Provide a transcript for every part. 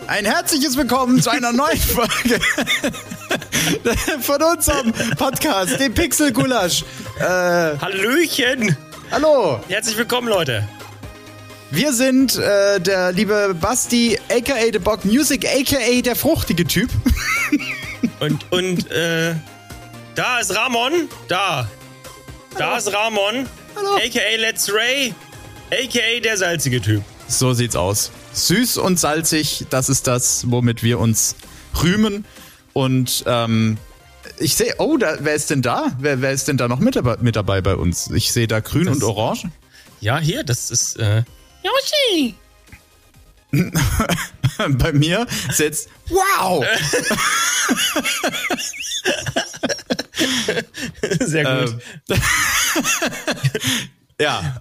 Ein herzliches Willkommen zu einer neuen Folge von unserem Podcast, dem Pixel Gulasch. Hallöchen! Hallo! Herzlich willkommen, Leute! Wir sind der liebe Basti, a.k.a. The Bock Music, a.k.a. der fruchtige Typ. Und da ist Ramon. Da ist Ramon. Hallo. A.k.a. Let's Ray. A.k.a. der salzige Typ. So sieht's aus. Süß und salzig, das ist das, womit wir uns rühmen. Und ich sehe, wer ist denn da? Wer ist denn da noch mit dabei bei uns? Ich sehe da grün und orange. Ja, hier, das ist Yoshi. Bei mir ist jetzt wow. Sehr gut. Ja.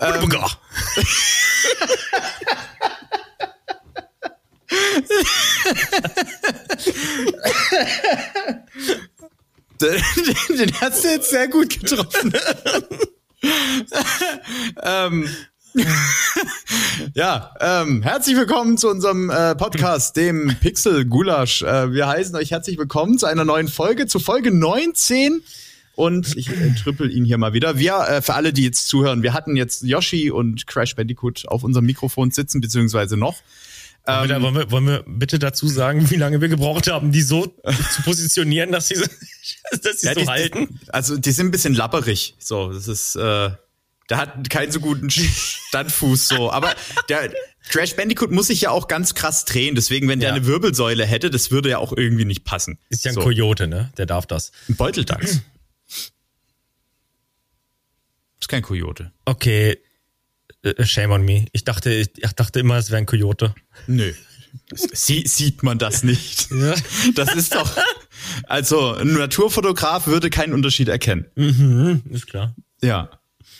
Den hast du jetzt sehr gut getroffen. Herzlich willkommen zu unserem Podcast, dem Pixel Gulasch. Wir heißen euch herzlich willkommen zu einer neuen Folge, zu Folge 19. Und ich trippel ihn hier mal wieder. Für alle, die jetzt zuhören, wir hatten jetzt Yoshi und Crash Bandicoot auf unserem Mikrofon sitzen, beziehungsweise noch. Wollen wir bitte dazu sagen, wie lange wir gebraucht haben, die so zu positionieren, dass sie so halten? Die sind ein bisschen lapperig. So, das ist, der hat keinen so guten Standfuß, so. Aber der Crash Bandicoot muss sich ja auch ganz krass drehen. Deswegen, wenn der eine Wirbelsäule hätte, das würde ja auch irgendwie nicht passen. Ist ja ein Kojote, ne? Der darf das. Ein Beuteldachs. Ist kein Kojote. Okay, shame on me. Ich dachte immer, es wäre ein Kojote. Nö. Sieht man das nicht? Ja. Das ist doch, also ein Naturfotograf würde keinen Unterschied erkennen. Mhm, ist klar. Ja.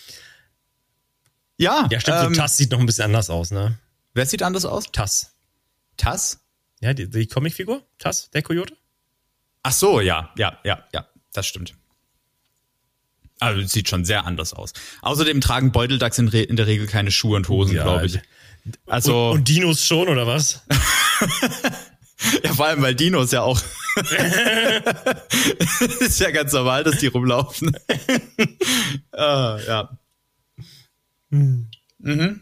Ja, stimmt, so Tass sieht noch ein bisschen anders aus, ne? Wer sieht anders aus? Tass? Ja, die Comicfigur? Tass, der Kojote? Ach so, ja, das stimmt. Also sieht schon sehr anders aus. Außerdem tragen Beuteldachs in der Regel keine Schuhe und Hosen, glaube ich. Also und Dinos schon, oder was? Ja, vor allem, weil Dinos ja auch ist ja ganz normal, dass die rumlaufen. Ja. Mhm.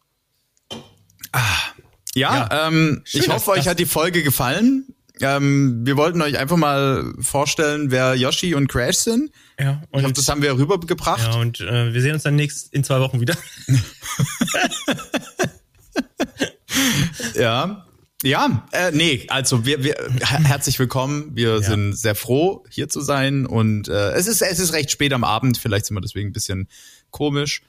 Ich hoffe, euch hat die Folge gefallen. Wir wollten euch einfach mal vorstellen, wer Yoshi und Crash sind. Ja, und ich glaube, das haben wir rübergebracht. Ja, und wir sehen uns dann in 2 Wochen wieder. Also wir herzlich willkommen. Wir sind sehr froh, hier zu sein. Und es ist recht spät am Abend. Vielleicht sind wir deswegen ein bisschen komisch.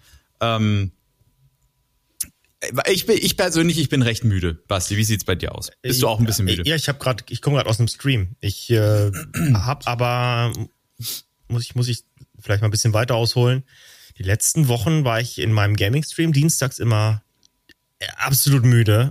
Ich persönlich, ich bin recht müde. Basti, wie sieht's bei dir aus? Bist du auch ein bisschen müde? Ja, ich komme gerade aus einem Stream. Ich habe aber, muss ich vielleicht mal ein bisschen weiter ausholen. Die letzten Wochen war ich in meinem Gaming-Stream dienstags immer absolut müde.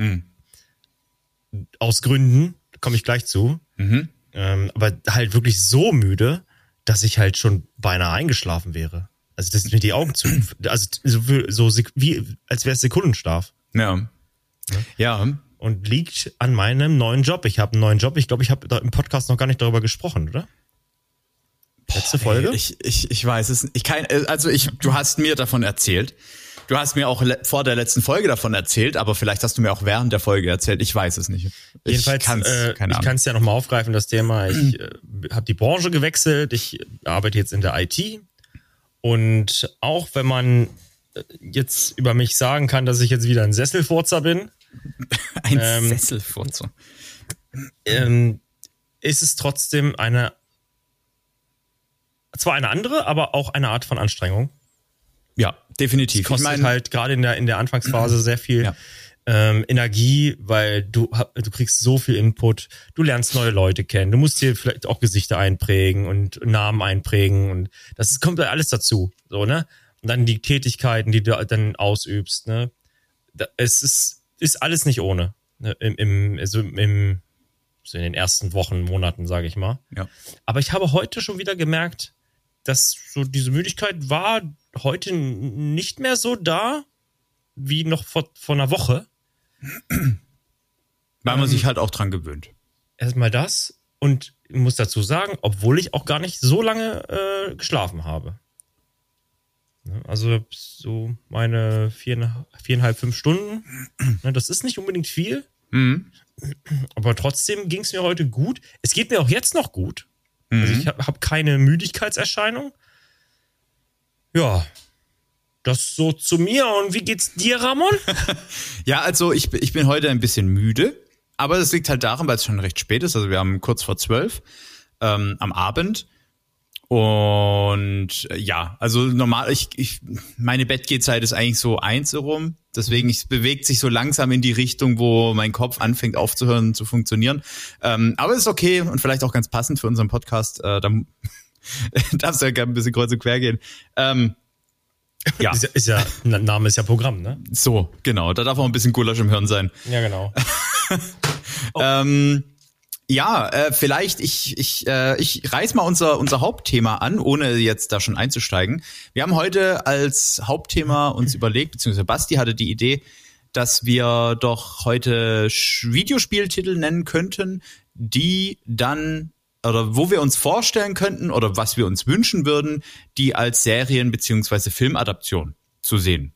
Aus Gründen, komme ich gleich zu. Aber halt wirklich so müde, dass ich halt schon beinahe eingeschlafen wäre. Also, dass mir die Augen zu, also so wie als wäre es Sekundenschlaf. Ja. Und liegt an meinem neuen Job. Ich habe einen neuen Job. Ich glaube, ich habe im Podcast noch gar nicht darüber gesprochen, oder? Letzte Folge? Ich weiß es nicht. Du hast mir davon erzählt. Du hast mir auch vor der letzten Folge davon erzählt, aber vielleicht hast du mir auch während der Folge erzählt. Ich weiß es nicht. Jedenfalls, ich kann es ja nochmal aufgreifen, das Thema. Ich habe die Branche gewechselt. Ich arbeite jetzt in der IT. Und auch wenn man jetzt über mich sagen kann, dass ich jetzt wieder ein Sesselfurzer bin. Ein Sesselfurzer. Ist es trotzdem zwar eine andere, aber auch eine Art von Anstrengung. Ja, definitiv. Es kostet halt gerade in der Anfangsphase sehr viel Energie, weil du kriegst so viel Input, du lernst neue Leute kennen, du musst dir vielleicht auch Gesichter einprägen und Namen einprägen und kommt ja alles dazu, so, ne? Und dann die Tätigkeiten, die du dann ausübst, ne? Es ist alles nicht ohne, ne? In den ersten Wochen, Monaten, sage ich mal. Ja. Aber ich habe heute schon wieder gemerkt, dass so diese Müdigkeit war heute nicht mehr so da wie noch vor einer Woche. Weil man sich halt auch dran gewöhnt. Erstmal das und ich muss dazu sagen, obwohl ich auch gar nicht so lange geschlafen habe. Also so meine 4,5, 5 Stunden. Das ist nicht unbedingt viel. Mhm. Aber trotzdem ging es mir heute gut. Es geht mir auch jetzt noch gut. Also ich habe keine Müdigkeitserscheinung. Ja, das so zu mir. Und wie geht's dir, Ramon? Ja, also ich bin heute ein bisschen müde. Aber das liegt halt daran, weil es schon recht spät ist. Also wir haben kurz vor 12 am Abend. Und ja, also normal, meine Bettgehzeit ist eigentlich so 1 rum. Deswegen, es bewegt sich so langsam in die Richtung, wo mein Kopf anfängt aufzuhören zu funktionieren. Aber ist okay und vielleicht auch ganz passend für unseren Podcast. Da darfst du ja gerne ein bisschen kreuz und quer gehen. Ja. Ist ja, Name ist ja Programm, ne? So, genau. Da darf auch ein bisschen Gulasch im Hirn sein. Ja, genau. Vielleicht, ich reiß mal unser Hauptthema an, ohne jetzt da schon einzusteigen. Wir haben heute als Hauptthema uns überlegt, beziehungsweise Basti hatte die Idee, dass wir doch heute Videospieltitel nennen könnten, die dann, oder wo wir uns vorstellen könnten, oder was wir uns wünschen würden, die als Serien- beziehungsweise Filmadaption zu sehen.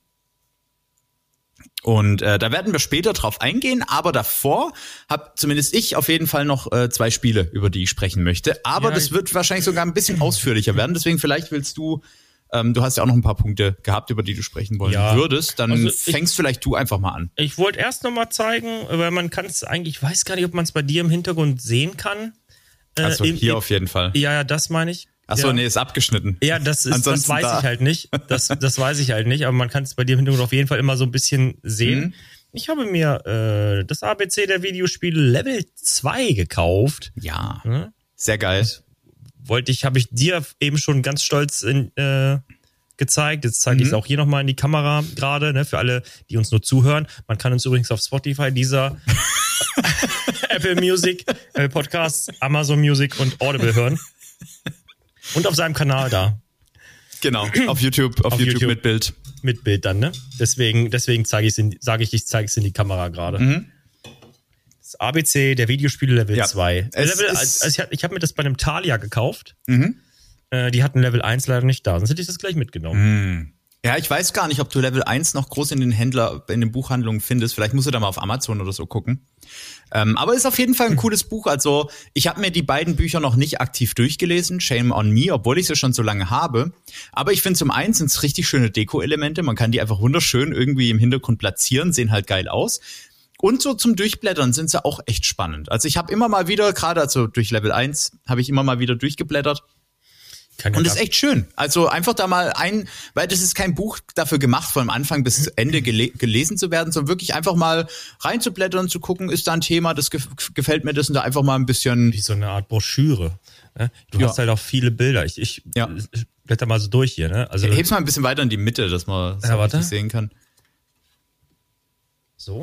Und da werden wir später drauf eingehen, aber davor habe zumindest ich auf jeden Fall noch 2 Spiele, über die ich sprechen möchte. Aber das wird wahrscheinlich sogar ein bisschen ausführlicher werden. Deswegen vielleicht willst du hast ja auch noch ein paar Punkte gehabt, über die du sprechen wollen würdest. Dann also fängst vielleicht du einfach mal an. Ich wollte erst noch mal zeigen, weil man kann es eigentlich, ich weiß gar nicht, ob man es bei dir im Hintergrund sehen kann. Also hier auf jeden Fall. Ja, das meine ich. Achso, nee, ist abgeschnitten. Ja, das weiß ich halt nicht. Das weiß ich halt nicht, aber man kann es bei dir im Hintergrund auf jeden Fall immer so ein bisschen sehen. Mhm. Ich habe mir das ABC der Videospiele Level 2 gekauft. Ja, sehr geil. Habe ich dir eben schon ganz stolz gezeigt. Jetzt zeige ich es auch hier nochmal in die Kamera gerade, ne, für alle, die uns nur zuhören. Man kann uns übrigens auf Spotify, dieser Apple Music, Podcasts, Amazon Music und Audible hören. Und auf seinem Kanal da. Genau, auf YouTube mit Bild. Mit Bild dann, ne? Deswegen zeige ich es in die Kamera gerade. Mhm. Das ABC der Videospiele Level 2. Ich habe mir das bei einem Thalia gekauft. Mhm. Die hatten Level 1 leider nicht da, sonst hätte ich das gleich mitgenommen. Mhm. Ja, ich weiß gar nicht, ob du Level 1 noch groß in den Buchhandlungen findest. Vielleicht musst du da mal auf Amazon oder so gucken. Aber ist auf jeden Fall ein cooles Buch. Also ich habe mir die beiden Bücher noch nicht aktiv durchgelesen. Shame on me, obwohl ich sie schon so lange habe. Aber ich finde zum einen sind es richtig schöne Deko-Elemente. Man kann die einfach wunderschön irgendwie im Hintergrund platzieren, sehen halt geil aus. Und so zum Durchblättern sind sie auch echt spannend. Also ich habe immer mal wieder, gerade also durch Level 1, habe ich immer mal wieder durchgeblättert. Und das ist echt schön. Also einfach da mal weil das ist kein Buch dafür gemacht, von Anfang bis Ende gelesen zu werden, sondern wirklich einfach mal reinzublättern, zu gucken, ist da ein Thema, das gefällt mir das und da einfach mal ein bisschen. Wie so eine Art Broschüre. Ne? Du hast halt auch viele Bilder. Ich blätter mal so durch hier. Ne? Also heb's mal ein bisschen weiter in die Mitte, dass man es richtig sehen kann. So?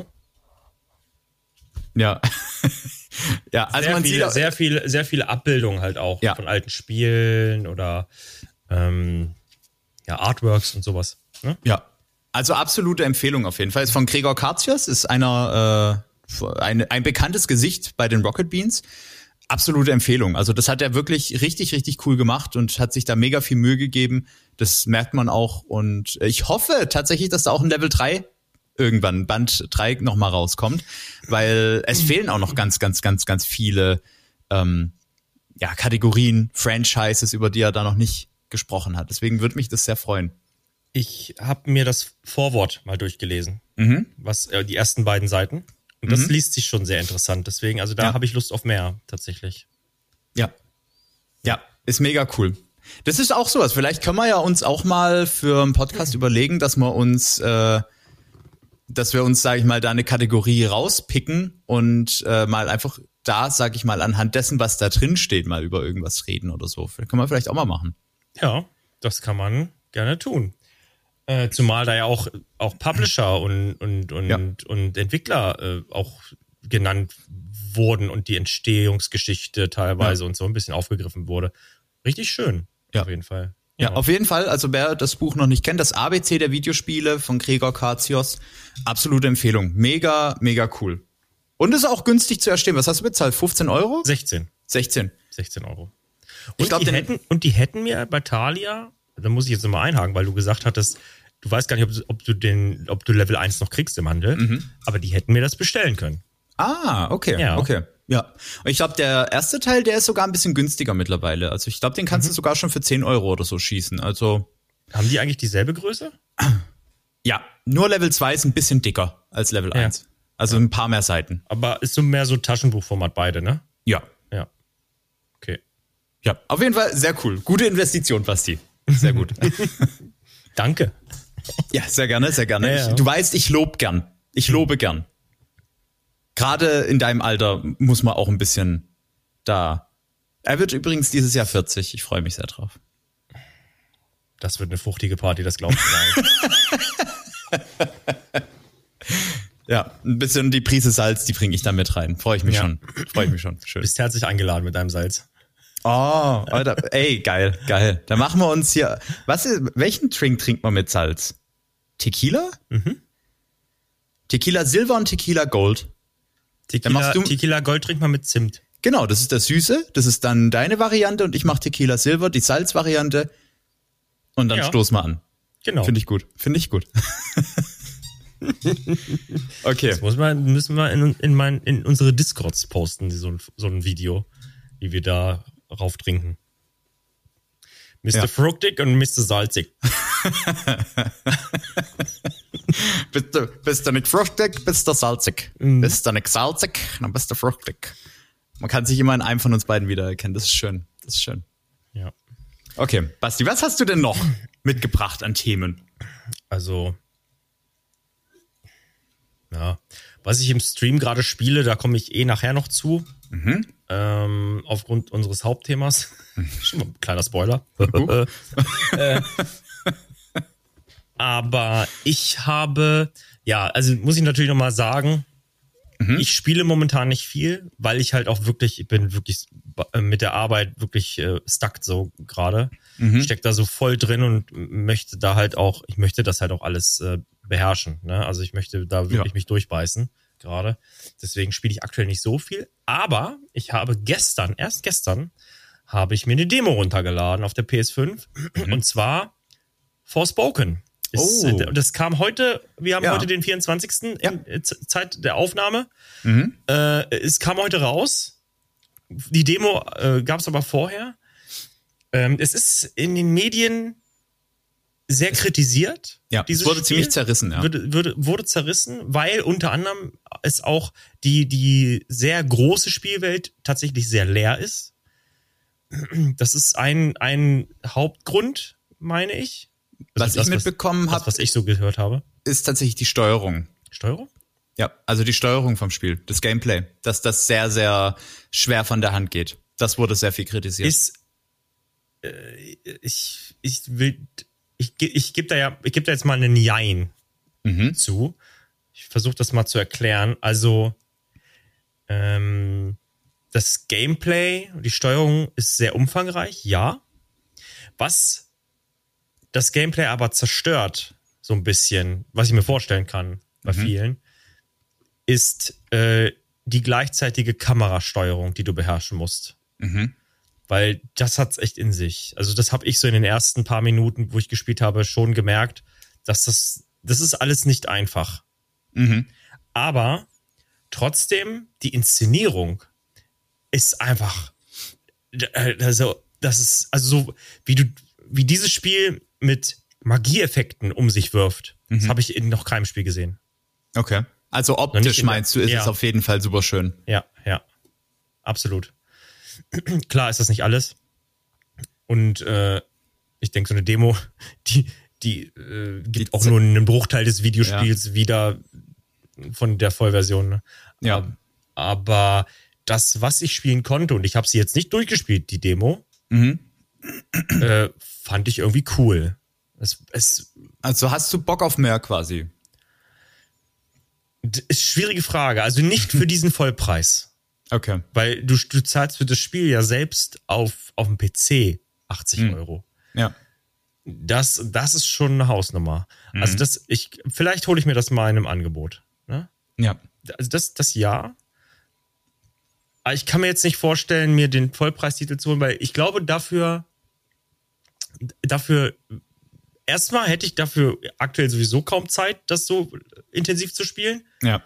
Ja. Ja, also man sieht sehr viele Abbildungen halt auch von alten Spielen oder Artworks und sowas. Ne? Ja, also absolute Empfehlung auf jeden Fall. Ist von Gregor Karatsios, ist ein bekanntes Gesicht bei den Rocket Beans. Absolute Empfehlung. Also das hat er wirklich richtig, richtig cool gemacht und hat sich da mega viel Mühe gegeben. Das merkt man auch und ich hoffe tatsächlich, dass da auch ein Level 3 irgendwann Band 3 nochmal rauskommt, weil es fehlen auch noch ganz, ganz, ganz, ganz viele Kategorien, Franchises, über die er da noch nicht gesprochen hat. Deswegen würde mich das sehr freuen. Ich habe mir das Vorwort mal durchgelesen, was die ersten beiden Seiten. Und das liest sich schon sehr interessant. Deswegen, also da habe ich Lust auf mehr tatsächlich. Ja, ist mega cool. Das ist auch sowas. Vielleicht können wir ja uns auch mal für einen Podcast überlegen, dass wir uns, sage ich mal, da eine Kategorie rauspicken und mal einfach da, sage ich mal, anhand dessen, was da drin steht, mal über irgendwas reden oder so. Das können wir vielleicht auch mal machen. Ja, das kann man gerne tun. Zumal da ja auch Publisher und Entwickler auch genannt wurden und die Entstehungsgeschichte teilweise und so ein bisschen aufgegriffen wurde. Richtig schön, auf jeden Fall. Ja, auf jeden Fall. Also wer das Buch noch nicht kennt, das ABC der Videospiele von Gregor Karatsios, absolute Empfehlung. Mega, mega cool. Und ist auch günstig zu erstehen. Was hast du bezahlt? 15 Euro? 16. 16. 16 Euro. Die hätten mir bei Thalia, da muss ich jetzt nochmal einhaken, weil du gesagt hattest, du weißt gar nicht, ob du Level 1 noch kriegst im Handel, aber die hätten mir das bestellen können. Ah, okay, ja. Okay. Ja. Und ich glaube, der erste Teil, der ist sogar ein bisschen günstiger mittlerweile. Also ich glaube, den kannst du sogar schon für 10 Euro oder so schießen. Also. Haben die eigentlich dieselbe Größe? Ja, nur Level 2 ist ein bisschen dicker als Level 1. Also ein paar mehr Seiten. Aber ist so mehr so Taschenbuchformat beide, ne? Ja. Ja. Okay. Ja, auf jeden Fall sehr cool. Gute Investition, Basti. Sehr gut. Danke. Ja, sehr gerne, sehr gerne. Ja. Du weißt, ich lobe gern. Ich lobe gern. Gerade in deinem Alter muss man auch ein bisschen da. Er wird übrigens dieses Jahr 40. Ich freue mich sehr drauf. Das wird eine fruchtige Party, das glaubst du gar nicht. Ja, ein bisschen die Prise Salz, die bringe ich da mit rein. Freue ich mich schon. Schön. Bist herzlich eingeladen mit deinem Salz. Oh, Alter, ey, geil. Da machen wir uns hier. Welchen Drink trinkt man mit Salz? Tequila? Tequila Silver und Tequila Gold. Tequila Gold trinkt man mit Zimt. Genau, das ist das Süße. Das ist dann deine Variante und ich mache Tequila Silver, die Salzvariante. Und dann stoßen wir an. Genau. Finde ich gut. Okay. Das müssen wir in unsere Discords posten, so ein Video, wie wir da rauf trinken. Mr. Fruchtig und Mr. Salzig. Bist du nicht fruchtig, bist du salzig. Bist du nicht salzig, dann bist du fruchtig. Man kann sich immer in einem von uns beiden wiedererkennen. Das ist schön. Ja. Okay, Basti, was hast du denn noch mitgebracht an Themen? Also, ja, was ich im Stream gerade spiele, da komme ich nachher noch zu. Aufgrund unseres Hauptthemas. Schon mal ein kleiner Spoiler. Aber ich habe, also muss ich natürlich nochmal sagen, ich spiele momentan nicht viel, weil ich halt auch ich bin wirklich mit der Arbeit wirklich stuck so gerade. Steck da so voll drin und möchte das halt auch alles beherrschen. Ne? Also ich möchte da wirklich mich durchbeißen gerade. Deswegen spiele ich aktuell nicht so viel. Aber ich habe erst gestern, habe ich mir eine Demo runtergeladen auf der PS5. Und zwar Forspoken. Das kam heute, wir haben heute den 24. Zeit der Aufnahme. Es kam heute raus. Die Demo gab es aber vorher. Es ist in den Medien sehr kritisiert. Ja, es wurde ziemlich zerrissen. Ja. Wurde zerrissen, weil unter anderem es auch die sehr große Spielwelt tatsächlich sehr leer ist. Das ist ein Hauptgrund, meine ich. Was ich mitbekommen habe, was ich so gehört habe, ist tatsächlich die Steuerung. Steuerung? Ja, also die Steuerung vom Spiel, das Gameplay, dass das sehr, sehr schwer von der Hand geht. Das wurde sehr viel kritisiert. Ich gebe da jetzt mal einen Jein zu. Ich versuche das mal zu erklären. Also das Gameplay und die Steuerung ist sehr umfangreich, ja. Was das Gameplay aber zerstört, so ein bisschen, was ich mir vorstellen kann bei vielen, ist die gleichzeitige Kamerasteuerung, die du beherrschen musst. Weil das hat's echt in sich. Also das habe ich so in den ersten paar Minuten, wo ich gespielt habe, schon gemerkt, dass das ist alles nicht einfach. Aber trotzdem, die Inszenierung ist einfach, also das ist, also so, wie dieses Spiel mit Magieeffekten um sich wirft, das habe ich in noch keinem Spiel gesehen. Okay. Also optisch meinst du, ist es auf jeden Fall super schön. Ja, absolut. Klar ist das nicht alles. Und ich denke, so eine Demo, die gibt auch nur einen Bruchteil des Videospiels wieder von der Vollversion. Ne? Ja. Aber das, was ich spielen konnte, und ich habe sie jetzt nicht durchgespielt, die Demo, fand ich irgendwie cool. Also hast du Bock auf mehr quasi? Ist schwierige Frage. Also nicht für diesen Vollpreis. Okay. Weil du zahlst für das Spiel ja selbst auf dem PC 80 Euro. Ja. Das ist schon eine Hausnummer. Also vielleicht hole ich mir das mal in einem Angebot. Ne? Ja. Also das ja. Aber ich kann mir jetzt nicht vorstellen, mir den Vollpreistitel zu holen, weil ich glaube, dafür erstmal hätte ich dafür aktuell sowieso kaum Zeit, das so intensiv zu spielen. Ja.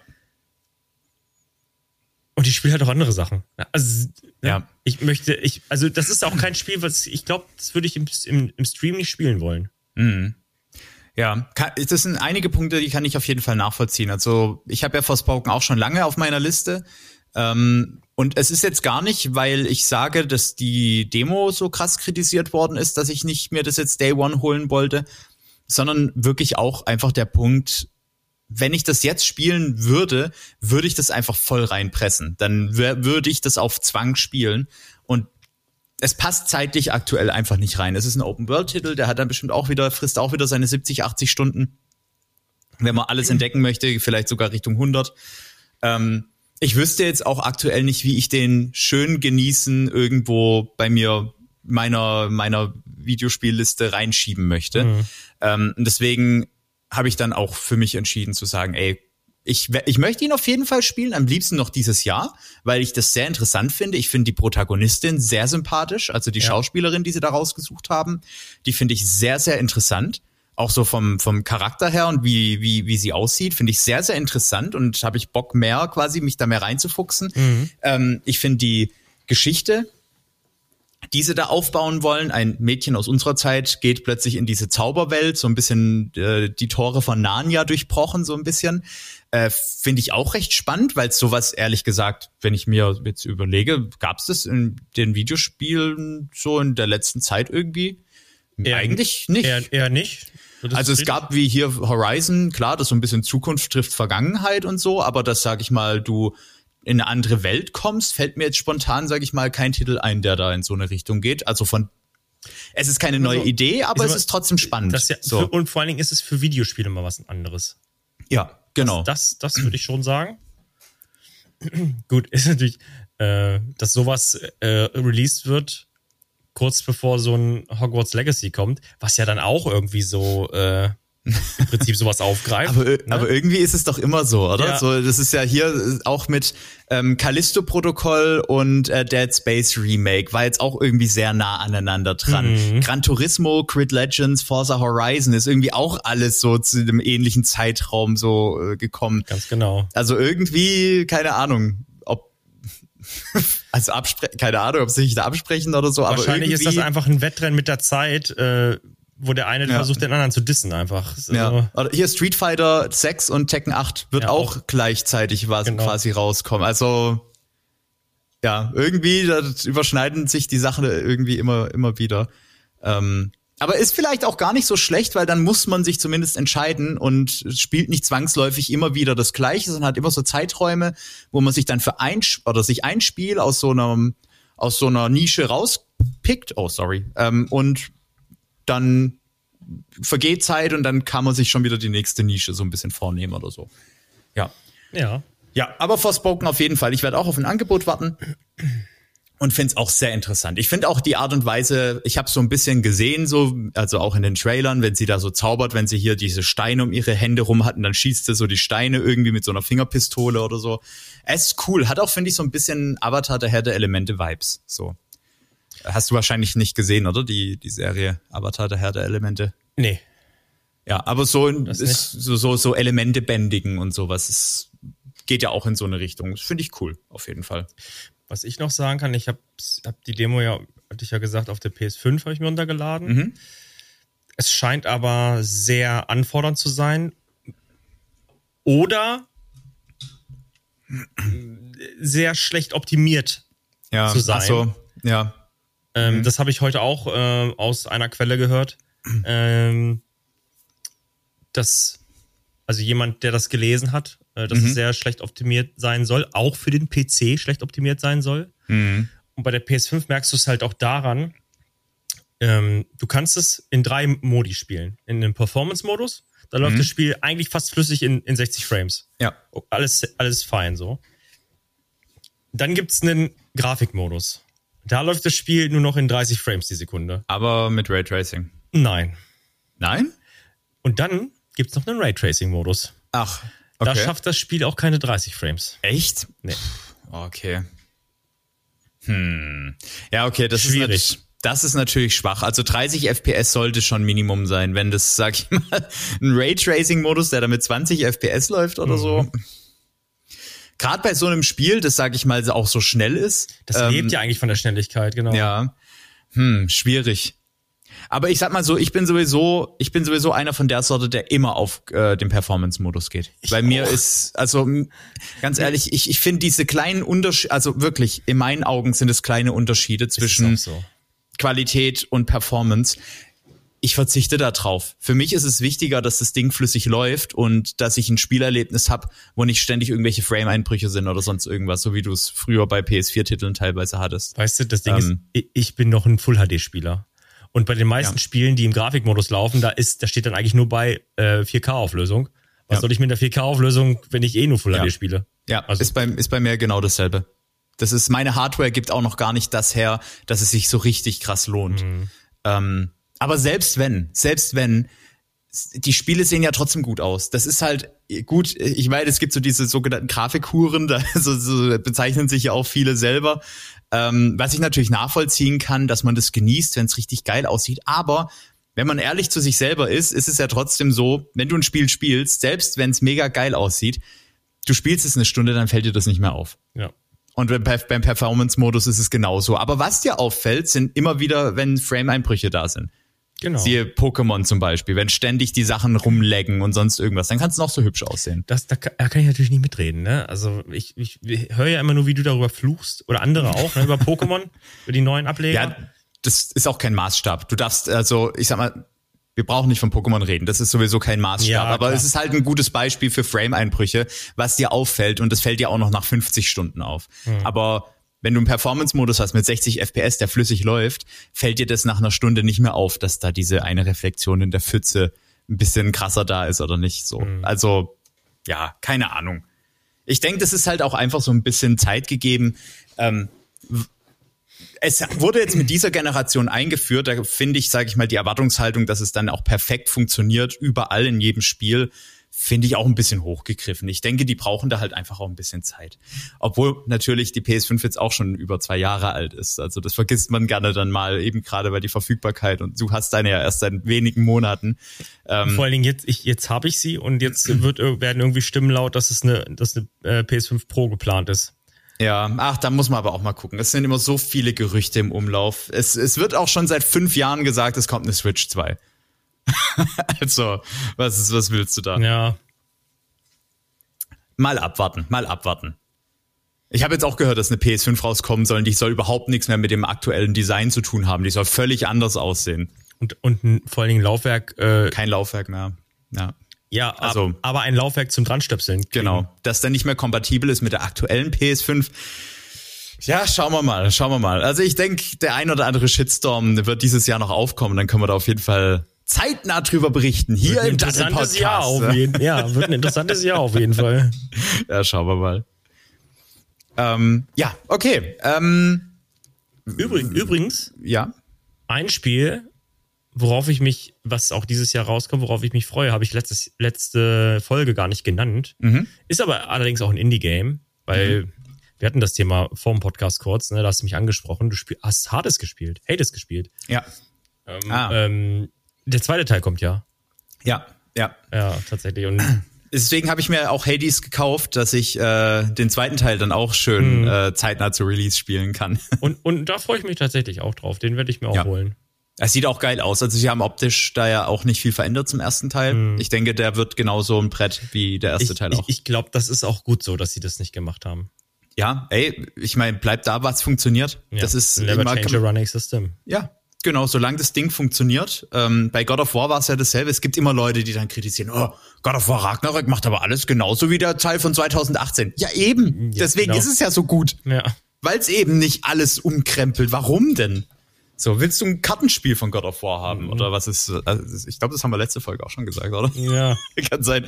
Und ich spiele halt auch andere Sachen. Also, ja. Also das ist auch kein Spiel, was ich glaube, das würde ich im Stream nicht spielen wollen. Mhm. Ja, das sind einige Punkte, die kann ich auf jeden Fall nachvollziehen. Also ich habe ja Forspoken auch schon lange auf meiner Liste. Und es ist jetzt gar nicht, weil ich sage, dass die Demo so krass kritisiert worden ist, dass ich nicht mir das jetzt Day One holen wollte, sondern wirklich auch einfach der Punkt, wenn ich das jetzt spielen würde, würde ich das einfach voll reinpressen. Dann würde ich das auf Zwang spielen. Und es passt zeitlich aktuell einfach nicht rein. Es ist ein Open-World-Titel, der hat dann bestimmt frisst auch wieder seine 70, 80 Stunden. Wenn man alles entdecken möchte, vielleicht sogar Richtung 100. Ich wüsste jetzt auch aktuell nicht, wie ich den schön genießen irgendwo bei mir meiner Videospielliste reinschieben möchte. Und deswegen habe ich dann auch für mich entschieden zu sagen, ey, ich möchte ihn auf jeden Fall spielen, am liebsten noch dieses Jahr, weil ich das sehr interessant finde. Ich finde die Protagonistin sehr sympathisch, also die Schauspielerin, die sie da rausgesucht haben, die finde ich sehr, sehr interessant. Auch so vom Charakter her und wie sie aussieht, finde ich sehr, sehr interessant und habe ich Bock mehr quasi, mich da mehr reinzufuchsen. Ich finde die Geschichte, die sie da aufbauen wollen, ein Mädchen aus unserer Zeit geht plötzlich in diese Zauberwelt, so ein bisschen die Tore von Narnia durchbrochen, so ein bisschen. Finde ich auch recht spannend, weil sowas, ehrlich gesagt, wenn ich mir jetzt überlege, gab es das in den Videospielen so in der letzten Zeit irgendwie? Eigentlich nicht. Eher nicht. Also es gab wie hier Horizon, klar, das so ein bisschen Zukunft trifft Vergangenheit und so, aber das, sag ich mal, du in eine andere Welt kommst, fällt mir jetzt spontan, sag ich mal, kein Titel ein, der da in so eine Richtung geht. Also es ist keine neue Idee, aber es ist trotzdem spannend. Und vor allen Dingen ist es für Videospiele mal was anderes. Ja, genau. Das würde ich schon sagen. Gut, ist natürlich, dass sowas released wird, kurz bevor so ein Hogwarts Legacy kommt, was ja dann auch irgendwie so im Prinzip sowas aufgreift. Aber irgendwie ist es doch immer so, oder? Ja. So, das ist ja hier auch mit Callisto-Protokoll und Dead Space Remake war jetzt auch irgendwie sehr nah aneinander dran. Gran Turismo, Grid Legends, Forza Horizon ist irgendwie auch alles so zu einem ähnlichen Zeitraum so gekommen. Ganz genau. Also irgendwie, keine Ahnung, keine Ahnung, ob sie sich da absprechen oder so. Wahrscheinlich aber ist das einfach ein Wettrennen mit der Zeit, wo der eine versucht, den anderen zu dissen einfach. So. Ja. Oder hier Street Fighter 6 und Tekken 8 wird auch gleichzeitig quasi rauskommen. Also ja, irgendwie da überschneiden sich die Sachen irgendwie immer wieder. Aber ist vielleicht auch gar nicht so schlecht, weil dann muss man sich zumindest entscheiden und spielt nicht zwangsläufig immer wieder das Gleiche, sondern hat immer so Zeiträume, wo man sich dann für sich ein Spiel aus so einer Nische rauspickt. Und dann vergeht Zeit und dann kann man sich schon wieder die nächste Nische so ein bisschen vornehmen oder so. Ja. Ja, aber Forspoken auf jeden Fall. Ich werde auch auf ein Angebot warten. Und finde es auch sehr interessant. Ich finde auch die Art und Weise, ich habe so ein bisschen gesehen, so, also auch in den Trailern, wenn sie da so zaubert, wenn sie hier diese Steine um ihre Hände rum hat und dann schießt sie so die Steine irgendwie mit so einer Fingerpistole oder so. Es ist cool. Hat auch, finde ich, so ein bisschen Avatar, der Herr der Elemente-Vibes. So. Hast du wahrscheinlich nicht gesehen, oder? Die Serie Avatar, der Herr der Elemente? Nee. Ja, aber so ist so Elemente bändigen und sowas. Es geht ja auch in so eine Richtung. Das finde ich cool, auf jeden Fall. Was ich noch sagen kann, ich hab die Demo ja, hatte ich ja gesagt, auf der PS5 habe ich mir runtergeladen. Es scheint aber sehr anfordernd zu sein. Oder sehr schlecht optimiert zu sein. Ach so, ja. Das habe ich heute auch aus einer Quelle gehört. Dass also jemand, der das gelesen hat, dass es sehr schlecht optimiert sein soll, auch für den PC schlecht optimiert sein soll. Und bei der PS5 merkst du es halt auch daran, du kannst es in 3 Modi spielen. In dem Performance-Modus, da läuft das Spiel eigentlich fast flüssig in 60 Frames. Ja. Alles fein so. Dann gibt's einen Grafikmodus. Da läuft das Spiel nur noch in 30 Frames die Sekunde. Aber mit Raytracing? Nein. Nein? Und dann gibt's noch einen Raytracing-Modus. Ach, okay. Da schafft das Spiel auch keine 30 Frames. Echt? Nee. Okay. Ja, okay, das schwierig. Das ist natürlich schwach. Also 30 FPS sollte schon Minimum sein, wenn das, sag ich mal, ein Raytracing-Modus, der da mit 20 FPS läuft oder so. Gerade bei so einem Spiel, das, sag ich mal, auch so schnell ist. Das lebt ja eigentlich von der Schnelligkeit, genau. Ja, schwierig. Aber ich sag mal so, ich bin sowieso einer von der Sorte, der immer auf den Performance-Modus geht. Bei mir ist, also ganz ehrlich, ich finde diese kleinen Unterschiede, also wirklich, in meinen Augen sind es kleine Unterschiede zwischen Qualität und Performance. Ich verzichte da drauf. Für mich ist es wichtiger, dass das Ding flüssig läuft und dass ich ein Spielerlebnis habe, wo nicht ständig irgendwelche Frame-Einbrüche sind oder sonst irgendwas, so wie du es früher bei PS4-Titeln teilweise hattest. Weißt du, das Ding ist, ich bin noch ein Full-HD-Spieler. Und bei den meisten Spielen, die im Grafikmodus laufen, da steht dann eigentlich nur bei 4K-Auflösung. Was soll ich mit der 4K-Auflösung, wenn ich nur Full HD spiele? Ja, also ist bei mir genau dasselbe. Das ist, meine Hardware gibt auch noch gar nicht das her, dass es sich so richtig krass lohnt. Aber selbst wenn, die Spiele sehen ja trotzdem gut aus. Das ist halt gut. Ich meine, es gibt so diese sogenannten Grafikhuren, da so bezeichnen sich ja auch viele selber. Was ich natürlich nachvollziehen kann, dass man das genießt, wenn es richtig geil aussieht. Aber wenn man ehrlich zu sich selber ist es ja trotzdem so, wenn du ein Spiel spielst, selbst wenn es mega geil aussieht, du spielst es eine Stunde, dann fällt dir das nicht mehr auf. Ja. Und beim Performance-Modus ist es genauso. Aber was dir auffällt, sind immer wieder, wenn Frame-Einbrüche da sind. Genau. Siehe Pokémon zum Beispiel, wenn ständig die Sachen rumlaggen und sonst irgendwas, dann kann es noch so hübsch aussehen. Da kann ich natürlich nicht mitreden, ne? Also ich höre ja immer nur, wie du darüber fluchst, oder andere auch, ne? Über Pokémon, über die neuen Ableger. Ja, das ist auch kein Maßstab. Du darfst, also ich sag mal, wir brauchen nicht von Pokémon reden, das ist sowieso kein Maßstab, ja, aber es ist halt ein gutes Beispiel für Frame-Einbrüche, was dir auffällt, und das fällt dir auch noch nach 50 Stunden auf. Aber wenn du einen Performance-Modus hast mit 60 FPS, der flüssig läuft, fällt dir das nach einer Stunde nicht mehr auf, dass da diese eine Reflexion in der Pfütze ein bisschen krasser da ist oder nicht so. Also, ja, keine Ahnung. Ich denke, das ist halt auch einfach so ein bisschen Zeit gegeben. Es wurde jetzt mit dieser Generation eingeführt, da finde ich, sage ich mal, die Erwartungshaltung, dass es dann auch perfekt funktioniert, überall in jedem Spiel, finde ich auch ein bisschen hochgegriffen. Ich denke, die brauchen da halt einfach auch ein bisschen Zeit. Obwohl natürlich die PS5 jetzt auch schon über 2 Jahre alt ist. Also das vergisst man gerne dann mal, eben gerade bei die Verfügbarkeit. Und du hast deine ja erst seit wenigen Monaten. Vor allen Dingen jetzt habe ich sie, und jetzt werden irgendwie Stimmen laut, dass eine PS5 Pro geplant ist. Ja, da muss man aber auch mal gucken. Es sind immer so viele Gerüchte im Umlauf. Es wird auch schon seit 5 Jahren gesagt, es kommt eine Switch 2. Also, was willst du da? Ja. Mal abwarten. Ich habe jetzt auch gehört, dass eine PS5 rauskommen soll, und die soll überhaupt nichts mehr mit dem aktuellen Design zu tun haben. Die soll völlig anders aussehen. Und vor allen Dingen Laufwerk. Kein Laufwerk mehr. Ja. Ja, also, aber ein Laufwerk zum Dranstöpseln. Genau. Das dann nicht mehr kompatibel ist mit der aktuellen PS5. Ja, schauen wir mal. Also ich denke, der ein oder andere Shitstorm wird dieses Jahr noch aufkommen. Dann können wir da auf jeden Fall zeitnah drüber berichten. Hier im interessantes Jahr auf jeden. Ja, wird ein interessantes Jahr auf jeden Fall. Ja, schauen wir mal. Ja, okay. Übrigens. Ja. Ein Spiel, was auch dieses Jahr rauskommt, worauf ich mich freue, habe ich letzte Folge gar nicht genannt. Ist aber allerdings auch ein Indie-Game, weil wir hatten das Thema vor dem Podcast kurz, ne, da hast du mich angesprochen, du hast Hades gespielt. Ja. Der zweite Teil kommt ja. Ja. Ja, tatsächlich. Und deswegen habe ich mir auch Hades gekauft, dass ich den zweiten Teil dann auch schön zeitnah zu Release spielen kann. Und da freue ich mich tatsächlich auch drauf. Den werde ich mir auch holen. Es sieht auch geil aus. Also sie haben optisch da ja auch nicht viel verändert zum ersten Teil. Ich denke, der wird genauso ein Brett wie der erste Teil auch. Ich glaube, das ist auch gut so, dass sie das nicht gemacht haben. Ja, ich meine, bleibt da, was funktioniert. Ja, das ist never change a running system. Ja, genau, solange das Ding funktioniert. Bei God of War war es ja dasselbe. Es gibt immer Leute, die dann kritisieren, God of War Ragnarök macht aber alles genauso wie der Teil von 2018. Ja, eben. Ja, deswegen ist es ja so gut. Ja. Weil es eben nicht alles umkrempelt. Warum denn? So, willst du ein Kartenspiel von God of War haben? Oder was ist, also ich glaube, das haben wir letzte Folge auch schon gesagt, oder? Ja. Kann sein.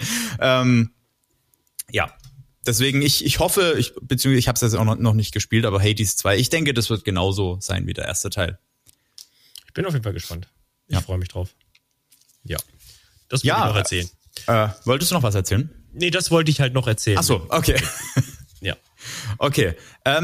Ja. Deswegen, ich hoffe, beziehungsweise ich habe es jetzt auch noch nicht gespielt, aber Hades 2, ich denke, das wird genauso sein wie der erste Teil. Ich bin auf jeden Fall gespannt. Ich freue mich drauf. Ja. Das wollte ich noch erzählen. Wolltest du noch was erzählen? Nee, das wollte ich halt noch erzählen. Ach so, okay. Ja. Okay,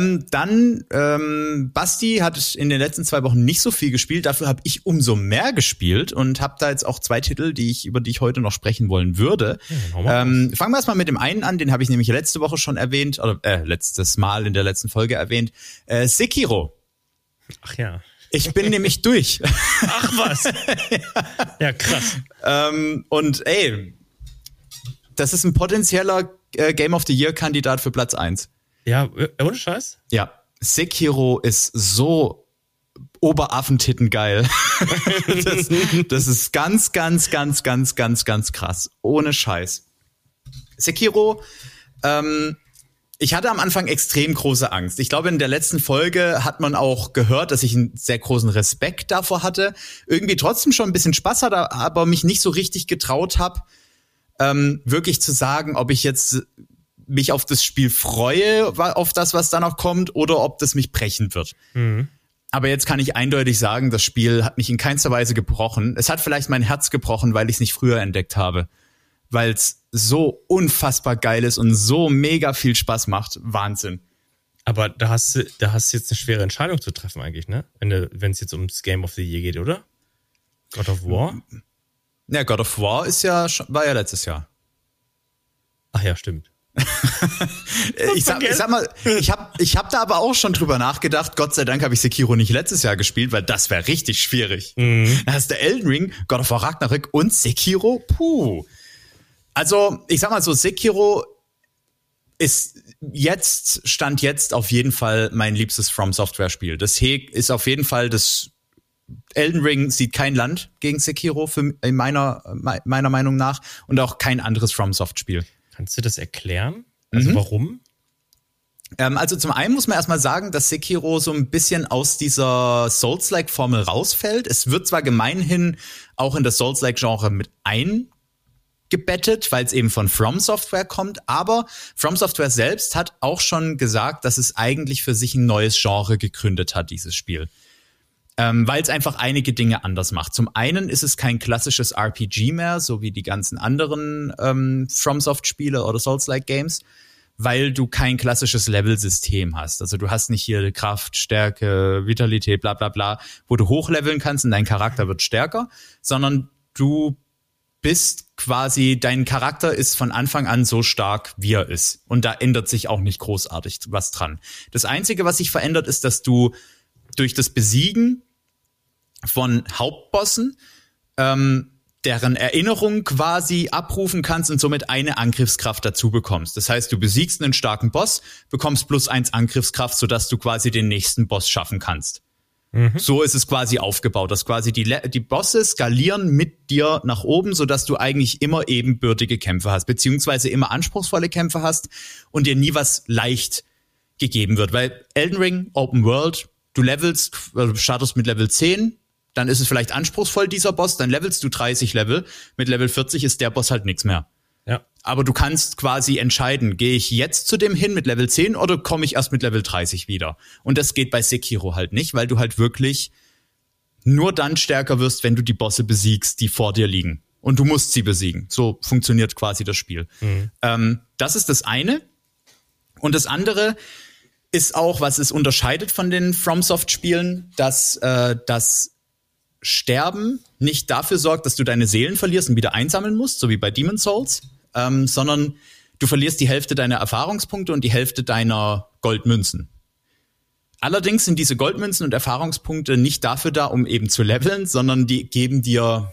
Basti hat in den letzten 2 Wochen nicht so viel gespielt, dafür habe ich umso mehr gespielt und habe da jetzt auch 2 Titel, über die ich heute noch sprechen wollen würde. Fangen wir erstmal mit dem einen an, den habe ich nämlich letzte Woche schon erwähnt, oder letztes Mal in der letzten Folge erwähnt, Sekiro. Ach ja. Ich bin nämlich durch. Ach was. Ja, krass. Und das ist ein potenzieller Game of the Year Kandidat für Platz 1. Ja, ohne Scheiß? Ja, Sekiro ist so Oberaffentitten geil. Das ist ganz, ganz, ganz, ganz, ganz, ganz krass. Ohne Scheiß. Sekiro, ich hatte am Anfang extrem große Angst. Ich glaube, in der letzten Folge hat man auch gehört, dass ich einen sehr großen Respekt davor hatte. Irgendwie trotzdem schon ein bisschen Spaß hatte, aber mich nicht so richtig getraut habe, wirklich zu sagen, ob ich jetzt mich auf das Spiel freue, auf das, was da noch kommt, oder ob das mich brechen wird. Mhm. Aber jetzt kann ich eindeutig sagen, das Spiel hat mich in keinster Weise gebrochen. Es hat vielleicht mein Herz gebrochen, weil ich es nicht früher entdeckt habe. Weil es so unfassbar geil ist und so mega viel Spaß macht. Wahnsinn. Aber da hast du jetzt eine schwere Entscheidung zu treffen eigentlich, ne? Wenn es jetzt ums Game of the Year geht, oder? God of War? Ja, God of War war ja letztes Jahr. Ach ja, stimmt. Ich sag mal, ich hab da aber auch schon drüber nachgedacht. Gott sei Dank habe ich Sekiro nicht letztes Jahr gespielt, weil das wäre richtig schwierig. Mhm. Da hast du Elden Ring, God of War Ragnarök und Sekiro. Puh. Also, ich sag mal so, Sekiro ist Stand jetzt auf jeden Fall mein liebstes From Software Spiel. Das ist auf jeden Fall das Elden Ring sieht kein Land gegen Sekiro in meiner Meinung nach und auch kein anderes From Soft Spiel. Kannst du das erklären? Also warum? Also zum einen muss man erstmal sagen, dass Sekiro so ein bisschen aus dieser Souls-like-Formel rausfällt. Es wird zwar gemeinhin auch in das Souls-like-Genre mit eingebettet, weil es eben von From Software kommt, aber From Software selbst hat auch schon gesagt, dass es eigentlich für sich ein neues Genre gegründet hat, dieses Spiel. Weil es einfach einige Dinge anders macht. Zum einen ist es kein klassisches RPG mehr, so wie die ganzen anderen FromSoft-Spiele oder Souls-like-Games, weil du kein klassisches Level-System hast. Also du hast nicht hier Kraft, Stärke, Vitalität, bla bla bla, wo du hochleveln kannst und dein Charakter wird stärker, sondern du bist quasi, dein Charakter ist von Anfang an so stark, wie er ist. Und da ändert sich auch nicht großartig was dran. Das Einzige, was sich verändert, ist, dass du durch das Besiegen von Hauptbossen, deren Erinnerung quasi abrufen kannst und somit eine Angriffskraft dazu bekommst. Das heißt, du besiegst einen starken Boss, bekommst +1 Angriffskraft, sodass du quasi den nächsten Boss schaffen kannst. Mhm. So ist es quasi aufgebaut, dass quasi die Bosse skalieren mit dir nach oben, sodass du eigentlich immer ebenbürtige Kämpfe hast, beziehungsweise immer anspruchsvolle Kämpfe hast und dir nie was leicht gegeben wird. Weil Elden Ring, Open World, du startest mit Level 10, dann ist es vielleicht anspruchsvoll, dieser Boss, dann levelst du 30 Level, mit Level 40 ist der Boss halt nichts mehr. Ja. Aber du kannst quasi entscheiden, gehe ich jetzt zu dem hin mit Level 10 oder komme ich erst mit Level 30 wieder? Und das geht bei Sekiro halt nicht, weil du halt wirklich nur dann stärker wirst, wenn du die Bosse besiegst, die vor dir liegen. Und du musst sie besiegen. So funktioniert quasi das Spiel. Mhm. Das ist das eine. Und das andere ist auch, was es unterscheidet von den FromSoft-Spielen, dass das Sterben nicht dafür sorgt, dass du deine Seelen verlierst und wieder einsammeln musst, so wie bei Demon's Souls, sondern du verlierst die Hälfte deiner Erfahrungspunkte und die Hälfte deiner Goldmünzen. Allerdings sind diese Goldmünzen und Erfahrungspunkte nicht dafür da, um eben zu leveln, sondern die geben dir,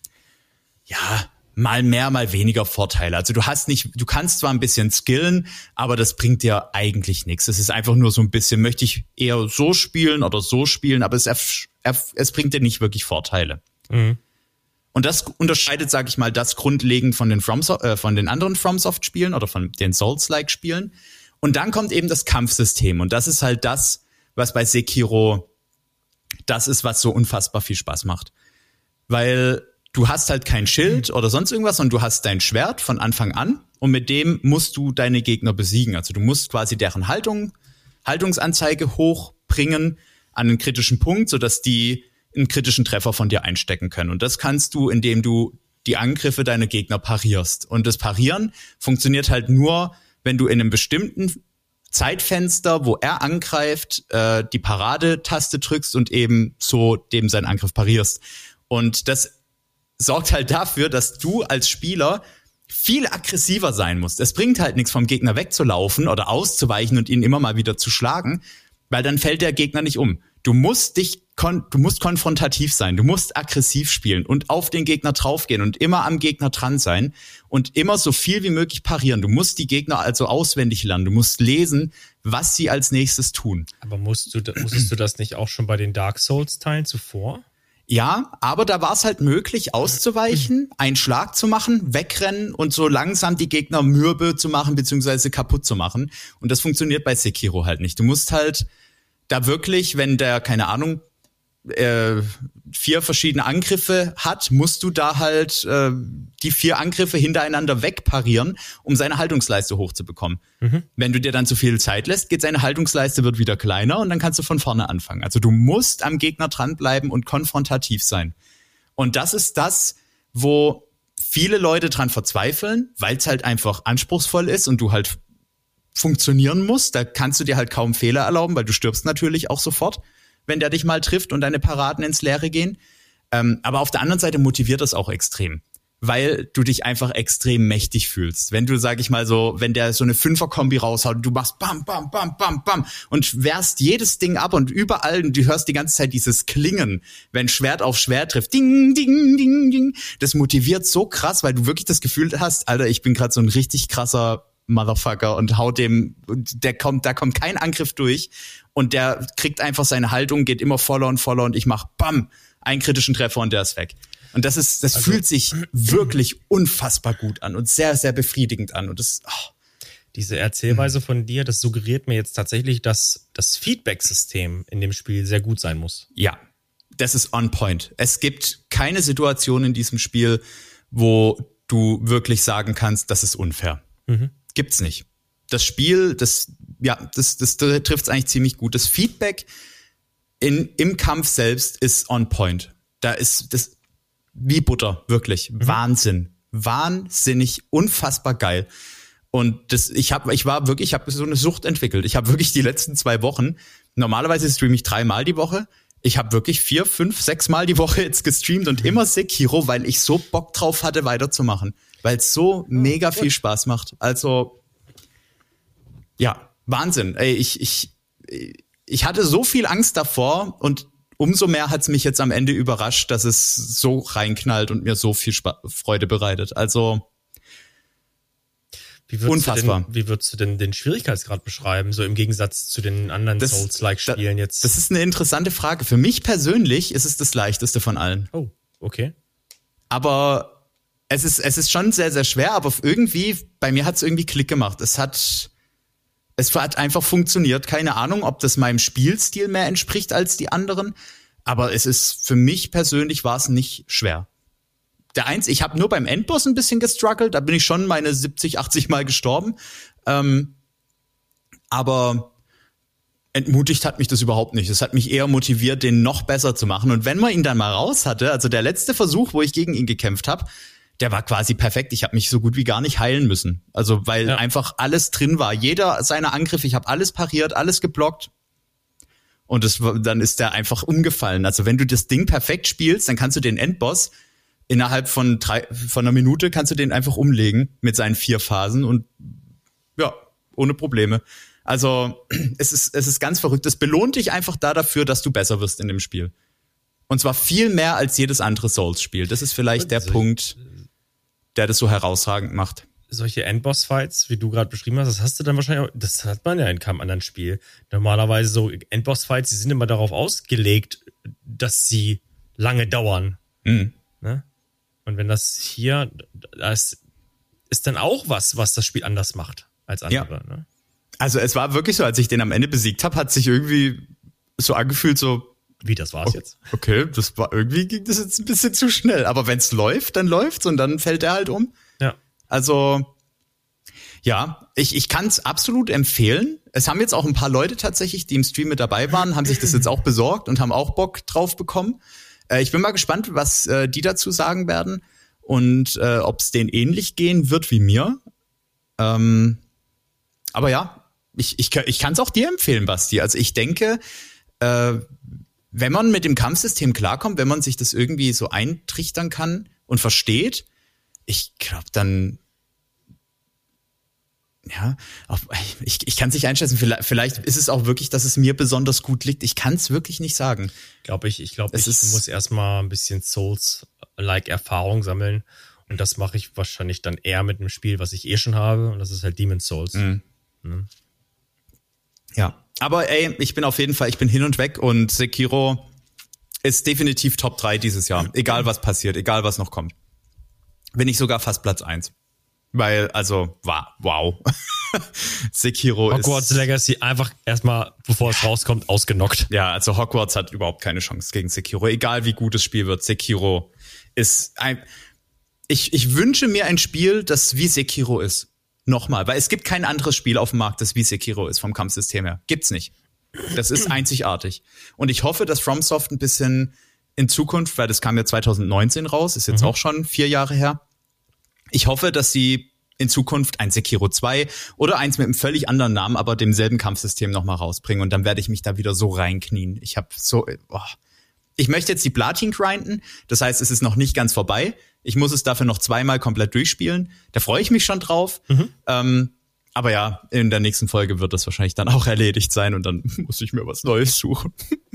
ja, mal mehr, mal weniger Vorteile. Also du kannst zwar ein bisschen skillen, aber das bringt dir eigentlich nichts. Es ist einfach nur so ein bisschen, möchte ich eher so spielen oder so spielen, aber es bringt dir nicht wirklich Vorteile. Mhm. Und das unterscheidet, sag ich mal, das grundlegend von den anderen FromSoft-Spielen oder von den Souls-like-Spielen. Und dann kommt eben das Kampfsystem. Und das ist halt das, was bei Sekiro das ist, was so unfassbar viel Spaß macht. Weil du hast halt kein Schild oder sonst irgendwas, sondern du hast dein Schwert von Anfang an und mit dem musst du deine Gegner besiegen. Also du musst quasi deren Haltungsanzeige hochbringen an einen kritischen Punkt, sodass die einen kritischen Treffer von dir einstecken können. Und das kannst du, indem du die Angriffe deiner Gegner parierst. Und das Parieren funktioniert halt nur, wenn du in einem bestimmten Zeitfenster, wo er angreift, die Paradetaste drückst und eben so dem seinen Angriff parierst. Und das sorgt halt dafür, dass du als Spieler viel aggressiver sein musst. Es bringt halt nichts, vom Gegner wegzulaufen oder auszuweichen und ihn immer mal wieder zu schlagen, weil dann fällt der Gegner nicht um. Du musst konfrontativ sein, du musst aggressiv spielen und auf den Gegner draufgehen und immer am Gegner dran sein und immer so viel wie möglich parieren. Du musst die Gegner also auswendig lernen, du musst lesen, was sie als nächstes tun. Aber musstest du das nicht auch schon bei den Dark Souls-Teilen zuvor? Ja, aber da war es halt möglich, auszuweichen, einen Schlag zu machen, wegrennen und so langsam die Gegner mürbe zu machen beziehungsweise kaputt zu machen. Und das funktioniert bei Sekiro halt nicht. Du musst halt da wirklich, wenn der, keine Ahnung, 4 verschiedene Angriffe hat, musst du da halt die 4 Angriffe hintereinander wegparieren, um seine Haltungsleiste hochzubekommen. Wenn du dir dann zu viel Zeit lässt, geht seine Haltungsleiste, wird wieder kleiner und dann kannst du von vorne anfangen. Also du musst am Gegner dranbleiben und konfrontativ sein. Und das ist das, wo viele Leute dran verzweifeln, weil es halt einfach anspruchsvoll ist und du halt funktionieren musst. Da kannst du dir halt kaum Fehler erlauben, weil du stirbst natürlich auch sofort, wenn der dich mal trifft und deine Paraden ins Leere gehen. Aber auf der anderen Seite motiviert das auch extrem, weil du dich einfach extrem mächtig fühlst. Wenn du, sag ich mal so, wenn der so eine 5er-Kombi raushaut und du machst bam, bam, bam, bam, bam und wehrst jedes Ding ab und überall und du hörst die ganze Zeit dieses Klingen, wenn Schwert auf Schwert trifft, ding, ding, ding, ding. Das motiviert so krass, weil du wirklich das Gefühl hast, Alter, ich bin gerade so ein richtig krasser Motherfucker und haut dem, da kommt kein Angriff durch und der kriegt einfach seine Haltung, geht immer voller und ich mach bam, einen kritischen Treffer und der ist weg. Und das fühlt sich wirklich unfassbar gut an und sehr, sehr befriedigend an und Diese Erzählweise von dir, das suggeriert mir jetzt tatsächlich, dass das Feedback-System in dem Spiel sehr gut sein muss. Ja, das ist on point. Es gibt keine Situation in diesem Spiel, wo du wirklich sagen kannst, das ist unfair. Gibt's nicht. Das Spiel, das trifft es eigentlich ziemlich gut. Das Feedback im Kampf selbst ist on point. Da ist das wie Butter, wirklich. Wahnsinn. Wahnsinnig, unfassbar geil. Und ich habe so eine Sucht entwickelt. Ich habe wirklich die letzten 2 Wochen, normalerweise streame ich 3-mal die Woche. Ich habe wirklich 4, 5, 6 Mal die Woche jetzt gestreamt und immer Sekiro, weil ich so Bock drauf hatte, weiterzumachen. Weil es so mega viel Spaß macht. Also, ja, Wahnsinn. Ey, ich hatte so viel Angst davor und umso mehr hat's mich jetzt am Ende überrascht, dass es so reinknallt und mir so viel Freude bereitet. Also, unfassbar. Wie würdest du denn den Schwierigkeitsgrad beschreiben, so im Gegensatz zu den anderen Souls-like-Spielen jetzt? Das ist eine interessante Frage. Für mich persönlich ist es das leichteste von allen. Oh, okay. Aber es ist schon sehr, sehr schwer, aber irgendwie, bei mir hat es irgendwie Klick gemacht. Es hat einfach funktioniert. Keine Ahnung, ob das meinem Spielstil mehr entspricht als die anderen. Aber für mich persönlich war es nicht schwer. Ich habe nur beim Endboss ein bisschen gestruggelt. Da bin ich schon meine 70, 80 Mal gestorben. Aber entmutigt hat mich das überhaupt nicht. Es hat mich eher motiviert, den noch besser zu machen. Und wenn man ihn dann mal raus hatte, also der letzte Versuch, wo ich gegen ihn gekämpft habe, der war quasi perfekt. Ich habe mich so gut wie gar nicht heilen müssen. Also weil einfach alles drin war. Jeder seiner Angriffe, ich habe alles pariert, alles geblockt. Und dann ist der einfach umgefallen. Also wenn du das Ding perfekt spielst, dann kannst du den Endboss innerhalb von einer Minute kannst du den einfach umlegen mit seinen 4 Phasen und ja, ohne Probleme. Also es ist ganz verrückt. Es belohnt dich einfach dafür, dass du besser wirst in dem Spiel. Und zwar viel mehr als jedes andere Souls-Spiel. Das ist vielleicht der Punkt, der das so herausragend macht. Solche Endboss-Fights, wie du gerade beschrieben hast, das hast du dann wahrscheinlich auch, das hat man ja in keinem anderen Spiel. Normalerweise so Endboss-Fights, die sind immer darauf ausgelegt, dass sie lange dauern. Ne? Und wenn das hier, das ist dann auch was das Spiel anders macht als andere. Ja. Ne? Also es war wirklich so, als ich den am Ende besiegt habe, hat sich irgendwie so angefühlt, so wie, das war's jetzt? Okay, ging das jetzt ein bisschen zu schnell. Aber wenn's läuft, dann läuft's und dann fällt er halt um. Ja. Also, ja, ich kann's absolut empfehlen. Es haben jetzt auch ein paar Leute tatsächlich, die im Stream mit dabei waren, haben sich das jetzt auch besorgt und haben auch Bock drauf bekommen. Ich bin mal gespannt, was die dazu sagen werden und ob es denen ähnlich gehen wird wie mir. Aber ja, ich kann es auch dir empfehlen, Basti. Also ich denke, wenn man mit dem Kampfsystem klarkommt, wenn man sich das irgendwie so eintrichtern kann und versteht, ich glaube dann, ja, ich kann es nicht einschätzen. Vielleicht ist es auch wirklich, dass es mir besonders gut liegt. Ich kann es wirklich nicht sagen. Ich muss erstmal ein bisschen Souls-like Erfahrung sammeln. Und das mache ich wahrscheinlich dann eher mit einem Spiel, was ich schon habe. Und das ist halt Demon's Souls. Mhm. Ja, aber ich bin auf jeden Fall, ich bin hin und weg. Und Sekiro ist definitiv Top 3 dieses Jahr. Egal was passiert, egal was noch kommt. Bin ich sogar fast Platz 1. Weil, also, wow. Sekiro Hogwarts Legacy einfach erstmal, bevor es rauskommt, ausgenockt. Ja, also Hogwarts hat überhaupt keine Chance gegen Sekiro. Egal wie gut das Spiel wird, Sekiro ist ich wünsche mir ein Spiel, das wie Sekiro ist. Nochmal, weil es gibt kein anderes Spiel auf dem Markt, das wie Sekiro ist vom Kampfsystem her. Gibt's nicht. Das ist einzigartig. Und ich hoffe, dass FromSoft ein bisschen in Zukunft, weil das kam ja 2019 raus, ist jetzt auch schon 4 Jahre her. Ich hoffe, dass sie in Zukunft ein Sekiro 2 oder eins mit einem völlig anderen Namen, aber demselben Kampfsystem nochmal rausbringen. Und dann werde ich mich da wieder so reinknien. Ich möchte jetzt die Platin grinden. Das heißt, es ist noch nicht ganz vorbei. Ich muss es dafür noch 2-mal komplett durchspielen. Da freue ich mich schon drauf. Aber ja, in der nächsten Folge wird das wahrscheinlich dann auch erledigt sein und dann muss ich mir was Neues suchen.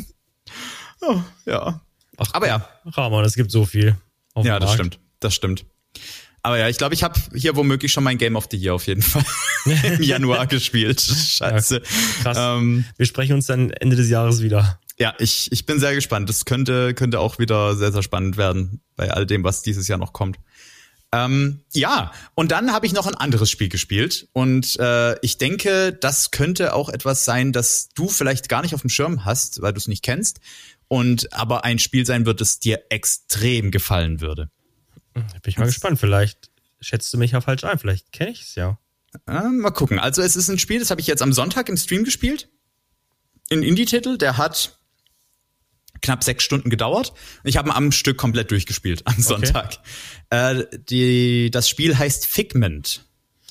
Ja. Aber ja. Ramon, es gibt so viel. Ja, das stimmt. Aber ja, ich glaube, ich habe hier womöglich schon mein Game of the Year auf jeden Fall im Januar gespielt. Scheiße. Ja, krass. Wir sprechen uns dann Ende des Jahres wieder. Ja, ich bin sehr gespannt. Das könnte auch wieder sehr, sehr spannend werden bei all dem, was dieses Jahr noch kommt. Ja, und dann habe ich noch ein anderes Spiel gespielt. Und ich denke, das könnte auch etwas sein, das du vielleicht gar nicht auf dem Schirm hast, weil du es nicht kennst. Und aber ein Spiel sein wird, das dir extrem gefallen würde. Bin ich mal gespannt. Vielleicht schätzt du mich ja falsch ein. Vielleicht kenne ich es ja. Mal gucken. Also es ist ein Spiel, das habe ich jetzt am Sonntag im Stream gespielt. Ein Indie-Titel, der hat knapp 6 Stunden gedauert. Ich habe ihn am Stück komplett durchgespielt am Sonntag. Das Spiel heißt Figment.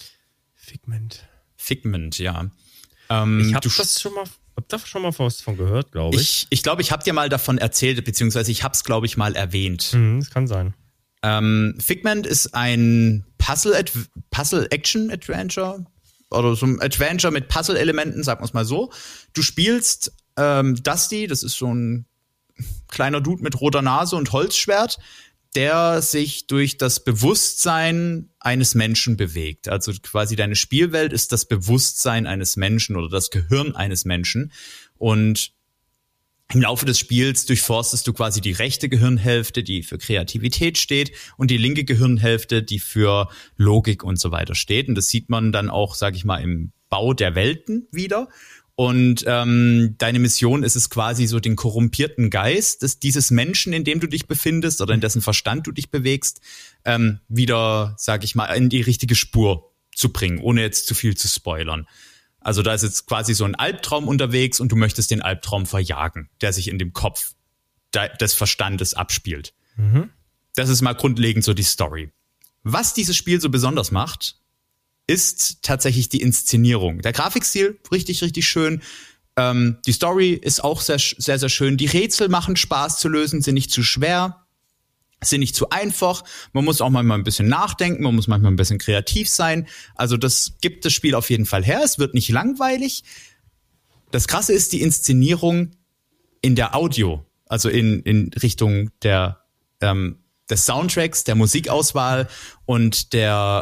Figment, ja. Ich habe da schon mal was von gehört, glaube ich. Ich glaube, ich habe dir mal davon erzählt, beziehungsweise ich habe es, glaube ich, mal erwähnt. Das kann sein. Figment ist ein Puzzle-Action-Adventure oder so ein Adventure mit Puzzle-Elementen, sagen wir es mal so. Du spielst Dusty, das ist so ein kleiner Dude mit roter Nase und Holzschwert, der sich durch das Bewusstsein eines Menschen bewegt. Also quasi deine Spielwelt ist das Bewusstsein eines Menschen oder das Gehirn eines Menschen. Und im Laufe des Spiels durchforstest du quasi die rechte Gehirnhälfte, die für Kreativität steht, und die linke Gehirnhälfte, die für Logik und so weiter steht. Und das sieht man dann auch, sag ich mal, im Bau der Welten wieder. Und deine Mission ist es quasi so, den korrumpierten Geist dieses Menschen, in dem du dich befindest oder in dessen Verstand du dich bewegst, wieder, sag ich mal, in die richtige Spur zu bringen, ohne jetzt zu viel zu spoilern. Also da ist jetzt quasi so ein Albtraum unterwegs und du möchtest den Albtraum verjagen, der sich in dem Kopf des Verstandes abspielt. Das ist mal grundlegend so die Story. Was dieses Spiel so besonders macht, ist tatsächlich die Inszenierung. Der Grafikstil, richtig, richtig schön. Die Story ist auch sehr, sehr, sehr schön. Die Rätsel machen Spaß zu lösen, sind nicht zu schwer, sind nicht zu einfach. Man muss auch manchmal ein bisschen nachdenken, man muss manchmal ein bisschen kreativ sein. Also das gibt das Spiel auf jeden Fall her. Es wird nicht langweilig. Das Krasse ist die Inszenierung in der Audio, also in Richtung des Soundtracks, der Musikauswahl und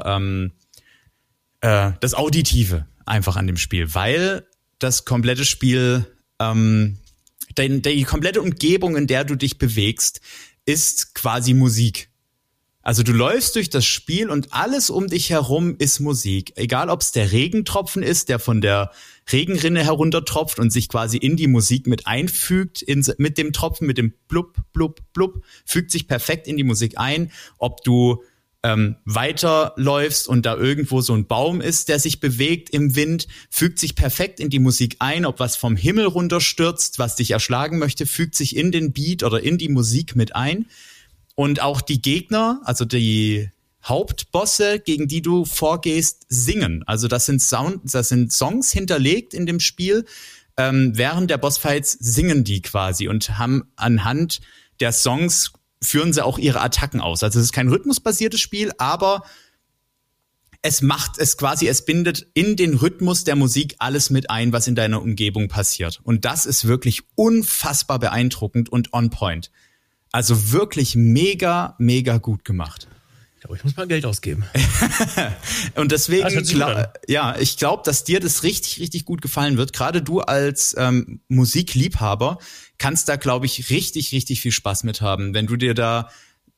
das Auditive einfach an dem Spiel, weil das komplette Spiel, die komplette Umgebung, in der du dich bewegst, ist quasi Musik. Also du läufst durch das Spiel und alles um dich herum ist Musik. Egal, ob es der Regentropfen ist, der von der Regenrinne heruntertropft und sich quasi in die Musik mit einfügt, mit dem Tropfen, mit dem Blub, Blub, Blub, fügt sich perfekt in die Musik ein. Ob du weiterläufst und da irgendwo so ein Baum ist, der sich bewegt im Wind, fügt sich perfekt in die Musik ein. Ob was vom Himmel runterstürzt, was dich erschlagen möchte, fügt sich in den Beat oder in die Musik mit ein. Und auch die Gegner, also die Hauptbosse, gegen die du vorgehst, singen. Also das sind Songs hinterlegt in dem Spiel. Während der Bossfights singen die quasi und haben anhand der Songs führen sie auch ihre Attacken aus. Also es ist kein rhythmusbasiertes Spiel, aber es bindet in den Rhythmus der Musik alles mit ein, was in deiner Umgebung passiert. Und das ist wirklich unfassbar beeindruckend und on point. Also wirklich mega, mega gut gemacht. Ich glaube, ich muss mal Geld ausgeben. Und deswegen, ich glaube, dass dir das richtig, richtig gut gefallen wird. Gerade du als Musikliebhaber kannst da, glaube ich, richtig, richtig viel Spaß mit haben. Wenn du dich da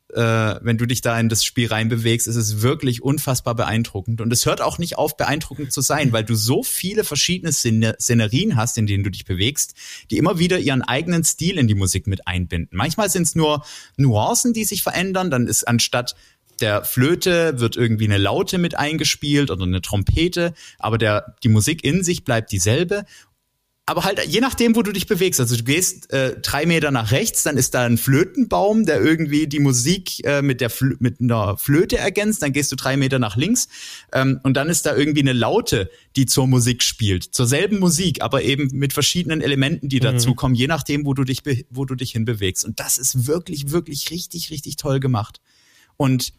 in das Spiel reinbewegst, ist es wirklich unfassbar beeindruckend. Und es hört auch nicht auf, beeindruckend zu sein, weil du so viele verschiedene Szenerien hast, in denen du dich bewegst, die immer wieder ihren eigenen Stil in die Musik mit einbinden. Manchmal sind es nur Nuancen, die sich verändern. Dann ist anstatt der Flöte wird irgendwie eine Laute mit eingespielt oder eine Trompete, aber die Musik in sich bleibt dieselbe. Aber halt je nachdem, wo du dich bewegst. Also du gehst 3 Meter nach rechts, dann ist da ein Flötenbaum, der irgendwie die Musik mit einer Flöte ergänzt. Dann gehst du 3 Meter nach links und dann ist da irgendwie eine Laute, die zur Musik spielt. Zur selben Musik, aber eben mit verschiedenen Elementen, die dazukommen, je nachdem, wo du dich hinbewegst. Und das ist wirklich, wirklich richtig, richtig toll gemacht. Und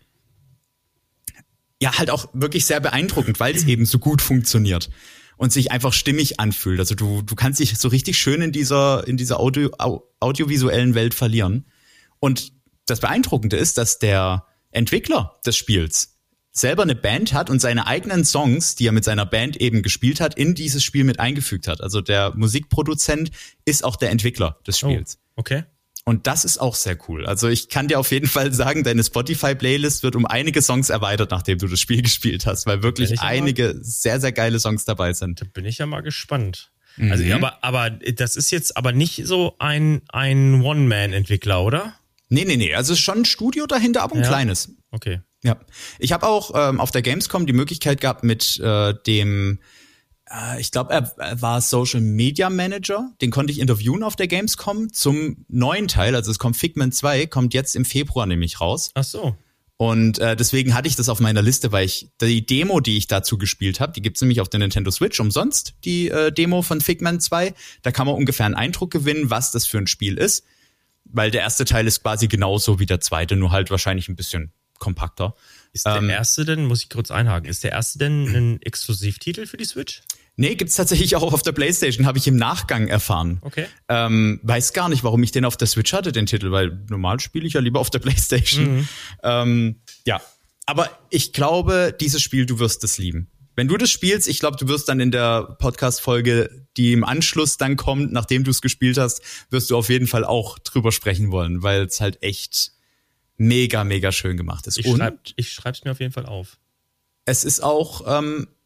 ja, halt auch wirklich sehr beeindruckend, weil es eben so gut funktioniert und sich einfach stimmig anfühlt. Also du kannst dich so richtig schön in dieser audiovisuellen Welt verlieren. Und das Beeindruckende ist, dass der Entwickler des Spiels selber eine Band hat und seine eigenen Songs, die er mit seiner Band eben gespielt hat, in dieses Spiel mit eingefügt hat. Also der Musikproduzent ist auch der Entwickler des Spiels. Oh, okay. Und das ist auch sehr cool. Also ich kann dir auf jeden Fall sagen, deine Spotify-Playlist wird um einige Songs erweitert, nachdem du das Spiel gespielt hast, weil wirklich einige sehr, sehr geile Songs dabei sind. Da bin ich ja mal gespannt. Also, aber das ist jetzt aber nicht so ein One-Man-Entwickler, oder? Nee. Also es ist schon ein Studio dahinter, aber ein kleines. Okay. Ja. Ich habe auch auf der Gamescom die Möglichkeit gehabt, mit dem ich glaube, er war Social Media Manager. Den konnte ich interviewen auf der Gamescom zum neuen Teil. Also es kommt Figment 2, kommt jetzt im Februar nämlich raus. Ach so. Und deswegen hatte ich das auf meiner Liste, weil die Demo, die ich dazu gespielt habe, die gibt's nämlich auf der Nintendo Switch umsonst, die Demo von Figment 2. Da kann man ungefähr einen Eindruck gewinnen, was das für ein Spiel ist. Weil der erste Teil ist quasi genauso wie der zweite, nur halt wahrscheinlich ein bisschen kompakter. Ist der erste denn, muss ich kurz einhaken, ist der erste denn ein Exklusivtitel für die Switch? Nee, gibt's tatsächlich auch auf der PlayStation, habe ich im Nachgang erfahren. Okay. Weiß gar nicht, warum ich den auf der Switch hatte, den Titel, weil normal spiele ich ja lieber auf der PlayStation. Ja, aber ich glaube, dieses Spiel, du wirst es lieben. Wenn du das spielst, ich glaube, du wirst dann in der Podcast-Folge, die im Anschluss dann kommt, nachdem du es gespielt hast, wirst du auf jeden Fall auch drüber sprechen wollen, weil es halt echt mega, mega schön gemacht ist. Ich schreib's mir auf jeden Fall auf. Es ist auch,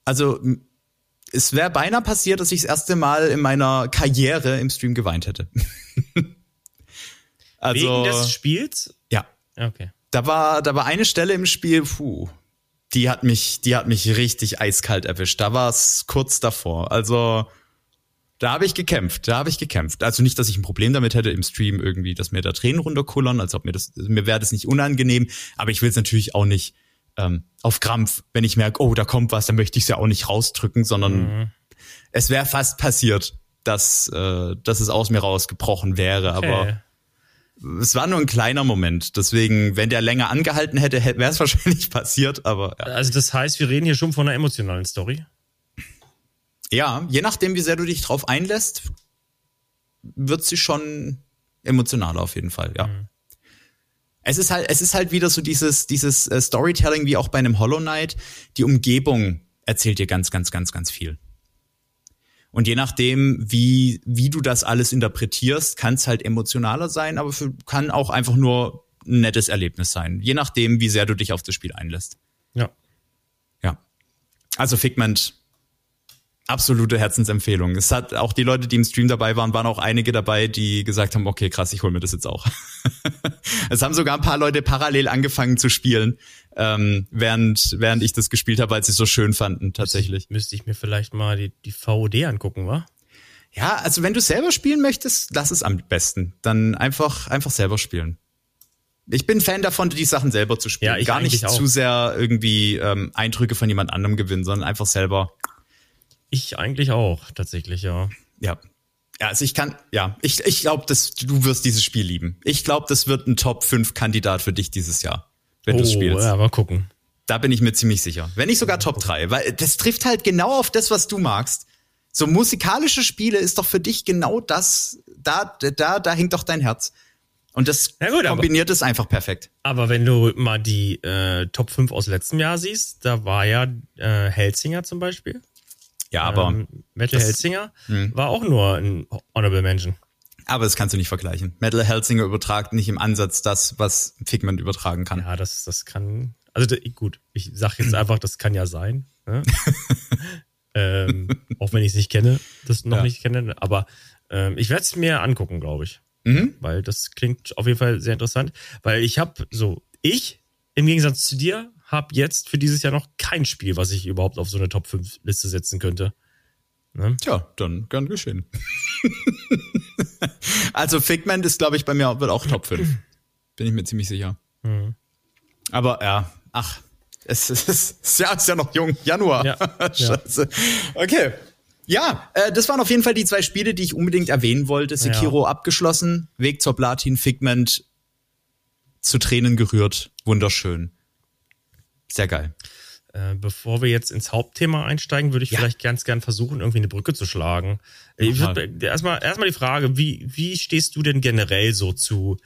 es wäre beinahe passiert, dass ich das erste Mal in meiner Karriere im Stream geweint hätte. Also, wegen des Spiels? Ja. Okay. Da war eine Stelle im Spiel, die hat mich richtig eiskalt erwischt. Da war es kurz davor. Also da habe ich gekämpft. Also nicht, dass ich ein Problem damit hätte im Stream irgendwie, dass mir da Tränen runterkullern, als ob mir wäre das nicht unangenehm. Aber ich will es natürlich auch nicht auf Krampf, wenn ich merke, oh, da kommt was, dann möchte ich es ja auch nicht rausdrücken, sondern es wäre fast passiert, dass es aus mir rausgebrochen wäre. Okay. Aber es war nur ein kleiner Moment. Deswegen, wenn der länger angehalten hätte, wäre es wahrscheinlich passiert. Aber ja. Also das heißt, wir reden hier schon von einer emotionalen Story? Ja, je nachdem, wie sehr du dich drauf einlässt, wird sie schon emotionaler auf jeden Fall, ja. Es ist halt wieder so dieses Storytelling wie auch bei einem Hollow Knight. Die Umgebung erzählt dir ganz, ganz, ganz, ganz viel. Und je nachdem, wie du das alles interpretierst, kann es halt emotionaler sein, aber kann auch einfach nur ein nettes Erlebnis sein. Je nachdem, wie sehr du dich auf das Spiel einlässt. Ja. Ja. Also Figment, absolute Herzensempfehlung. Es hat auch die Leute, die im Stream dabei waren auch einige dabei, die gesagt haben, okay, krass, ich hol mir das jetzt auch. Es haben sogar ein paar Leute parallel angefangen zu spielen, während ich das gespielt habe, weil sie es so schön fanden, tatsächlich. Müsste ich mir vielleicht mal die VOD angucken, wa? Ja, also wenn du selber spielen möchtest, lass es am besten. Dann einfach selber spielen. Ich bin Fan davon, die Sachen selber zu spielen. Ja, ich gar nicht eigentlich auch. zu sehr irgendwie Eindrücke von jemand anderem gewinnen, sondern einfach selber. Ich eigentlich auch, tatsächlich, ja. Ja. Ja, also ich glaube, du wirst dieses Spiel lieben. Ich glaube, das wird ein Top-5-Kandidat für dich dieses Jahr, wenn du es spielst. Ja, mal gucken. Da bin ich mir ziemlich sicher. Wenn nicht sogar Top 3, weil das trifft halt genau auf das, was du magst. So musikalische Spiele ist doch für dich genau das, da hängt doch dein Herz. Und das kombiniert es einfach perfekt. Aber wenn du mal die Top 5 aus letztem Jahr siehst, da war ja Hellsinger zum Beispiel. Ja, aber Metal Hellsinger war auch nur ein Honorable Mention. Aber das kannst du nicht vergleichen. Metal Hellsinger übertragt nicht im Ansatz das, was Figment übertragen kann. Ja, das kann. Also gut, ich sag jetzt einfach, das kann ja sein. Ne? Auch wenn ich es nicht kenne, nicht kenne. Aber ich werde es mir angucken, glaube ich. Weil das klingt auf jeden Fall sehr interessant. Weil ich im Gegensatz zu dir habe jetzt für dieses Jahr noch kein Spiel, was ich überhaupt auf so eine Top 5 Liste setzen könnte. Ne? Tja, dann gern geschehen. Also Figment ist, glaube ich, bei mir wird auch Top 5. Bin ich mir ziemlich sicher. Aber ja, es ist ja noch jung. Januar. Ja. Scheiße. Okay. Ja, das waren auf jeden Fall die 2 Spiele, die ich unbedingt erwähnen wollte. Sekiro abgeschlossen, Weg zur Platin, Figment zu Tränen gerührt. Wunderschön. Sehr geil. Bevor wir jetzt ins Hauptthema einsteigen, würde ich vielleicht ganz gern versuchen, irgendwie eine Brücke zu schlagen. Erstmal die Frage, wie stehst du denn generell so zu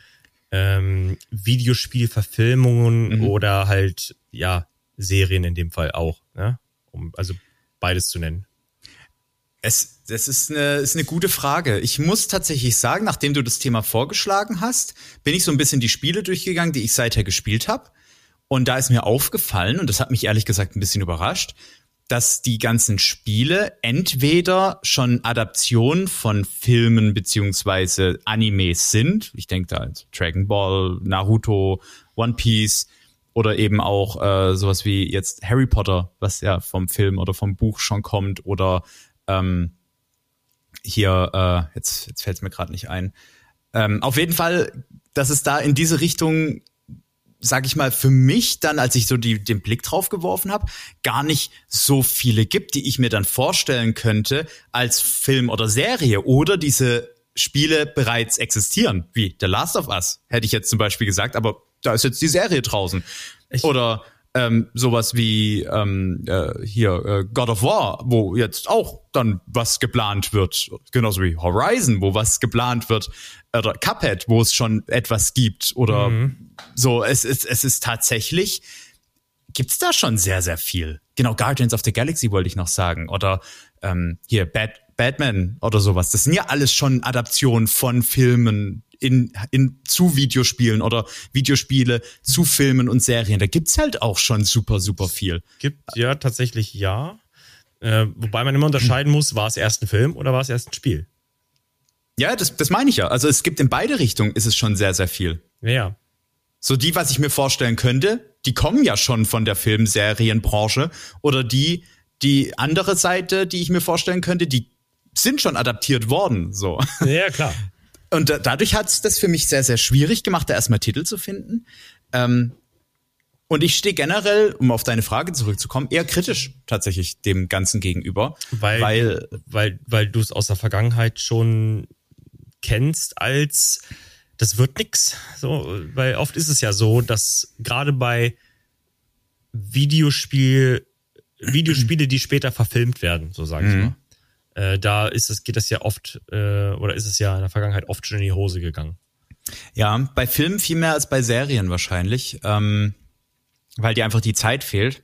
Videospielverfilmungen oder halt, Serien in dem Fall auch, ne? Also beides zu nennen. Das ist eine gute Frage. Ich muss tatsächlich sagen, nachdem du das Thema vorgeschlagen hast, bin ich so ein bisschen die Spiele durchgegangen, die ich seither gespielt habe. Und da ist mir aufgefallen, und das hat mich ehrlich gesagt ein bisschen überrascht, dass die ganzen Spiele entweder schon Adaptionen von Filmen beziehungsweise Animes sind. Ich denke da an Dragon Ball, Naruto, One Piece oder eben auch sowas wie jetzt Harry Potter, was ja vom Film oder vom Buch schon kommt, oder jetzt fällt es mir gerade nicht ein. Auf jeden Fall, dass es da in diese Richtung, sag ich mal, für mich dann, als ich so den Blick drauf geworfen habe, gar nicht so viele gibt, die ich mir dann vorstellen könnte als Film oder Serie, oder diese Spiele bereits existieren, wie The Last of Us, hätte ich jetzt zum Beispiel gesagt, aber da ist jetzt die Serie draußen. Oder sowas wie God of War, wo jetzt auch dann was geplant wird, genauso wie Horizon, wo was geplant wird, oder Cuphead, wo es schon etwas gibt, oder so. Es ist tatsächlich, gibt's da schon sehr, sehr viel. Genau, Guardians of the Galaxy wollte ich noch sagen, oder Batman oder sowas. Das sind ja alles schon Adaptionen von Filmen zu Videospielen oder Videospiele zu Filmen und Serien. Da gibt's halt auch schon super, super viel. Gibt ja tatsächlich wobei man immer unterscheiden muss, war es erst ein Film oder war es erst ein Spiel? Ja, das meine ich ja. Also es gibt in beide Richtungen, ist es schon sehr, sehr viel. Ja. So die, was ich mir vorstellen könnte, die kommen ja schon von der Filmserienbranche, oder die andere Seite, die ich mir vorstellen könnte, die sind schon adaptiert worden. So. Ja, klar. Und dadurch hat es das für mich sehr, sehr schwierig gemacht, da erstmal Titel zu finden. Und ich stehe generell, um auf deine Frage zurückzukommen, eher kritisch tatsächlich dem Ganzen gegenüber. Weil du es aus der Vergangenheit schon kennst als, das wird nix. So, weil oft ist es ja so, dass gerade bei Videospiele, die später verfilmt werden, so sage ich mal. Geht das ja oft, oder ist es ja in der Vergangenheit oft schon in die Hose gegangen. Ja, bei Filmen viel mehr als bei Serien wahrscheinlich, weil dir einfach die Zeit fehlt.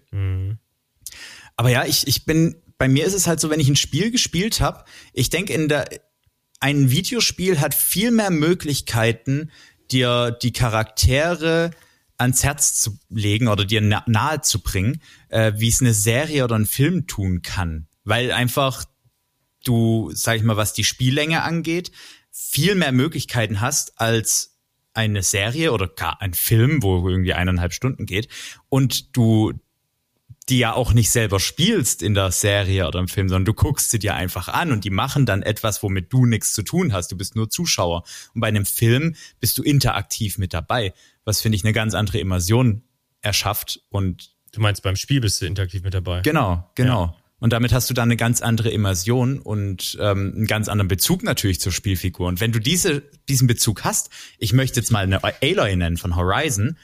Aber ja, bei mir ist es halt so, wenn ich ein Spiel gespielt habe, ich denke, ein Videospiel hat viel mehr Möglichkeiten, dir die Charaktere ans Herz zu legen oder dir nahe zu bringen, wie es eine Serie oder ein Film tun kann. Weil einfach du, sag ich mal, was die Spiellänge angeht, viel mehr Möglichkeiten hast als eine Serie oder gar ein Film, wo irgendwie 1,5 Stunden geht, und du die ja auch nicht selber spielst in der Serie oder im Film, sondern du guckst sie dir einfach an und die machen dann etwas, womit du nichts zu tun hast. Du bist nur Zuschauer. Und bei einem Film bist du interaktiv mit dabei, was, finde ich, eine ganz andere Immersion erschafft. Und du meinst, beim Spiel bist du interaktiv mit dabei? Genau. Ja. Und damit hast du dann eine ganz andere Immersion und einen ganz anderen Bezug natürlich zur Spielfigur. Und wenn du diesen Bezug hast, ich möchte jetzt mal eine Aloy nennen von Horizon,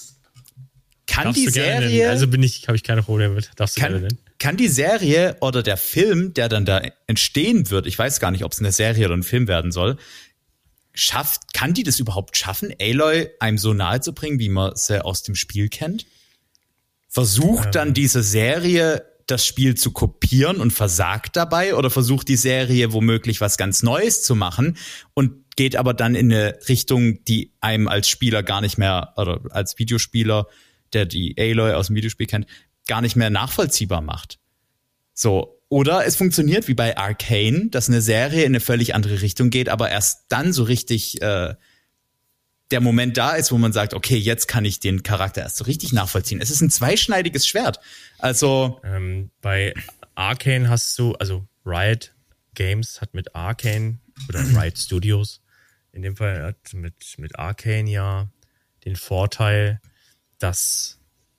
kann die Serie, also habe ich keine Probleme mit. Darfst du gerne nennen? Kann die Serie oder der Film, der dann da entstehen wird, ich weiß gar nicht, ob es eine Serie oder ein Film werden soll, kann die das überhaupt schaffen, Aloy einem so nahe zu bringen, wie man sie aus dem Spiel kennt? Versucht dann diese Serie das Spiel zu kopieren und versagt dabei, oder versucht die Serie womöglich was ganz Neues zu machen und geht aber dann in eine Richtung, die einem als Spieler gar nicht mehr, oder als Videospieler, der die Aloy aus dem Videospiel kennt, gar nicht mehr nachvollziehbar macht. So. Oder es funktioniert wie bei Arcane, dass eine Serie in eine völlig andere Richtung geht, aber erst dann so richtig der Moment da ist, wo man sagt, okay, jetzt kann ich den Charakter erst so richtig nachvollziehen. Es ist ein zweischneidiges Schwert. Also bei Arcane also Riot Games hat mit Arcane, oder Riot Studios, in dem Fall hat mit Arcane ja den Vorteil, dass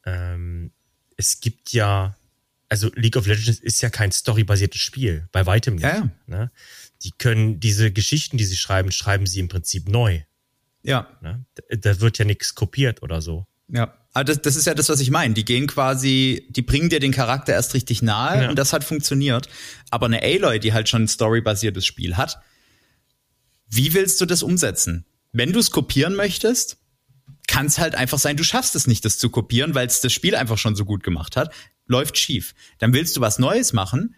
es gibt ja, also League of Legends ist ja kein storybasiertes Spiel, bei weitem nicht. Ja. Ne? Die können diese Geschichten, die sie schreiben sie im Prinzip neu. Ja. Ne? Da wird ja nichts kopiert oder so. Ja, aber das ist ja das, was ich meine. Die bringen dir den Charakter erst richtig nahe, und das hat funktioniert. Aber eine Aloy, die halt schon ein storybasiertes Spiel hat, wie willst du das umsetzen? Wenn du es kopieren möchtest, kann es halt einfach sein, du schaffst es nicht, das zu kopieren, weil es das Spiel einfach schon so gut gemacht hat. Läuft schief. Dann willst du was Neues machen,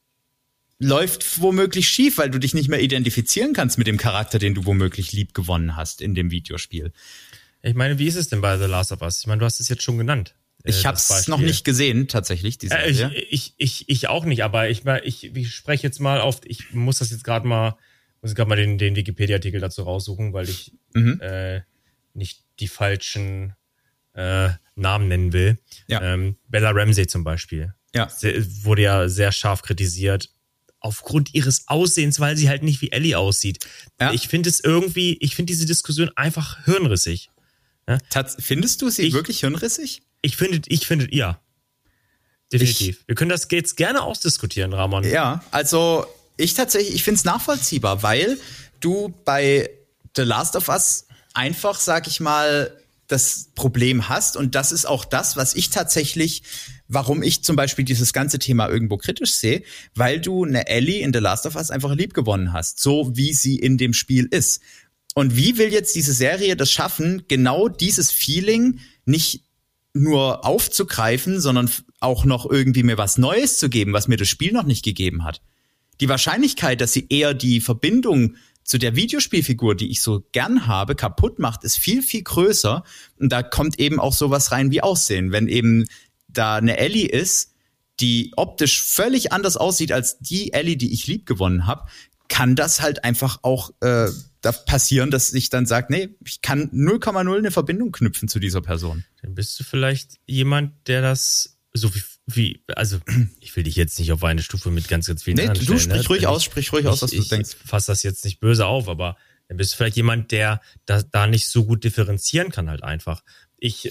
läuft womöglich schief, weil du dich nicht mehr identifizieren kannst mit dem Charakter, den du womöglich lieb gewonnen hast in dem Videospiel. Ich meine, wie ist es denn bei The Last of Us? Ich meine, du hast es jetzt schon genannt. Ich habe es noch nicht gesehen, tatsächlich, die Serie. Ich auch nicht, aber ich spreche jetzt mal auf, ich muss das jetzt gerade mal den Wikipedia-Artikel dazu raussuchen, weil ich nicht die falschen Namen nennen will. Ja. Bella Ramsey zum Beispiel. Ja. Wurde ja sehr scharf kritisiert. Aufgrund ihres Aussehens, weil sie halt nicht wie Ellie aussieht. Ja. Ich finde diese Diskussion einfach hirnrissig. Ja? Findest du sie wirklich hirnrissig? Ich finde, ja. Definitiv. Wir können das jetzt gerne ausdiskutieren, Ramon. Ja, also ich finde es nachvollziehbar, weil du bei The Last of Us einfach, sag ich mal, das Problem hast, und das ist auch das, was ich tatsächlich, warum ich zum Beispiel dieses ganze Thema irgendwo kritisch sehe, weil du eine Ellie in The Last of Us einfach lieb gewonnen hast, so wie sie in dem Spiel ist. Und wie will jetzt diese Serie das schaffen, genau dieses Feeling nicht nur aufzugreifen, sondern auch noch irgendwie mir was Neues zu geben, was mir das Spiel noch nicht gegeben hat? Die Wahrscheinlichkeit, dass sie eher die Verbindung zu der Videospielfigur, die ich so gern habe, kaputt macht, ist viel, viel größer. Und da kommt eben auch sowas rein wie Aussehen. Wenn eben da eine Ellie ist, die optisch völlig anders aussieht als die Ellie, die ich lieb gewonnen habe, kann das halt einfach auch da passieren, dass ich dann sage, nee, ich kann 0,0 eine Verbindung knüpfen zu dieser Person. Dann bist du vielleicht jemand, der das so also ich will dich jetzt nicht auf eine Stufe mit ganz, ganz vielen anderen stellen. Sprich ruhig aus, was du denkst. Ich fasse das jetzt nicht böse auf, aber dann bist du vielleicht jemand, der da nicht so gut differenzieren kann halt einfach. Ich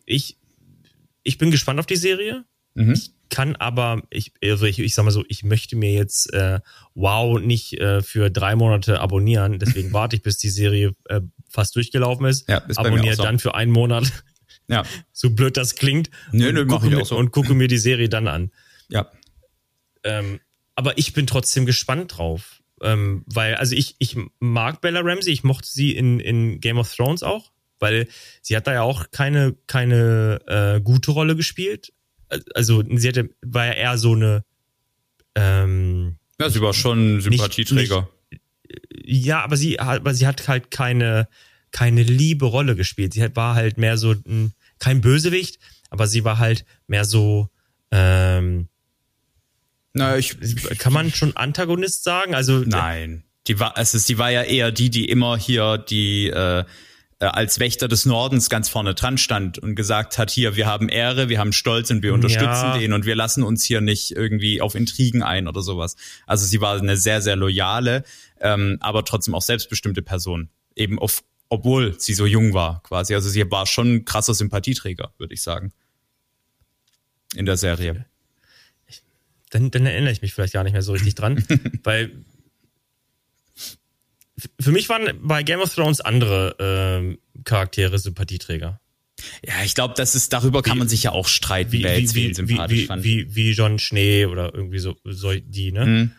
bin gespannt auf die Serie. Mhm. Ich kann aber, ich sag mal so, ich möchte mir jetzt WoW nicht für 3 Monate abonnieren, deswegen warte ich, bis die Serie fast durchgelaufen ist. Ja, ist abonniere dann für 1 Monat. Ja. So blöd das klingt. Und gucke mir die Serie dann an. Ja. Aber ich bin trotzdem gespannt drauf. Weil, also ich mag Bella Ramsey, ich mochte sie in Game of Thrones auch, weil sie hat da ja auch keine gute Rolle gespielt. Also sie war ja eher so eine sie war schon Sympathieträger. Ja, aber sie hat halt keine liebe Rolle gespielt. Sie war halt mehr so kein Bösewicht, aber sie war halt mehr so kann man schon Antagonist sagen? Also nein, sie war ja eher die immer hier die als Wächter des Nordens ganz vorne dran stand und gesagt hat, hier, wir haben Ehre, wir haben Stolz und wir unterstützen den und wir lassen uns hier nicht irgendwie auf Intrigen ein oder sowas. Also sie war eine sehr, sehr loyale, aber trotzdem auch selbstbestimmte Person. Eben obwohl sie so jung war quasi. Also sie war schon ein krasser Sympathieträger, würde ich sagen. In der Serie. Dann erinnere ich mich vielleicht gar nicht mehr so richtig dran, weil für mich waren bei Game of Thrones andere Charaktere Sympathieträger. Ja, ich glaube, darüber kann man sich ja auch streiten, wer jetzt wen sympathisch fand. Wie Jon Schnee oder irgendwie so die, ne? Mhm.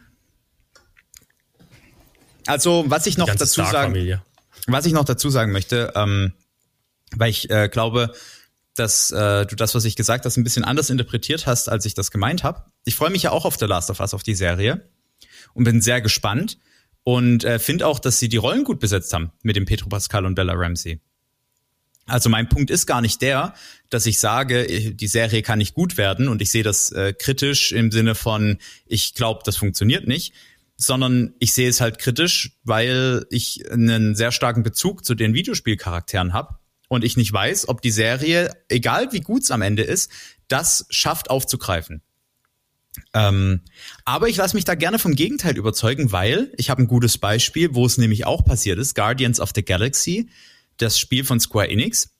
Also, was ich noch dazu sagen möchte, weil ich glaube, dass du das, was ich gesagt hast, ein bisschen anders interpretiert hast, als ich das gemeint habe. Ich freue mich ja auch auf The Last of Us, auf die Serie und bin sehr gespannt und finde auch, dass sie die Rollen gut besetzt haben mit dem Pedro Pascal und Bella Ramsey. Also mein Punkt ist gar nicht der, dass ich sage, die Serie kann nicht gut werden und ich sehe das kritisch im Sinne von, ich glaube, das funktioniert nicht, sondern ich sehe es halt kritisch, weil ich einen sehr starken Bezug zu den Videospielcharakteren habe und ich nicht weiß, ob die Serie, egal wie gut es am Ende ist, das schafft aufzugreifen. Aber ich lasse mich da gerne vom Gegenteil überzeugen, weil ich habe ein gutes Beispiel, wo es nämlich auch passiert ist, Guardians of the Galaxy, das Spiel von Square Enix.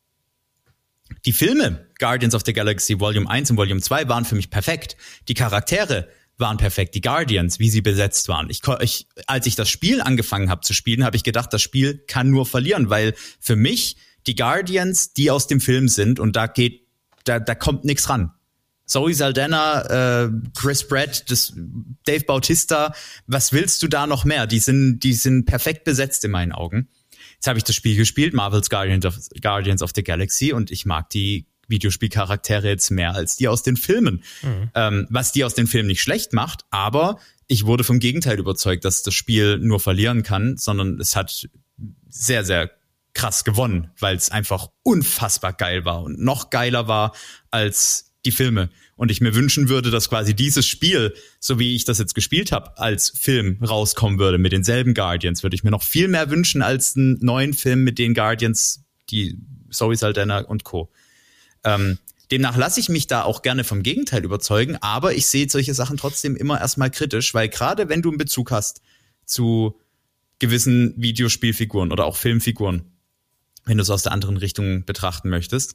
Die Filme Guardians of the Galaxy Volume 1 und Volume 2 waren für mich perfekt. Die Charaktere waren perfekt, die Guardians, wie sie besetzt waren. Als ich das Spiel angefangen habe zu spielen, habe ich gedacht, das Spiel kann nur verlieren, weil für mich die Guardians, die aus dem Film sind und da kommt nichts ran. Zoe Saldana, Chris Pratt, Dave Bautista, was willst du da noch mehr? Die sind perfekt besetzt in meinen Augen. Jetzt habe ich das Spiel gespielt, Marvel's Guardians of the Galaxy, und ich mag die Videospielcharaktere jetzt mehr als die aus den Filmen. Mhm. Was die aus den Filmen nicht schlecht macht, aber ich wurde vom Gegenteil überzeugt, dass das Spiel nur verlieren kann, sondern es hat sehr, sehr krass gewonnen, weil es einfach unfassbar geil war und noch geiler war als die Filme. Und ich mir wünschen würde, dass quasi dieses Spiel, so wie ich das jetzt gespielt habe, als Film rauskommen würde mit denselben Guardians, würde ich mir noch viel mehr wünschen als einen neuen Film mit den Guardians, die Zoe Saldana und Co. Demnach lasse ich mich da auch gerne vom Gegenteil überzeugen, aber ich sehe solche Sachen trotzdem immer erstmal kritisch, weil gerade wenn du einen Bezug hast zu gewissen Videospielfiguren oder auch Filmfiguren, wenn du es aus der anderen Richtung betrachten möchtest,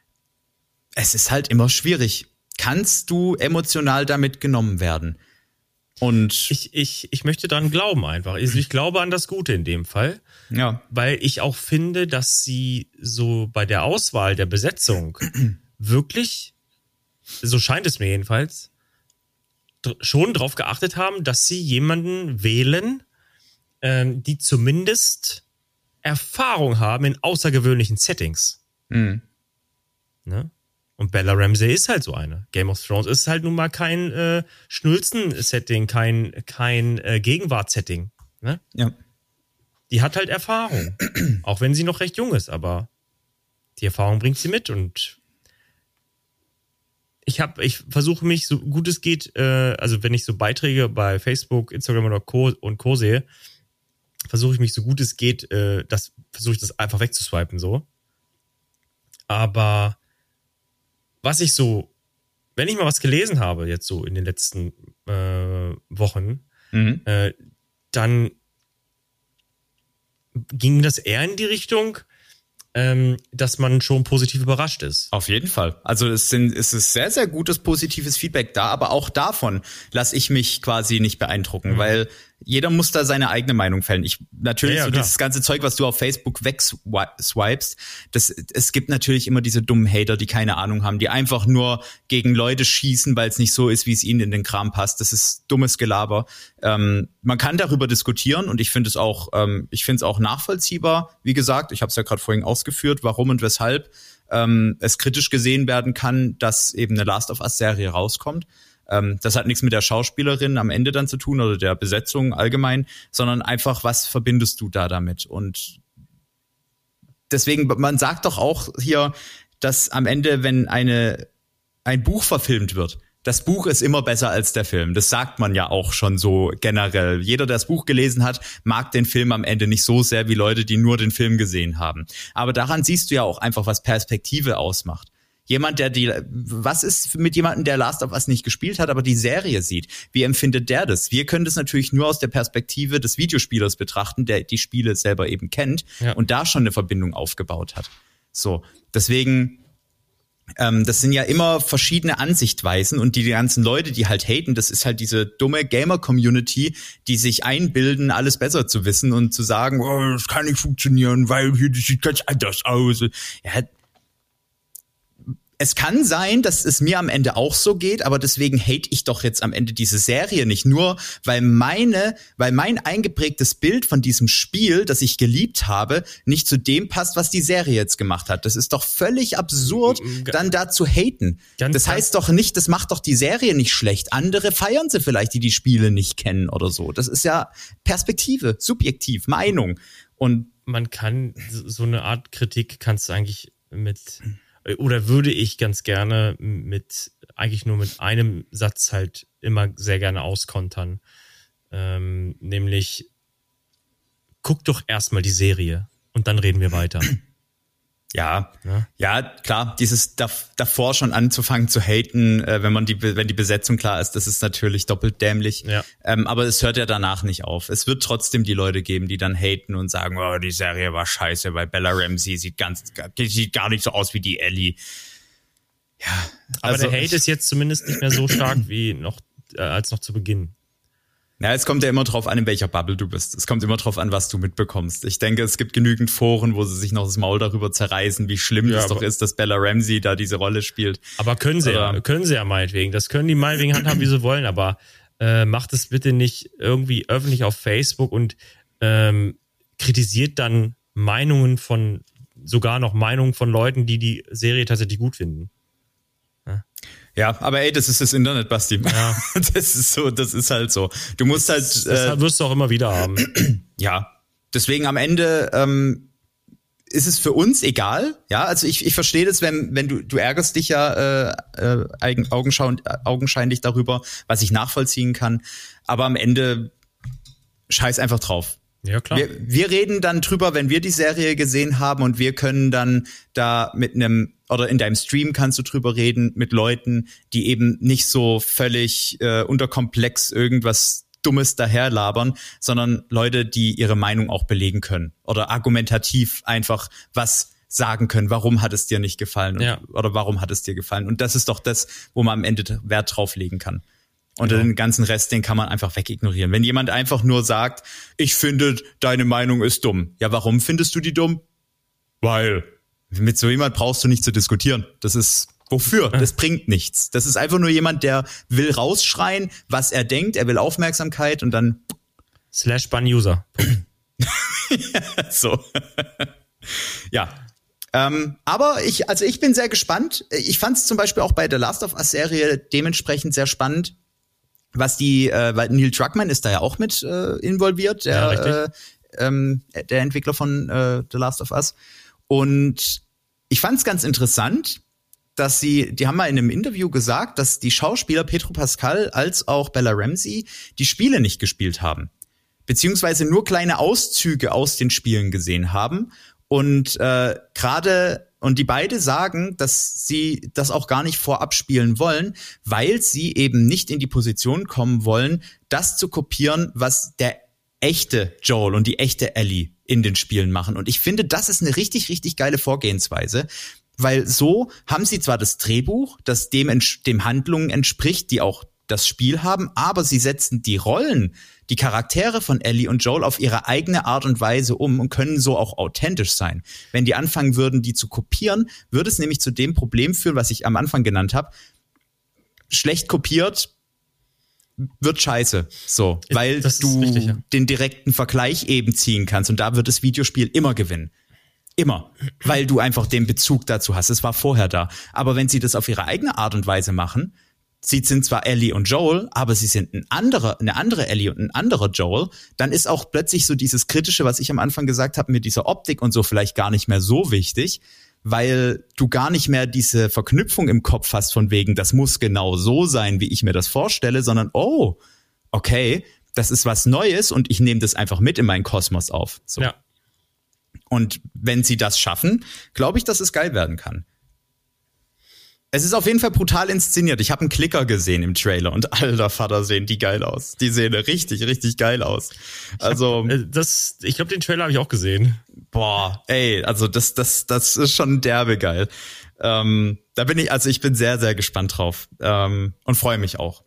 es ist halt immer schwierig. Kannst du emotional damit genommen werden? Und ich möchte daran glauben einfach. Ich glaube an das Gute in dem Fall. Ja. Weil ich auch finde, dass sie so bei der Auswahl der Besetzung wirklich, so scheint es mir jedenfalls, schon darauf geachtet haben, dass sie jemanden wählen, die zumindest Erfahrung haben in außergewöhnlichen Settings. Mhm. Ne? Und Bella Ramsey ist halt so eine. Game of Thrones ist halt nun mal kein Schnulzen-Setting, kein Gegenwart-Setting. Ne? Ja. Die hat halt Erfahrung. Auch wenn sie noch recht jung ist, aber die Erfahrung bringt sie mit. Und ich versuche mich, so gut es geht, also wenn ich so Beiträge bei Facebook, Instagram oder Co. sehe, versuche ich mich, so gut es geht, versuche ich das einfach wegzuswipen, so. Aber wenn ich mal was gelesen habe, jetzt so in den letzten Wochen, dann ging das eher in die Richtung, dass man schon positiv überrascht ist. Auf jeden Fall. Also es ist sehr, sehr gutes positives Feedback da, aber auch davon lasse ich mich quasi nicht beeindrucken, weil jeder muss da seine eigene Meinung fällen. Dieses ganze Zeug, was du auf Facebook wegswipest, es gibt natürlich immer diese dummen Hater, die keine Ahnung haben, die einfach nur gegen Leute schießen, weil es nicht so ist, wie es ihnen in den Kram passt. Das ist dummes Gelaber. Man kann darüber diskutieren und ich finde es auch nachvollziehbar. Wie gesagt, ich habe es ja gerade vorhin ausgeführt, warum und weshalb es kritisch gesehen werden kann, dass eben eine Last of Us-Serie rauskommt. Das hat nichts mit der Schauspielerin am Ende dann zu tun oder der Besetzung allgemein, sondern einfach, was verbindest du da damit? Und deswegen, man sagt doch auch hier, dass am Ende, wenn ein Buch verfilmt wird, das Buch ist immer besser als der Film. Das sagt man ja auch schon so generell. Jeder, der das Buch gelesen hat, mag den Film am Ende nicht so sehr wie Leute, die nur den Film gesehen haben. Aber daran siehst du ja auch einfach, was Perspektive ausmacht. Jemand, was ist mit jemandem, der Last of Us nicht gespielt hat, aber die Serie sieht? Wie empfindet der das? Wir können das natürlich nur aus der Perspektive des Videospielers betrachten, der die Spiele selber eben kennt und da schon eine Verbindung aufgebaut hat. So, deswegen, das sind ja immer verschiedene Ansichtweisen und die ganzen Leute, die halt haten, das ist halt diese dumme Gamer-Community, die sich einbilden, alles besser zu wissen und zu sagen, oh, das kann nicht funktionieren, weil hier, das sieht ganz anders aus. Ja, es kann sein, dass es mir am Ende auch so geht, aber deswegen hate ich doch jetzt am Ende diese Serie nicht. Nur weil mein eingeprägtes Bild von diesem Spiel, das ich geliebt habe, nicht zu dem passt, was die Serie jetzt gemacht hat. Das ist doch völlig absurd, dann da zu haten. Das heißt doch nicht, das macht doch die Serie nicht schlecht. Andere feiern sie vielleicht, die Spiele nicht kennen oder so. Das ist ja Perspektive, subjektiv, Meinung. Und man kann so eine Art Kritik kannst du eigentlich oder würde ich ganz gerne eigentlich nur mit einem Satz halt immer sehr gerne auskontern. Nämlich, guck doch erstmal die Serie und dann reden wir weiter. Ja, klar, dieses davor schon anzufangen zu haten, wenn die Besetzung klar ist, das ist natürlich doppelt dämlich. Ja. Aber es hört ja danach nicht auf. Es wird trotzdem die Leute geben, die dann haten und sagen, oh, die Serie war scheiße, weil Bella Ramsey sieht gar nicht so aus wie die Ellie. Ja. Aber der Hate ist jetzt zumindest nicht mehr so stark als noch zu Beginn. Ja, es kommt ja immer drauf an, in welcher Bubble du bist. Es kommt immer drauf an, was du mitbekommst. Ich denke, es gibt genügend Foren, wo sie sich noch das Maul darüber zerreißen, wie schlimm das doch ist, dass Bella Ramsey da diese Rolle spielt. Aber können sie ja meinetwegen. Das können die meinetwegen handhaben, wie sie wollen, aber macht es bitte nicht irgendwie öffentlich auf Facebook und kritisiert dann sogar noch Meinungen von Leuten, die die Serie tatsächlich gut finden. Ja, aber ey, das ist das Internet, Basti. Ja. Das ist halt so. Du musst halt. Das wirst du auch immer wieder haben. Ja. Deswegen am Ende ist es für uns egal. Ja, also ich verstehe das, wenn du ärgerst dich ja augenscheinlich darüber, was ich nachvollziehen kann. Aber am Ende scheiß einfach drauf. Ja, klar. Wir reden dann drüber, wenn wir die Serie gesehen haben und wir können dann da oder in deinem Stream kannst du drüber reden mit Leuten, die eben nicht so völlig unterkomplex irgendwas Dummes daherlabern, sondern Leute, die ihre Meinung auch belegen können oder argumentativ einfach was sagen können, warum hat es dir nicht gefallen oder warum hat es dir gefallen. Und das ist doch das, wo man am Ende Wert drauf legen kann. Und den ganzen Rest, den kann man einfach wegignorieren. Wenn jemand einfach nur sagt, ich finde, deine Meinung ist dumm. Ja, warum findest du die dumm? Weil mit so jemand brauchst du nicht zu diskutieren. Das ist, wofür? Das bringt nichts. Das ist einfach nur jemand, der will rausschreien, was er denkt. Er will Aufmerksamkeit und dann /Ban-User. So. Ja. Aber ich bin sehr gespannt. Ich fand es zum Beispiel auch bei der Last of Us Serie dementsprechend sehr spannend, weil Neil Druckmann ist da ja auch mit involviert, der Entwickler von The Last of Us. Und ich fand es ganz interessant, dass die haben mal in einem Interview gesagt, dass die Schauspieler Pedro Pascal als auch Bella Ramsey die Spiele nicht gespielt haben. Beziehungsweise nur kleine Auszüge aus den Spielen gesehen haben. Und die beide sagen, dass sie das auch gar nicht vorab spielen wollen, weil sie eben nicht in die Position kommen wollen, das zu kopieren, was der echte Joel und die echte Ellie in den Spielen machen. Und ich finde, das ist eine richtig, richtig geile Vorgehensweise, weil so haben sie zwar das Drehbuch, das dem Handlungen entspricht, die auch das Spiel haben, aber sie setzen die Rollen, die Charaktere von Ellie und Joel auf ihre eigene Art und Weise um und können so auch authentisch sein. Wenn die anfangen würden, die zu kopieren, würde es nämlich zu dem Problem führen, was ich am Anfang genannt habe. Schlecht kopiert wird scheiße. So, weil du richtig, ja, den direkten Vergleich eben ziehen kannst und da wird das Videospiel immer gewinnen. Immer. Weil du einfach den Bezug dazu hast. Es war vorher da. Aber wenn sie das auf ihre eigene Art und Weise machen, sie sind zwar Ellie und Joel, aber sie sind eine andere Ellie und ein anderer Joel, dann ist auch plötzlich so dieses Kritische, was ich am Anfang gesagt habe, mit dieser Optik und so vielleicht gar nicht mehr so wichtig, weil du gar nicht mehr diese Verknüpfung im Kopf hast von wegen, das muss genau so sein, wie ich mir das vorstelle, sondern okay, das ist was Neues und ich nehme das einfach mit in meinen Kosmos auf. So. Ja. Und wenn sie das schaffen, glaube ich, dass es geil werden kann. Es ist auf jeden Fall brutal inszeniert. Ich habe einen Clicker gesehen im Trailer und alter Vater, sehen die geil aus. Die sehen richtig, richtig geil aus. Also ich glaube, den Trailer habe ich auch gesehen. Boah, ey, also das ist schon derbe geil. Ich bin sehr, sehr gespannt drauf und freue mich auch.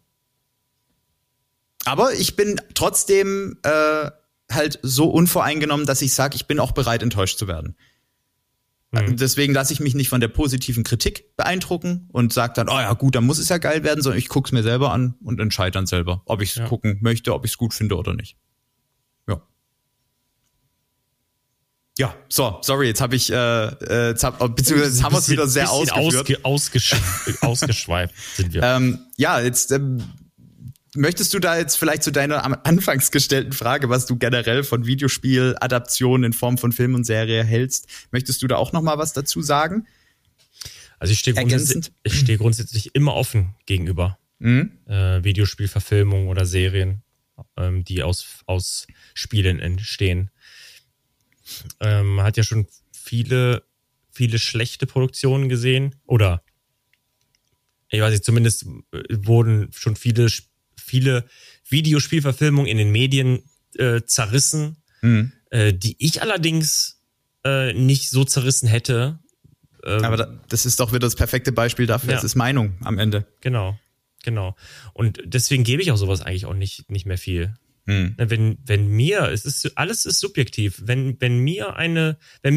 Aber ich bin trotzdem halt so unvoreingenommen, dass ich sage, ich bin auch bereit, enttäuscht zu werden. Deswegen lasse ich mich nicht von der positiven Kritik beeindrucken und sage dann, oh ja gut, dann muss es ja geil werden, sondern ich gucke es mir selber an und entscheide dann selber, ob ich es gucken möchte, ob ich es gut finde oder nicht. Ja. Ja, sorry, jetzt habe ich, beziehungsweise haben wir es wieder sehr ausgeführt. Ausgeschweift sind wir. Möchtest du da jetzt vielleicht zu deiner anfangs gestellten Frage, was du generell von Videospieladaptionen in Form von Film und Serie hältst, möchtest du da auch noch mal was dazu sagen? Also ich stehe grundsätzlich immer offen gegenüber Videospielverfilmungen oder Serien, die aus Spielen entstehen. Man hat ja schon viele schlechte Produktionen gesehen oder ich weiß nicht, zumindest wurden schon viele Videospielverfilmungen in den Medien zerrissen, die ich allerdings nicht so zerrissen hätte. Aber das ist doch wieder das perfekte Beispiel dafür. Es ist Meinung am Ende. Genau. Und deswegen gebe ich auch sowas eigentlich auch nicht mehr viel. Wenn mir, alles ist subjektiv. Wenn mir ein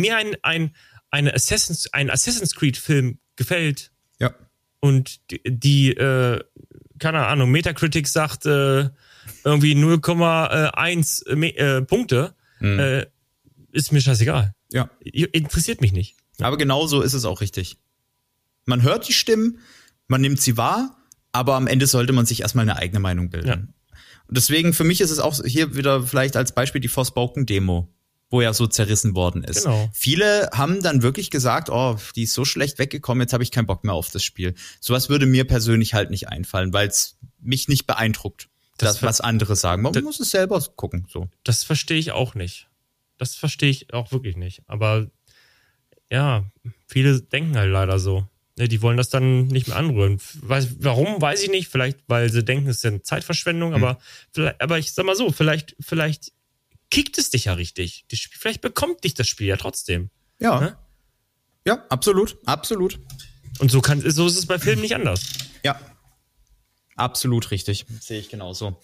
Assassin's Creed Film gefällt, und die keine Ahnung, Metacritic sagt irgendwie 0,1 Punkte, ist mir scheißegal. Ja. Interessiert mich nicht. Aber genauso ist es auch richtig. Man hört die Stimmen, man nimmt sie wahr, aber am Ende sollte man sich erstmal eine eigene Meinung bilden. Ja. Und deswegen, für mich ist es auch hier wieder vielleicht als Beispiel die Forspoken-Demo, wo ja so zerrissen worden ist. Genau. Viele haben dann wirklich gesagt, die ist so schlecht weggekommen, jetzt habe ich keinen Bock mehr auf das Spiel. Sowas würde mir persönlich halt nicht einfallen, weil es mich nicht beeindruckt, was andere sagen. Man muss es selber gucken. So. Das verstehe ich auch nicht. Das verstehe ich auch wirklich nicht. Aber ja, viele denken halt leider so. Die wollen das dann nicht mehr anrühren. Warum, weiß ich nicht. Vielleicht, weil sie denken, es ist eine Zeitverschwendung. Aber ich sag mal so, vielleicht kickt es dich ja richtig. Vielleicht bekommt dich das Spiel ja trotzdem. Ja. Ne? Ja, absolut. Und so ist es bei Filmen nicht anders. Ja. Absolut richtig. Sehe ich genauso.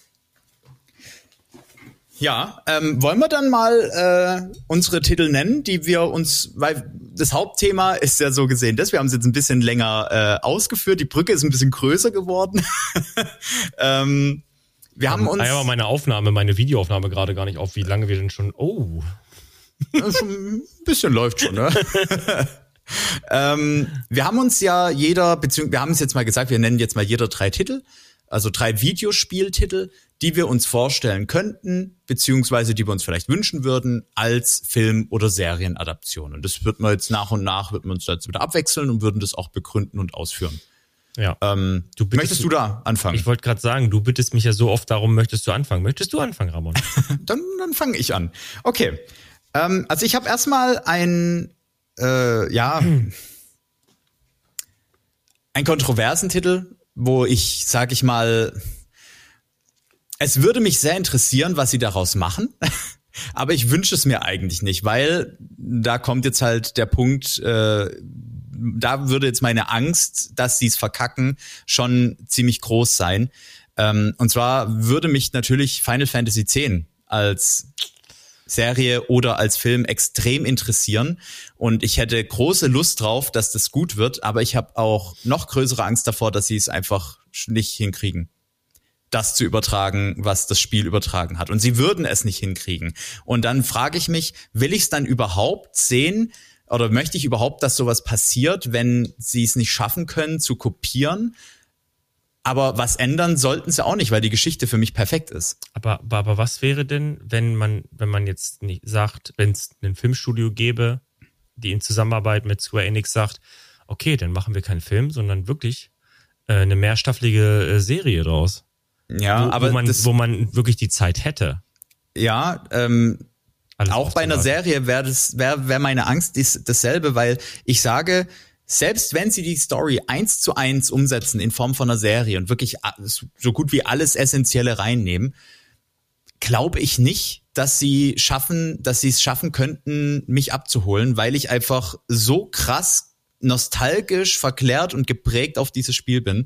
Ja, wollen wir dann mal unsere Titel nennen, die wir uns, weil das Hauptthema ist ja so gesehen, wir haben es jetzt ein bisschen länger ausgeführt, die Brücke ist ein bisschen größer geworden. Wir haben uns. Aber meine Videoaufnahme gerade gar nicht auf, wie lange wir denn schon. Oh. Ein bisschen läuft schon, ne? Wir haben uns ja wir haben es jetzt mal gesagt, wir nennen jetzt mal jeder 3 Titel, also 3 Videospieltitel, die wir uns vorstellen könnten, beziehungsweise die wir uns vielleicht wünschen würden als Film- oder Serienadaption. Und das wird man jetzt nach und nach, wird man uns jetzt wieder abwechseln und würden das auch begründen und ausführen. Ja. Möchtest du da anfangen? Ich wollte gerade sagen, du bittest mich ja so oft darum, möchtest du anfangen? Möchtest du anfangen, Ramon? Dann fange ich an. Okay. Also ich habe erstmal einen kontroversen Titel, wo ich, sag ich mal, es würde mich sehr interessieren, was sie daraus machen. Aber ich wünsche es mir eigentlich nicht, weil da kommt jetzt halt der Punkt, da würde jetzt meine Angst, dass sie es verkacken, schon ziemlich groß sein. Und zwar würde mich natürlich Final Fantasy X als Serie oder als Film extrem interessieren. Und ich hätte große Lust drauf, dass das gut wird. Aber ich habe auch noch größere Angst davor, dass sie es einfach nicht hinkriegen, das zu übertragen, was das Spiel übertragen hat. Und sie würden es nicht hinkriegen. Und dann frage ich mich, will ich es dann überhaupt sehen oder möchte ich überhaupt, dass sowas passiert, wenn sie es nicht schaffen können, zu kopieren? Aber was ändern sollten sie auch nicht, weil die Geschichte für mich perfekt ist. Aber was wäre denn, wenn man jetzt nicht sagt, wenn es ein Filmstudio gäbe, die in Zusammenarbeit mit Square Enix sagt, okay, dann machen wir keinen Film, sondern wirklich eine mehrstaffelige Serie draus. Ja, wo man wirklich die Zeit hätte. Ja, auch bei einer Serie wäre meine Angst dasselbe, weil ich sage, selbst wenn sie die Story 1:1 umsetzen in Form von einer Serie und wirklich so gut wie alles Essentielle reinnehmen, glaube ich nicht, dass sie es schaffen könnten, mich abzuholen, weil ich einfach so krass nostalgisch verklärt und geprägt auf dieses Spiel bin,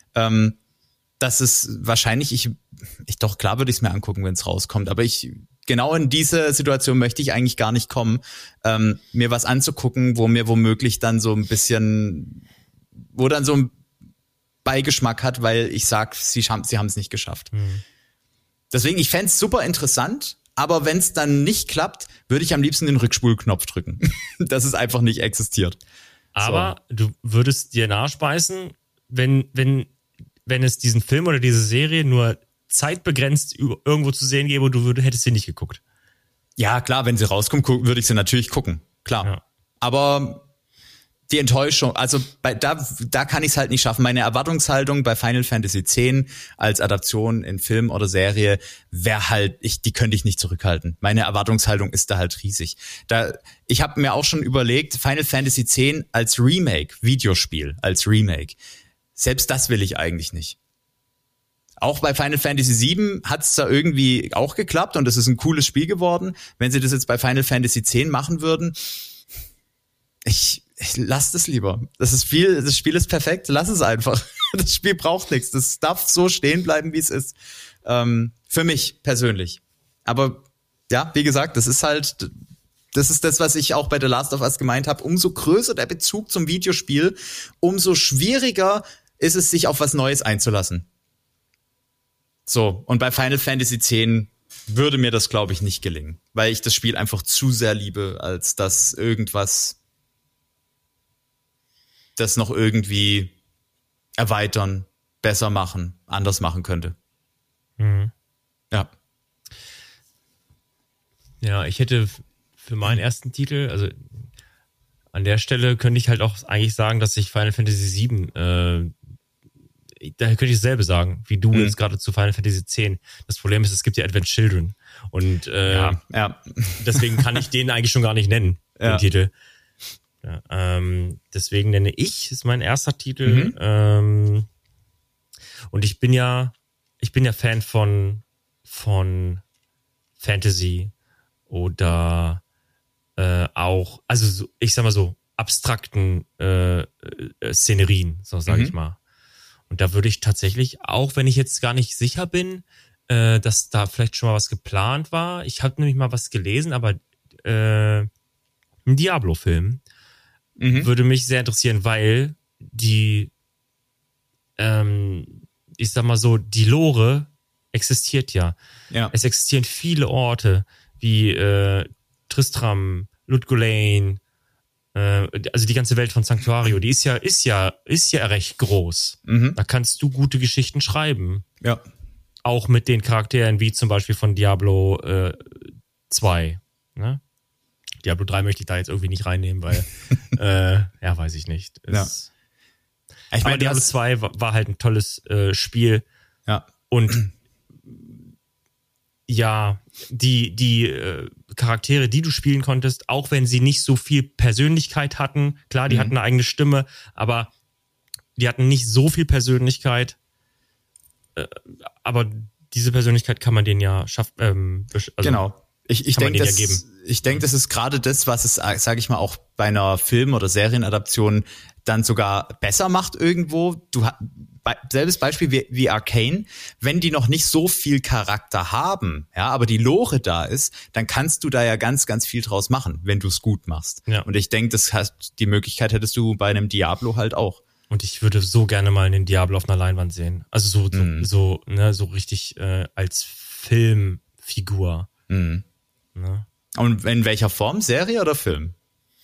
dass es wahrscheinlich, doch klar würde ich es mir angucken, wenn es rauskommt, aber genau in diese Situation möchte ich eigentlich gar nicht kommen, mir was anzugucken, wo mir womöglich dann so ein bisschen, wo dann so ein Beigeschmack hat, weil ich sag, sie haben es nicht geschafft. Deswegen, ich fänd's super interessant, aber wenn es dann nicht klappt, würde ich am liebsten den Rückspulknopf drücken, dass es einfach nicht existiert. Aber du würdest dir nachspeisen, wenn es diesen Film oder diese Serie nur zeitbegrenzt irgendwo zu sehen gäbe und du hättest sie nicht geguckt. Ja, klar, wenn sie rauskommt, würde ich sie natürlich gucken. Klar. Ja. Aber die Enttäuschung, also da kann ich es halt nicht schaffen. Meine Erwartungshaltung bei Final Fantasy X als Adaption in Film oder Serie wäre halt, die könnte ich nicht zurückhalten. Meine Erwartungshaltung ist da halt riesig. Ich habe mir auch schon überlegt, Final Fantasy X als Remake, Videospiel als Remake. Selbst das will ich eigentlich nicht. Auch bei Final Fantasy VII hat es da irgendwie auch geklappt und es ist ein cooles Spiel geworden. Wenn sie das jetzt bei Final Fantasy X machen würden, ich lass das lieber. Das Spiel ist perfekt, lass es einfach. Das Spiel braucht nichts. Das darf so stehen bleiben, wie es ist. Für mich persönlich. Aber ja, wie gesagt, das ist das, was ich auch bei The Last of Us gemeint habe. Umso größer der Bezug zum Videospiel, umso schwieriger ist es, sich auf was Neues einzulassen. So, und bei Final Fantasy X würde mir das, glaube ich, nicht gelingen, weil ich das Spiel einfach zu sehr liebe, als dass irgendwas das noch irgendwie erweitern, besser machen, anders machen könnte. Ja. Ja, ich hätte für meinen ersten Titel, also an der Stelle könnte ich halt auch eigentlich sagen, dass ich Final Fantasy VII da könnte ich dasselbe sagen, wie du jetzt gerade zu Final Fantasy X. Das Problem ist, es gibt ja Advent Children. Und deswegen kann ich den eigentlich schon gar nicht nennen, den Titel. Ja, deswegen nenne ich, ist mein erster Titel. Und ich bin ja Fan von Fantasy oder auch, also ich sag mal so, abstrakten Szenerien, so sage ich mal. Und da würde ich tatsächlich, auch wenn ich jetzt gar nicht sicher bin, dass da vielleicht schon mal was geplant war. Ich habe nämlich mal was gelesen, aber ein Diablo-Film würde mich sehr interessieren, weil ich sag mal so, die Lore existiert ja. Es existieren viele Orte wie Tristram, Ludgolain, also die ganze Welt von Sanctuario, die ist ja recht groß. Da kannst du gute Geschichten schreiben. Ja. Auch mit den Charakteren wie zum Beispiel von Diablo 2. Ne? Diablo 3 möchte ich da jetzt irgendwie nicht reinnehmen, weil weiß ich nicht. Ich meine, Diablo 2 war halt ein tolles Spiel. Ja. Und ja, die Charaktere, die du spielen konntest, auch wenn sie nicht so viel Persönlichkeit hatten, klar, die hatten eine eigene Stimme, aber die hatten nicht so viel Persönlichkeit, aber diese Persönlichkeit kann man denen ja schaffen. Genau. Ich denke, das ist gerade das, was es, sage ich mal, auch bei einer Film- oder Serienadaption dann sogar besser macht irgendwo. Selbes Beispiel wie Arcane, wenn die noch nicht so viel Charakter haben, ja, aber die Lore da ist, dann kannst du da ja ganz, ganz viel draus machen, wenn du es gut machst. Ja. Und ich denke, die Möglichkeit hättest du bei einem Diablo halt auch. Und ich würde so gerne mal einen Diablo auf einer Leinwand sehen. Also so richtig als Filmfigur. Ne? Und in welcher Form? Serie oder Film?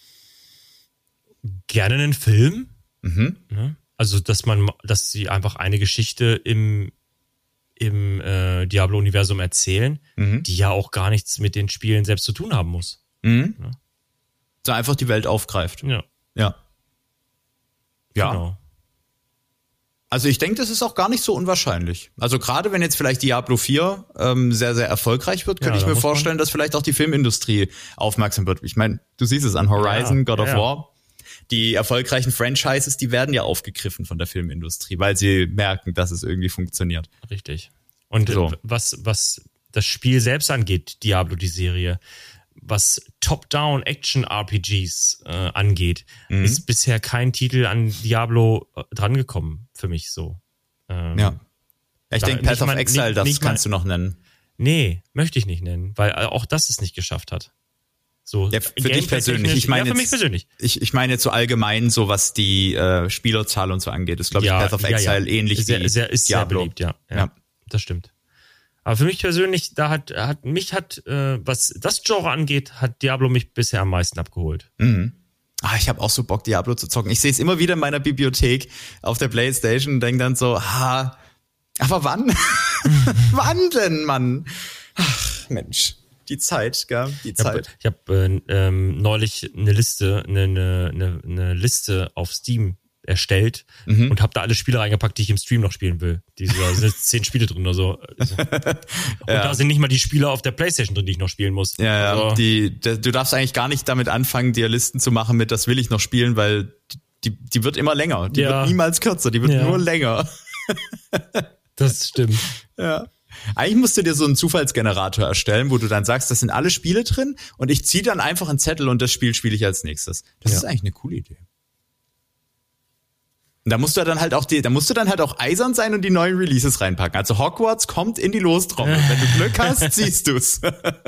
Gerne einen Film. Ne? Also, dass sie einfach eine Geschichte im Diablo-Universum erzählen, die ja auch gar nichts mit den Spielen selbst zu tun haben muss. Ne? so einfach die Welt aufgreift. Ja. Ja. Ja. Genau. Also ich denke, das ist auch gar nicht so unwahrscheinlich. Also gerade wenn jetzt vielleicht Diablo 4 sehr, sehr erfolgreich wird, könnte ich mir vorstellen, dass vielleicht auch die Filmindustrie aufmerksam wird. Ich meine, du siehst es an Horizon, God of War. Die erfolgreichen Franchises, die werden ja aufgegriffen von der Filmindustrie, weil sie merken, dass es irgendwie funktioniert. Richtig. Und so. was das Spiel selbst angeht, Diablo, die Serie, was Top-Down-Action-RPGs angeht, ist bisher kein Titel an Diablo drangekommen für mich so. Ja. Ich denke, Path of Exile, das kannst du noch nennen. Nee, möchte ich nicht nennen, weil auch das es nicht geschafft hat. So, ja, für dich persönlich. Ich meine für mich persönlich. Ich meine jetzt so allgemein, so was die Spielerzahl und so angeht, ist, glaube ich, Path of Exile ähnlich wie ist sehr Diablo. Beliebt, ja. Das stimmt. Aber für mich persönlich, was das Genre angeht, hat Diablo mich bisher am meisten abgeholt. Mhm. Ich habe auch so Bock, Diablo zu zocken. Ich sehe es immer wieder in meiner Bibliothek auf der PlayStation und denke dann so, aber wann? Wann denn, Mann? Ach, Mensch. Die Zeit, gell? Die Zeit. Ich habe neulich eine Liste auf Steam erstellt und habe da alle Spiele reingepackt, die ich im Stream noch spielen will. Da sind 10 Spiele drin oder so. Und da sind nicht mal die Spiele auf der PlayStation drin, die ich noch spielen muss. Ja, also, du darfst eigentlich gar nicht damit anfangen, dir Listen zu machen mit, das will ich noch spielen, weil die wird immer länger. Die wird niemals kürzer, die wird nur länger. Das stimmt. Ja. Eigentlich musst du dir so einen Zufallsgenerator erstellen, wo du dann sagst, das sind alle Spiele drin und ich ziehe dann einfach einen Zettel und das Spiel spiele ich als nächstes. Das ist eigentlich eine coole Idee. Und da musst du dann halt auch eisern sein und die neuen Releases reinpacken. Also Hogwarts kommt in die Lostrommel. Wenn du Glück hast, siehst du's.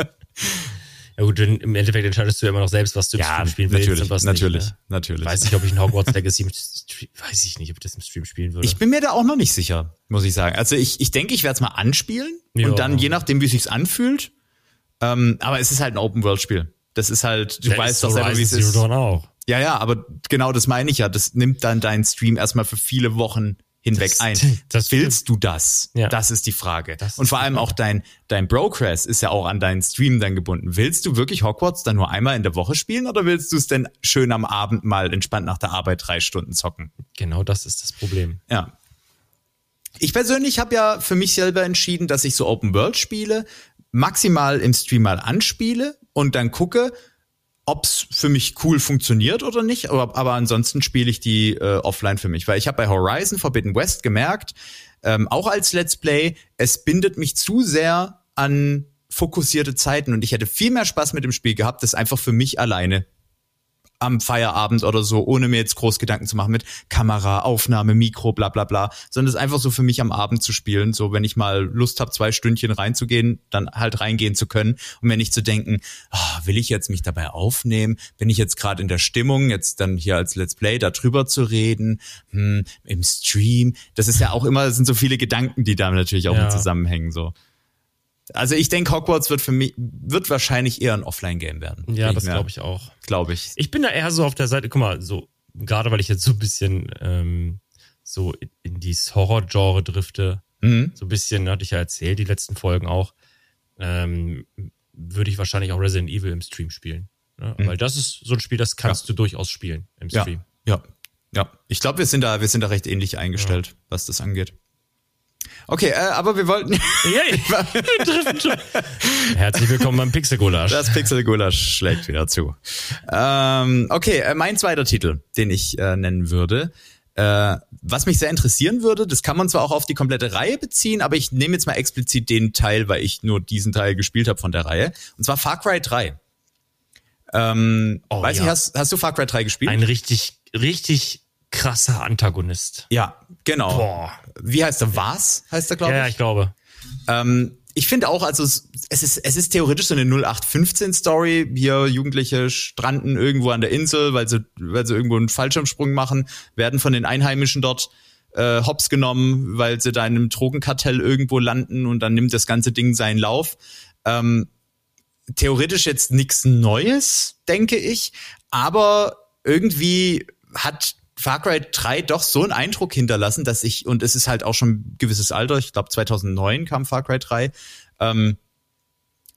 Ja gut, im Endeffekt entscheidest du ja immer noch selbst, was du im Stream spielen willst und was natürlich, nicht. Natürlich. Weiß nicht, ob ich ein Hogwarts Legacy ob ich das im Stream spielen würde. Ich bin mir da auch noch nicht sicher, muss ich sagen. Also ich denke, ich werde es mal anspielen und dann, je nachdem, wie es sich anfühlt. Aber es ist halt ein Open-World-Spiel. Das ist halt, du weißt doch selber, wie es ist. Auch. Ja, aber genau das meine ich ja. Das nimmt dann deinen Stream erstmal für viele Wochen hinweg ein. Willst du das? Ja. Das ist die Frage. Und vor allem auch dein Progress ist ja auch an deinen Stream dann gebunden. Willst du wirklich Hogwarts dann nur einmal in der Woche spielen oder willst du es denn schön am Abend mal entspannt nach der Arbeit 3 Stunden zocken? Genau, das ist das Problem. Ja. Ich persönlich habe ja für mich selber entschieden, dass ich so Open-World-Spiele maximal im Stream mal anspiele und dann gucke, ob's für mich cool funktioniert oder nicht, aber ansonsten spiele ich die offline für mich, weil ich habe bei Horizon Forbidden West gemerkt, auch als Let's Play, es bindet mich zu sehr an fokussierte Zeiten und ich hätte viel mehr Spaß mit dem Spiel gehabt, das einfach für mich alleine am Feierabend oder so, ohne mir jetzt groß Gedanken zu machen mit Kamera, Aufnahme, Mikro, bla bla bla, sondern es einfach so für mich am Abend zu spielen, so wenn ich mal Lust habe, 2 Stündchen reinzugehen, dann halt reingehen zu können und mir nicht zu denken, will ich jetzt mich dabei aufnehmen, bin ich jetzt gerade in der Stimmung, jetzt dann hier als Let's Play da drüber zu reden, im Stream, das ist ja auch immer, das sind so viele Gedanken, die da natürlich auch mit zusammenhängen, so. Also ich denke, Hogwarts wird wahrscheinlich eher ein Offline-Game werden. Ja, das glaube ich auch. Glaube ich. Ich bin da eher so auf der Seite, guck mal, so, gerade weil ich jetzt so ein bisschen so in dieses Horror-Genre drifte, so ein bisschen, hatte ich ja erzählt, die letzten Folgen auch, würde ich wahrscheinlich auch Resident Evil im Stream spielen. Ne? Weil das ist so ein Spiel, das kannst du durchaus spielen im Stream. Ja. Ich glaube, wir sind da recht ähnlich eingestellt, was das angeht. Okay, aber wir wollten... Herzlich willkommen beim Pixel-Gulasch. Das Pixel-Gulasch schlägt wieder zu. Okay, mein zweiter Titel, den ich nennen würde, was mich sehr interessieren würde, das kann man zwar auch auf die komplette Reihe beziehen, aber ich nehme jetzt mal explizit den Teil, weil ich nur diesen Teil gespielt habe von der Reihe, und zwar Far Cry 3. Weiß ich, hast du Far Cry 3 gespielt? Ein richtig krasser Antagonist. Ja, genau. Boah. Wie heißt der? Was heißt der, glaube ich? Ja, ich glaube. Ich finde auch, also es ist theoretisch so eine 0815-Story. Hier Jugendliche stranden irgendwo an der Insel, weil sie irgendwo einen Fallschirmsprung machen, werden von den Einheimischen dort hops genommen, weil sie da in einem Drogenkartell irgendwo landen und dann nimmt das ganze Ding seinen Lauf. Theoretisch jetzt nichts Neues, denke ich, aber irgendwie hat Far Cry 3 doch so einen Eindruck hinterlassen, dass und es ist halt auch schon ein gewisses Alter, ich glaube 2009 kam Far Cry 3,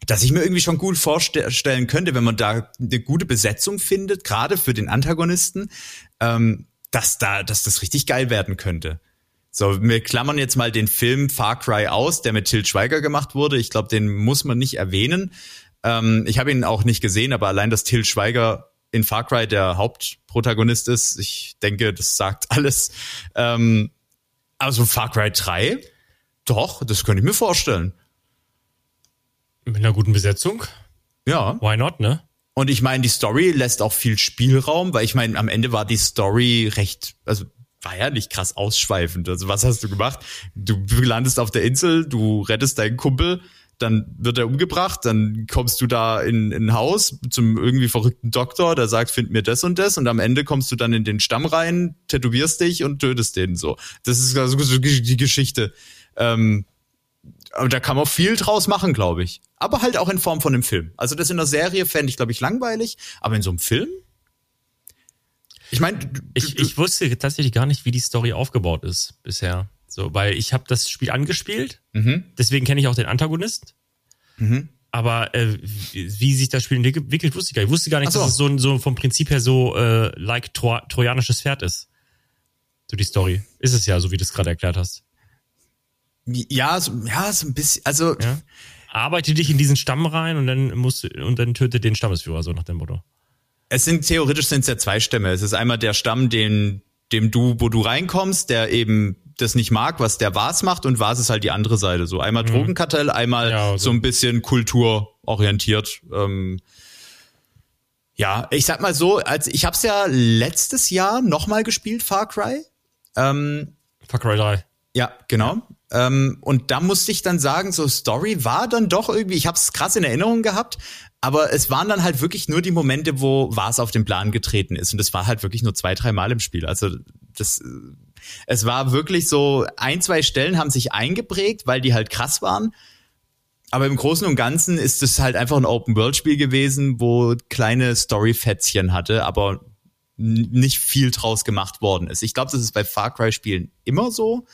dass ich mir irgendwie schon gut vorstellen könnte, wenn man da eine gute Besetzung findet, gerade für den Antagonisten, dass das richtig geil werden könnte. So, wir klammern jetzt mal den Film Far Cry aus, der mit Til Schweiger gemacht wurde. Ich glaube, den muss man nicht erwähnen. Ich habe ihn auch nicht gesehen, aber allein, dass Til Schweiger in Far Cry der Hauptprotagonist ist, ich denke, das sagt alles. Also Far Cry 3, doch, das könnte ich mir vorstellen. Mit einer guten Besetzung? Ja. Why not, ne? Und ich meine, die Story lässt auch viel Spielraum, weil ich meine, am Ende war die Story war ja nicht krass ausschweifend. Also was hast du gemacht? Du landest auf der Insel, du rettest deinen Kumpel, dann wird er umgebracht, dann kommst du da in ein Haus zum irgendwie verrückten Doktor, der sagt, find mir das und am Ende kommst du dann in den Stamm rein, tätowierst dich und tötest den so. Das ist also die Geschichte. Aber da kann man viel draus machen, glaube ich. Aber halt auch in Form von einem Film. Also das in einer Serie fände ich, glaube ich, langweilig. Aber in so einem Film? Ich meine, ich wusste tatsächlich gar nicht, wie die Story aufgebaut ist bisher. So, weil ich habe das Spiel angespielt. Deswegen kenne ich auch den Antagonist. Aber wie sich das Spiel entwickelt, wusste ich gar nicht. Ich wusste gar nicht, dass es so vom Prinzip her so like trojanisches Pferd ist. So die Story. Ist es ja, so wie du es gerade erklärt hast. Ja, so ein bisschen, also. Ja. Arbeite dich in diesen Stamm rein und dann töte den Stammesführer, so nach dem Motto. Theoretisch sind es ja zwei Stämme. Es ist einmal der Stamm, wo du reinkommst, der eben das nicht mag, was der Vas macht, und Vas ist halt die andere Seite. So einmal Drogenkartell, einmal so ein bisschen kulturorientiert. Ja, ich sag mal so, ich hab's ja letztes Jahr nochmal gespielt, Far Cry. Far Cry 3. Ja, genau. Und da musste ich dann sagen, so Story war dann doch irgendwie, ich hab's krass in Erinnerung gehabt, aber es waren dann halt wirklich nur die Momente, wo Vas auf den Plan getreten ist. Und das war halt wirklich nur 2-3 Mal im Spiel. Also es war wirklich so, 1-2 Stellen haben sich eingeprägt, weil die halt krass waren. Aber im Großen und Ganzen ist es halt einfach ein Open-World-Spiel gewesen, wo kleine Story-Fätzchen hatte, aber nicht viel draus gemacht worden ist. Ich glaube, das ist bei Far Cry-Spielen immer so.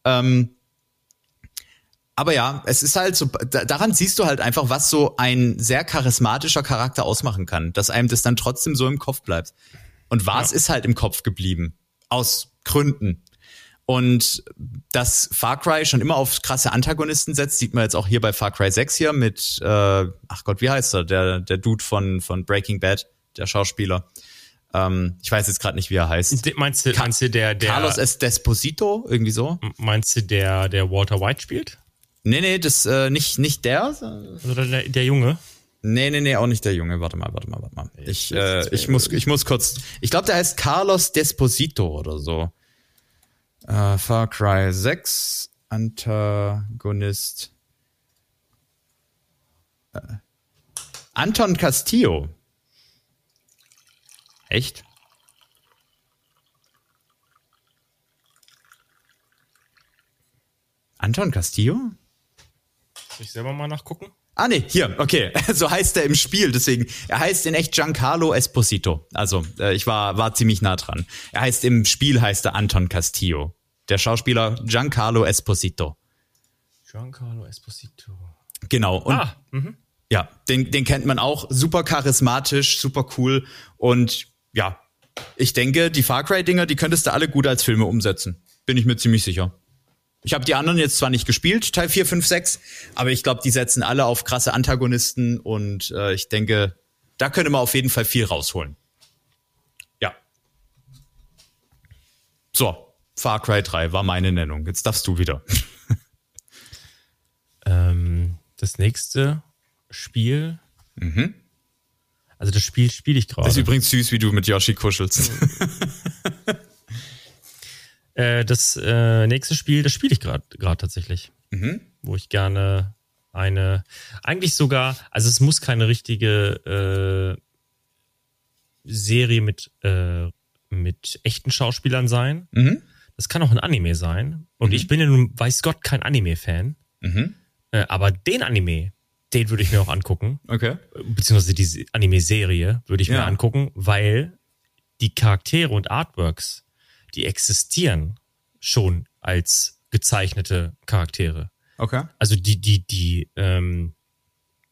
Aber ja, es ist halt so, daran siehst du halt einfach, was so ein sehr charismatischer Charakter ausmachen kann, dass einem das dann trotzdem so im Kopf bleibt. Und Vas ist halt im Kopf geblieben. Aus Gründen. Und dass Far Cry schon immer auf krasse Antagonisten setzt, sieht man jetzt auch hier bei Far Cry 6 hier mit, ach Gott, wie heißt er? Der Dude von Breaking Bad, der Schauspieler. Ich weiß jetzt gerade nicht, wie er heißt. Meinst du der Carlos Esposito, irgendwie so? Meinst du der Walter White spielt? Nee, das nicht der. Also der Junge? Nee, auch nicht der Junge. Warte mal. Ich muss kurz. Ich glaube, der heißt Carlos Desposito oder so. Far Cry 6 Antagonist Anton Castillo. Echt? Anton Castillo? Soll ich selber mal nachgucken? Ah, nee, hier, okay. So heißt er im Spiel, deswegen. Er heißt in echt Giancarlo Esposito. Also, ich war ziemlich nah dran. Im Spiel heißt er Anton Castillo. Der Schauspieler Giancarlo Esposito. Giancarlo Esposito. Genau. Und ja, den kennt man auch. Super charismatisch, super cool. Und ja, ich denke, die Far Cry-Dinger, die könntest du alle gut als Filme umsetzen. Bin ich mir ziemlich sicher. Ich habe die anderen jetzt zwar nicht gespielt, Teil 4, 5, 6, aber ich glaube, die setzen alle auf krasse Antagonisten und ich denke, da könnte man auf jeden Fall viel rausholen. Ja. So, Far Cry 3 war meine Nennung. Jetzt darfst du wieder. Das nächste Spiel. Also das Spiel spiele ich gerade. Das ist übrigens süß, wie du mit Yoshi kuschelst. Das nächste Spiel, das spiele ich gerade tatsächlich. Wo ich gerne eigentlich sogar, also es muss keine richtige Serie mit echten Schauspielern sein. Das kann auch ein Anime sein. Und ich bin ja nun, weiß Gott, kein Anime-Fan. Aber den Anime, den würde ich mir auch angucken. Okay. Beziehungsweise diese Anime-Serie würde ich mir angucken, weil die Charaktere und Artworks, die existieren schon als gezeichnete Charaktere. Okay. Also die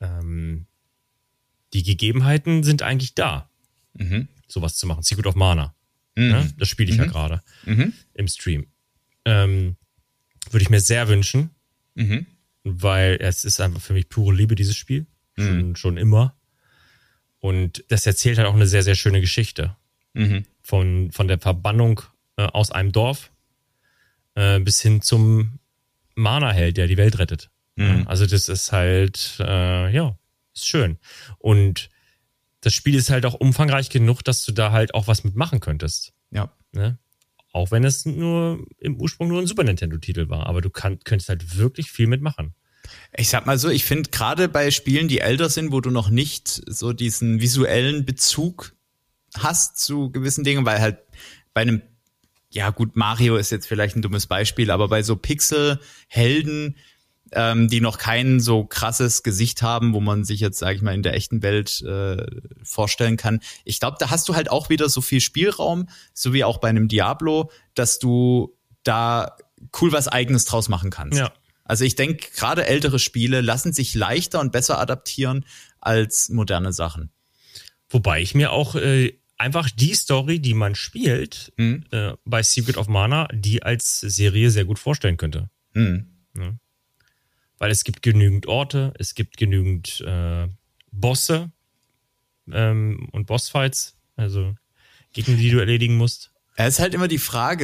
die Gegebenheiten sind eigentlich da, sowas zu machen. Secret of Mana. Ne? Das spiele ich ja gerade im Stream. Würde ich mir sehr wünschen, weil es ist einfach für mich pure Liebe, dieses Spiel. Schon immer. Und das erzählt halt auch eine sehr, sehr schöne Geschichte. Von der Verbannung aus einem Dorf bis hin zum Mana-Held, der die Welt rettet. Also das ist halt, ist schön. Und das Spiel ist halt auch umfangreich genug, dass du da halt auch was mitmachen könntest. Ja. Ne? Auch wenn es im Ursprung nur ein Super Nintendo-Titel war. Aber du könntest halt wirklich viel mitmachen. Ich sag mal so, ich finde gerade bei Spielen, die älter sind, wo du noch nicht so diesen visuellen Bezug hast zu gewissen Dingen, weil halt bei einem, ja gut, Mario ist jetzt vielleicht ein dummes Beispiel, aber bei so Pixel-Helden, die noch kein so krasses Gesicht haben, wo man sich jetzt, sag ich mal, in der echten Welt vorstellen kann. Ich glaube, da hast du halt auch wieder so viel Spielraum, so wie auch bei einem Diablo, dass du da cool was Eigenes draus machen kannst. Ja. Also ich denke, gerade ältere Spiele lassen sich leichter und besser adaptieren als moderne Sachen. Wobei ich mir auch einfach die Story, die man spielt bei Secret of Mana, die als Serie sehr gut vorstellen könnte. Ja. Weil es gibt genügend Orte, es gibt genügend Bosse und Bossfights, also Gegner, die du erledigen musst. Es ist halt immer die Frage,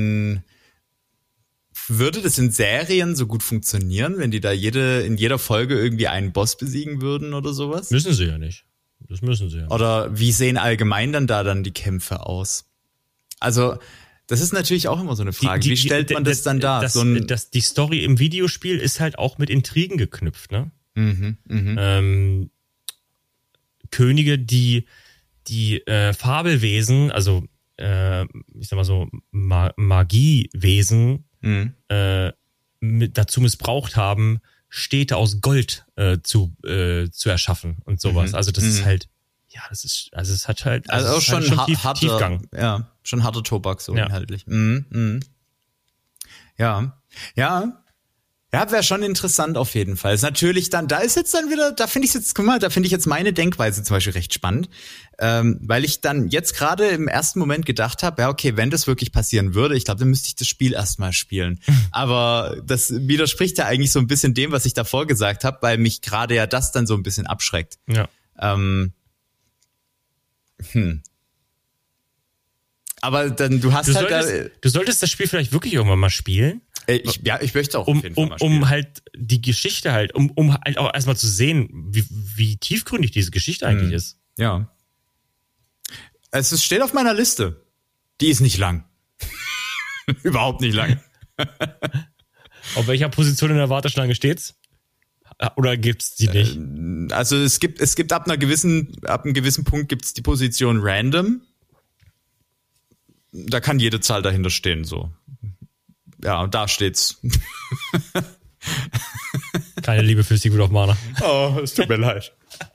würde das in Serien so gut funktionieren, wenn die da in jeder Folge irgendwie einen Boss besiegen würden oder sowas? Müssen sie ja nicht. Das müssen sie ja nicht. Oder wie sehen allgemein dann die Kämpfe aus? Also, das ist natürlich auch immer so eine Frage. Wie stellt man das dann dar? Die Story im Videospiel ist halt auch mit Intrigen geknüpft, ne? Könige, die Fabelwesen, also ich sag mal so Magiewesen dazu missbraucht haben, Städte aus Gold zu erschaffen und sowas. Also das ist halt, es hat halt auch schon harter Tiefgang. Ja, schon harter Tobak so inhaltlich. Ja, wäre schon interessant auf jeden Fall. Ist natürlich dann, da finde ich jetzt meine Denkweise zum Beispiel recht spannend, weil ich dann jetzt gerade im ersten Moment gedacht habe, ja okay, wenn das wirklich passieren würde, ich glaube, dann müsste ich das Spiel erstmal spielen. Aber das widerspricht ja eigentlich so ein bisschen dem, was ich davor gesagt habe, weil mich gerade ja das dann so ein bisschen abschreckt. Ja. Aber dann, du solltest das Spiel vielleicht wirklich irgendwann mal spielen. Ich möchte auch auf jeden Fall mal spielen. Um halt die Geschichte halt, um halt auch erstmal zu sehen, wie tiefgründig diese Geschichte eigentlich ist. Ja. Es steht auf meiner Liste. Die ist nicht lang. Überhaupt nicht lang. Auf welcher Position in der Warteschlange steht's? Oder gibt's die nicht? Also es gibt ab einem gewissen Punkt gibt's die Position random. Da kann jede Zahl dahinter stehen, so. Ja, und da steht's. Keine Liebe für Secret of Mana. Oh, es tut mir leid.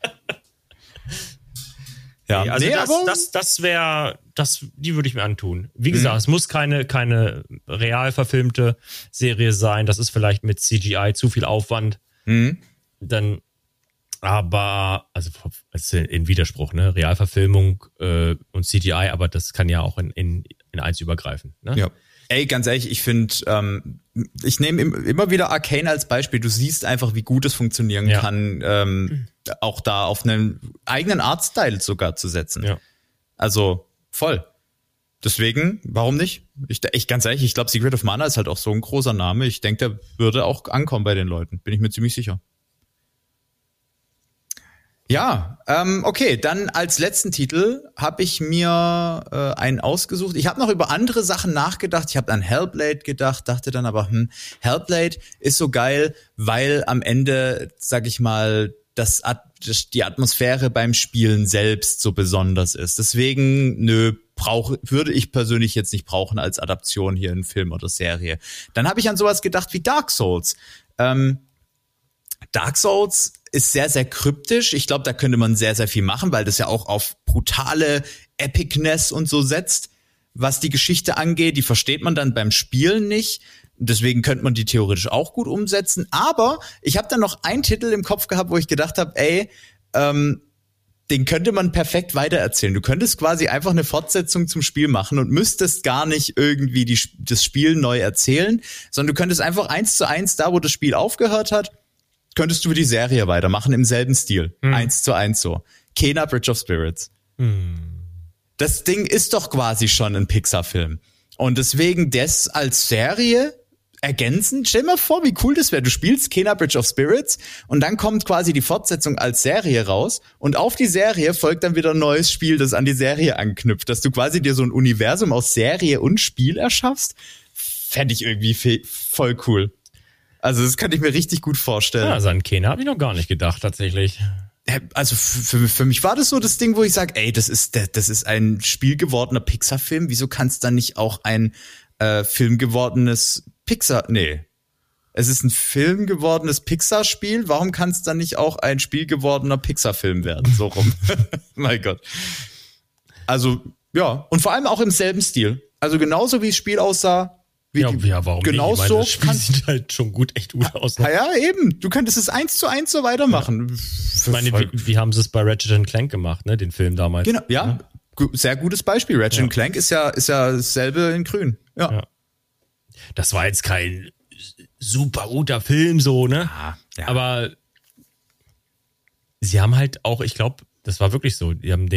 Ja, die würde ich mir antun. Wie gesagt, es muss keine real verfilmte Serie sein. Das ist vielleicht mit CGI zu viel Aufwand. Dann, aber, also in Widerspruch, ne? Realverfilmung und CGI, aber das kann ja auch in eins übergreifen. Ne? Ja. Ey, ganz ehrlich, ich finde, ich nehme immer wieder Arcane als Beispiel. Du siehst einfach, wie gut es funktionieren kann, auch da auf einen eigenen Artstyle sogar zu setzen. Ja. Also voll. Deswegen, warum nicht? Ganz ehrlich, ich glaube, Secret of Mana ist halt auch so ein großer Name. Ich denke, der würde auch ankommen bei den Leuten. Bin ich mir ziemlich sicher. Ja, okay, dann als letzten Titel habe ich mir einen ausgesucht. Ich habe noch über andere Sachen nachgedacht. Ich habe an Hellblade gedacht, dachte dann aber, Hellblade ist so geil, weil am Ende, sag ich mal, die Atmosphäre beim Spielen selbst so besonders ist. Deswegen, würde ich persönlich jetzt nicht brauchen als Adaption hier in Film oder Serie. Dann habe ich an sowas gedacht wie Dark Souls. Dark Souls ist sehr, sehr kryptisch. Ich glaube, da könnte man sehr, sehr viel machen, weil das ja auch auf brutale Epicness und so setzt, was die Geschichte angeht. Die versteht man dann beim Spielen nicht. Deswegen könnte man die theoretisch auch gut umsetzen. Aber ich habe dann noch einen Titel im Kopf gehabt, wo ich gedacht habe, den könnte man perfekt weitererzählen. Du könntest quasi einfach eine Fortsetzung zum Spiel machen und müsstest gar nicht irgendwie das Spiel neu erzählen, sondern du könntest einfach 1:1 da, wo das Spiel aufgehört hat, könntest du die Serie weitermachen im selben Stil. 1:1 so. Kena Bridge of Spirits. Das Ding ist doch quasi schon ein Pixar-Film. Und deswegen das als Serie ergänzend. Stell dir mal vor, wie cool das wäre. Du spielst Kena Bridge of Spirits und dann kommt quasi die Fortsetzung als Serie raus und auf die Serie folgt dann wieder ein neues Spiel, das an die Serie anknüpft. Dass du quasi dir so ein Universum aus Serie und Spiel erschaffst, fände ich irgendwie voll cool. Also das kann ich mir richtig gut vorstellen. Ja, also an Kena habe ich noch gar nicht gedacht, tatsächlich. Also für mich war das so das Ding, wo ich sage, das ist ein spielgewordener Pixar-Film. Wieso kann es dann nicht auch ein filmgewordenes es ist ein filmgewordenes Pixar-Spiel. Warum kann es dann nicht auch ein spielgewordener Pixar-Film werden? So rum. Mein Gott. Also, ja. Und vor allem auch im selben Stil. Also genauso wie das Spiel aussah. Warum genau nicht? Ich meine, so das Spiel sieht halt schon echt gut aus. Ne? Ja, eben. Du könntest es 1:1 so weitermachen. Ja. Ich meine, wie haben sie es bei Ratchet & Clank gemacht, ne? Den Film damals. Genau, ja. Sehr gutes Beispiel. Ratchet & Clank ist ja dasselbe in grün. Ja. Das war jetzt kein super guter Film, so, ne? Ja. Aber sie haben halt auch, ich glaube, das war wirklich so, die haben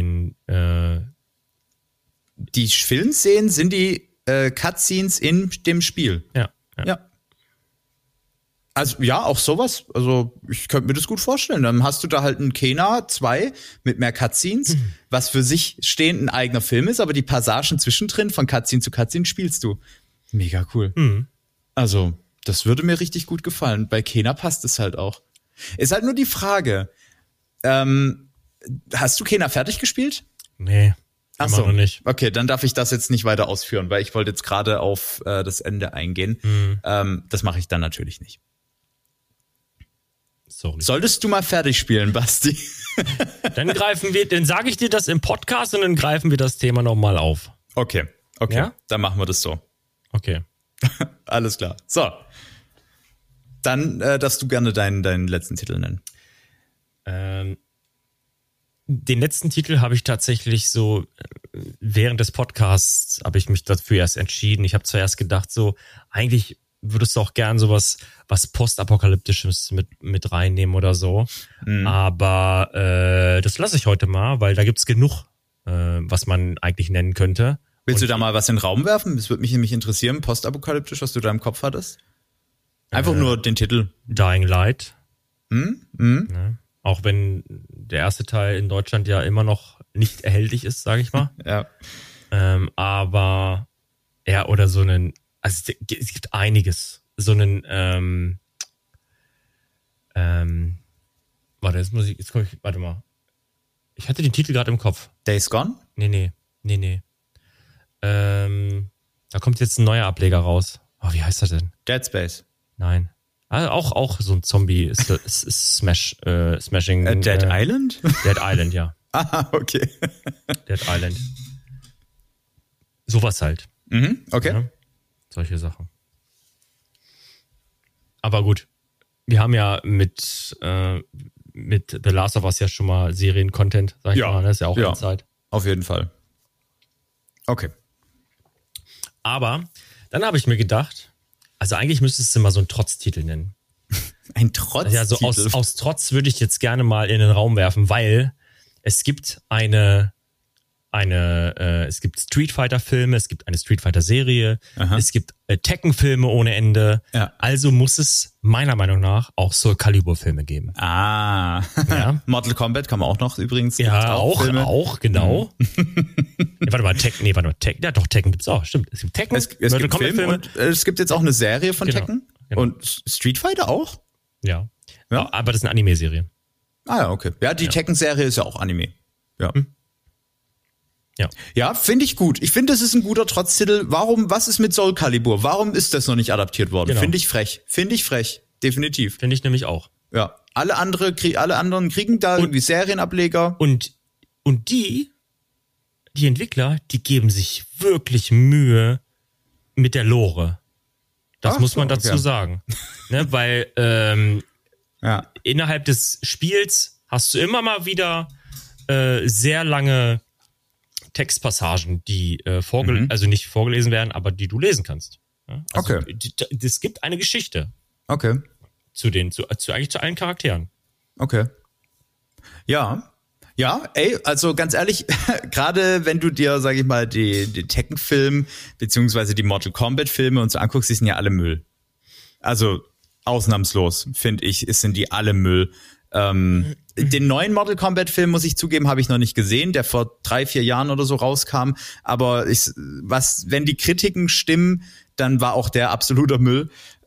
die Filmszenen sind die Cutscenes in dem Spiel. Ja. Also ja, auch sowas. Also ich könnte mir das gut vorstellen. Dann hast du da halt einen Kena 2 mit mehr Cutscenes, was für sich stehend ein eigener Film ist, aber die Passagen zwischendrin von Cutscene zu Cutscene spielst du. Mega cool. Also das würde mir richtig gut gefallen. Bei Kena passt es halt auch. Ist halt nur die Frage, hast du Kena fertig gespielt? Nee. Ach so, noch nicht. Okay, dann darf ich das jetzt nicht weiter ausführen, weil ich wollte jetzt gerade auf das Ende eingehen. Das mache ich dann natürlich nicht. Sorry. Solltest du mal fertig spielen, Basti? Dann sage ich dir das im Podcast und dann greifen wir das Thema nochmal auf. Okay, ja? Dann machen wir das so. Okay. Alles klar. So. Dann darfst du gerne deinen letzten Titel nennen. Den letzten Titel habe ich tatsächlich so während des Podcasts habe ich mich dafür erst entschieden. Ich habe zuerst gedacht, so eigentlich würdest du auch gern sowas was Postapokalyptisches mit reinnehmen oder so. Aber das lasse ich heute mal, weil da gibt's genug, was man eigentlich nennen könnte. Willst du da mal was in den Raum werfen? Das würde mich nämlich interessieren, postapokalyptisch, was du da im Kopf hattest. Einfach nur den Titel. Dying Light. Ja. Auch wenn der erste Teil in Deutschland ja immer noch nicht erhältlich ist, sage ich mal. Ja. Aber ja, oder so einen, also es gibt einiges. So einen, warte mal. Ich hatte den Titel gerade im Kopf. Days Gone? Nee. Da kommt jetzt ein neuer Ableger raus. Oh, wie heißt er denn? Dead Space. Nein. Also auch so ein Zombie ist Smashing. Dead Island? Dead Island, ja. Ah, okay. Dead Island. Sowas halt. Okay. Ja, solche Sachen. Aber gut. Wir haben ja mit The Last of Us ja schon mal Serien-Content, sag ich mal. Das ist ja auch eine Zeit. Auf jeden Fall. Okay. Aber dann habe ich mir gedacht, also eigentlich müsstest du mal so einen Trotztitel nennen. Ein Trotztitel? Ja, so aus Trotz würde ich jetzt gerne mal in den Raum werfen, weil es gibt es gibt Street Fighter Filme, es gibt eine Street Fighter Serie, es gibt Tekken Filme ohne Ende. Ja. Also muss es meiner Meinung nach auch Soul Calibur Filme geben. Ah. Ja. Mortal Kombat kann man auch noch übrigens. Ja, auch, genau. Tekken. Ja, doch, Tekken gibt's auch, stimmt. Es gibt Tekken, es gibt Filme und es gibt jetzt auch eine Serie von Tekken. Genau. Und Street Fighter auch? Ja. Aber das ist eine Anime-Serie. Ah ja, okay. Ja, die Tekken-Serie ist ja auch Anime. Ja. Ja, finde ich gut. Ich finde, das ist ein guter Trotztitel. Was ist mit Soul Calibur? Warum ist das noch nicht adaptiert worden? Genau. Finde ich frech. Definitiv. Finde ich nämlich auch. Ja. Alle anderen kriegen da irgendwie Serienableger. Und die Entwickler, die geben sich wirklich Mühe mit der Lore. Das muss man dazu sagen. Ne, weil innerhalb des Spiels hast du immer mal wieder sehr lange Textpassagen, die also nicht vorgelesen werden, aber die du lesen kannst. Ja? Also es gibt eine Geschichte. Okay. Eigentlich zu allen Charakteren. Okay. Ja, also ganz ehrlich, gerade wenn du dir, sag ich mal, die Tekken-Film beziehungsweise die Mortal Kombat-Filme und so anguckst, die sind ja alle Müll. Also ausnahmslos, finde ich, sind die alle Müll. Den neuen Mortal Kombat-Film, muss ich zugeben, habe ich noch nicht gesehen, der vor 3-4 Jahren oder so rauskam. Aber wenn die Kritiken stimmen, dann war auch der absoluter Müll.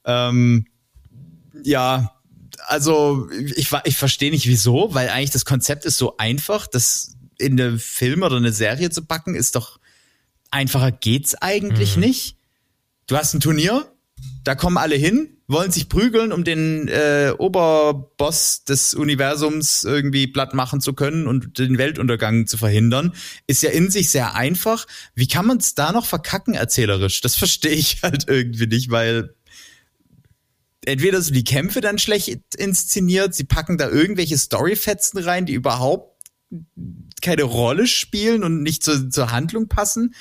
Also ich verstehe nicht wieso, weil eigentlich das Konzept ist so einfach, das in eine Film oder eine Serie zu packen, ist doch einfacher geht's eigentlich nicht. Du hast ein Turnier, da kommen alle hin, wollen sich prügeln, um den Oberboss des Universums irgendwie platt machen zu können und den Weltuntergang zu verhindern. Ist ja in sich sehr einfach. Wie kann man es da noch verkacken erzählerisch? Das verstehe ich halt irgendwie nicht, weil entweder so die Kämpfe dann schlecht inszeniert, sie packen da irgendwelche Storyfetzen rein, die überhaupt keine Rolle spielen und nicht zur Handlung passen.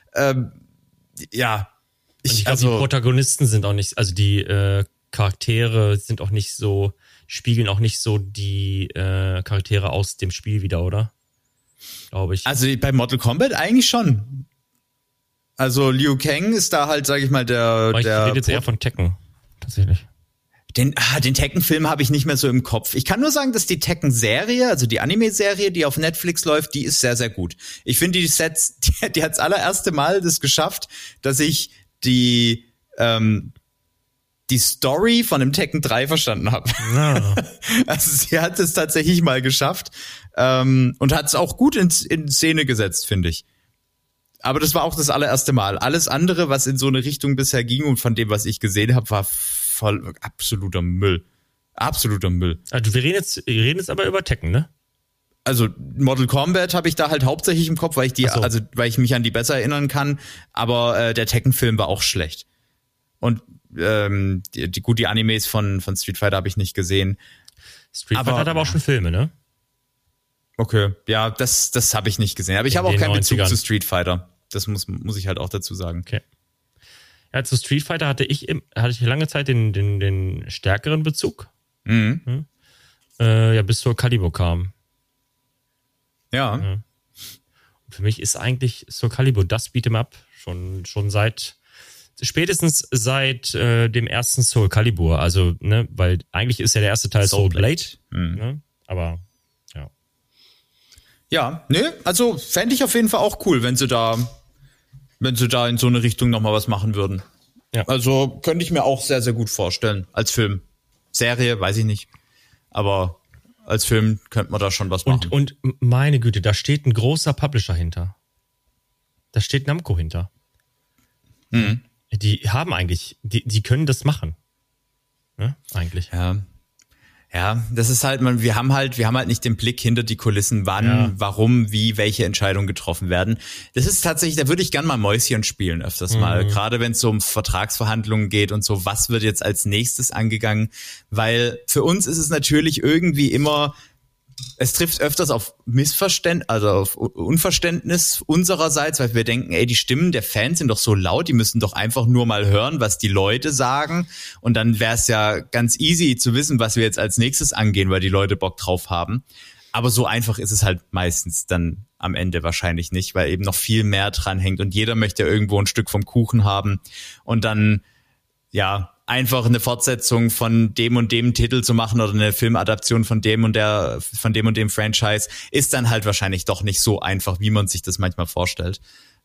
Ich glaube, die Protagonisten sind auch nicht, also die Charaktere sind auch nicht so, spiegeln auch nicht so die Charaktere aus dem Spiel wieder, oder? Glaube ich. Also bei Mortal Kombat eigentlich schon. Also Liu Kang ist da halt, sag ich mal, der... Ich rede jetzt eher von Tekken, tatsächlich. Den Tekken-Film habe ich nicht mehr so im Kopf. Ich kann nur sagen, dass die Tekken-Serie, also die Anime-Serie, die auf Netflix läuft, die ist sehr, sehr gut. Ich finde, die Sets, die hat das allererste Mal das geschafft, dass ich die Story von dem Tekken 3 verstanden habe. Ja. Also sie hat es tatsächlich mal geschafft und hat es auch gut in Szene gesetzt, finde ich. Aber das war auch das allererste Mal. Alles andere, was in so eine Richtung bisher ging und von dem, was ich gesehen habe, war voll absoluter Müll. Absoluter Müll. Also wir reden jetzt aber über Tekken, ne? Also Mortal Kombat habe ich da halt hauptsächlich im Kopf, weil ich mich an die besser erinnern kann. Aber der Tekken-Film war auch schlecht. Und die Animes von Street Fighter habe ich nicht gesehen. Street Fighter hat aber auch schon Filme, ne? Okay, ja, das habe ich nicht gesehen. Aber ich habe auch keinen Bezug zu Street Fighter. Das muss ich halt auch dazu sagen. Okay. Ja, zu Street Fighter hatte ich lange Zeit den stärkeren Bezug. Mhm. Bis Soul Calibur kam. Ja. Und für mich ist eigentlich Soul Calibur das Beat'em Up schon spätestens seit dem ersten Soul Calibur. Also, ne, weil eigentlich ist ja der erste Teil Soul Blade. Ne? Aber ja. Ja, ne, also fände ich auf jeden Fall auch cool, wenn sie da in so eine Richtung nochmal was machen würden. Ja. Also könnte ich mir auch sehr, sehr gut vorstellen. Als Film. Serie, weiß ich nicht. Aber als Film könnte man da schon was machen. Und meine Güte, da steht ein großer Publisher hinter. Da steht Namco hinter. Mhm. Die haben eigentlich, die können das machen. Ne? Eigentlich. Ja, das ist halt, wir haben halt nicht den Blick hinter die Kulissen, wann, warum, wie, welche Entscheidungen getroffen werden. Das ist tatsächlich, da würde ich gern mal Mäuschen spielen öfters mal, gerade wenn es so um Vertragsverhandlungen geht und so, was wird jetzt als nächstes angegangen, weil für uns ist es natürlich irgendwie immer, es trifft öfters auf Missverständnis, also auf Unverständnis unsererseits, weil wir denken, die Stimmen der Fans sind doch so laut, die müssen doch einfach nur mal hören, was die Leute sagen. Und dann wäre es ja ganz easy zu wissen, was wir jetzt als nächstes angehen, weil die Leute Bock drauf haben. Aber so einfach ist es halt meistens dann am Ende wahrscheinlich nicht, weil eben noch viel mehr dran hängt und jeder möchte ja irgendwo ein Stück vom Kuchen haben. Und dann, einfach eine Fortsetzung von dem und dem Titel zu machen oder eine Filmadaption von dem und dem Franchise ist dann halt wahrscheinlich doch nicht so einfach, wie man sich das manchmal vorstellt.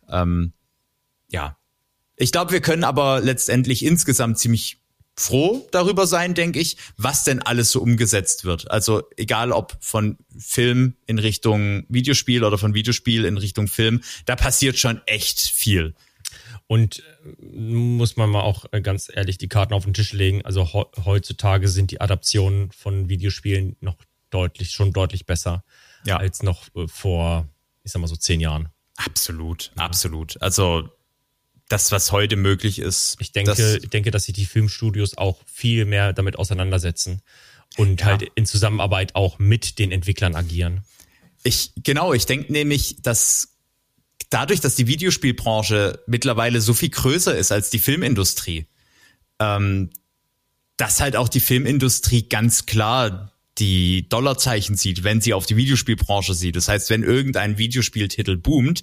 Ich glaube, wir können aber letztendlich insgesamt ziemlich froh darüber sein, denke ich, was denn alles so umgesetzt wird. Also egal ob von Film in Richtung Videospiel oder von Videospiel in Richtung Film, da passiert schon echt viel. Und muss man mal auch ganz ehrlich die Karten auf den Tisch legen. Also heutzutage sind die Adaptionen von Videospielen schon deutlich besser als noch vor, ich sag mal so 10 Jahren. Absolut. Also das, was heute möglich ist. Ich denke, dass sich die Filmstudios auch viel mehr damit auseinandersetzen und halt in Zusammenarbeit auch mit den Entwicklern agieren. Ich denke nämlich, dass dadurch, dass die Videospielbranche mittlerweile so viel größer ist als die Filmindustrie, dass halt auch die Filmindustrie ganz klar die Dollarzeichen sieht, wenn sie auf die Videospielbranche sieht. Das heißt, wenn irgendein Videospieltitel boomt,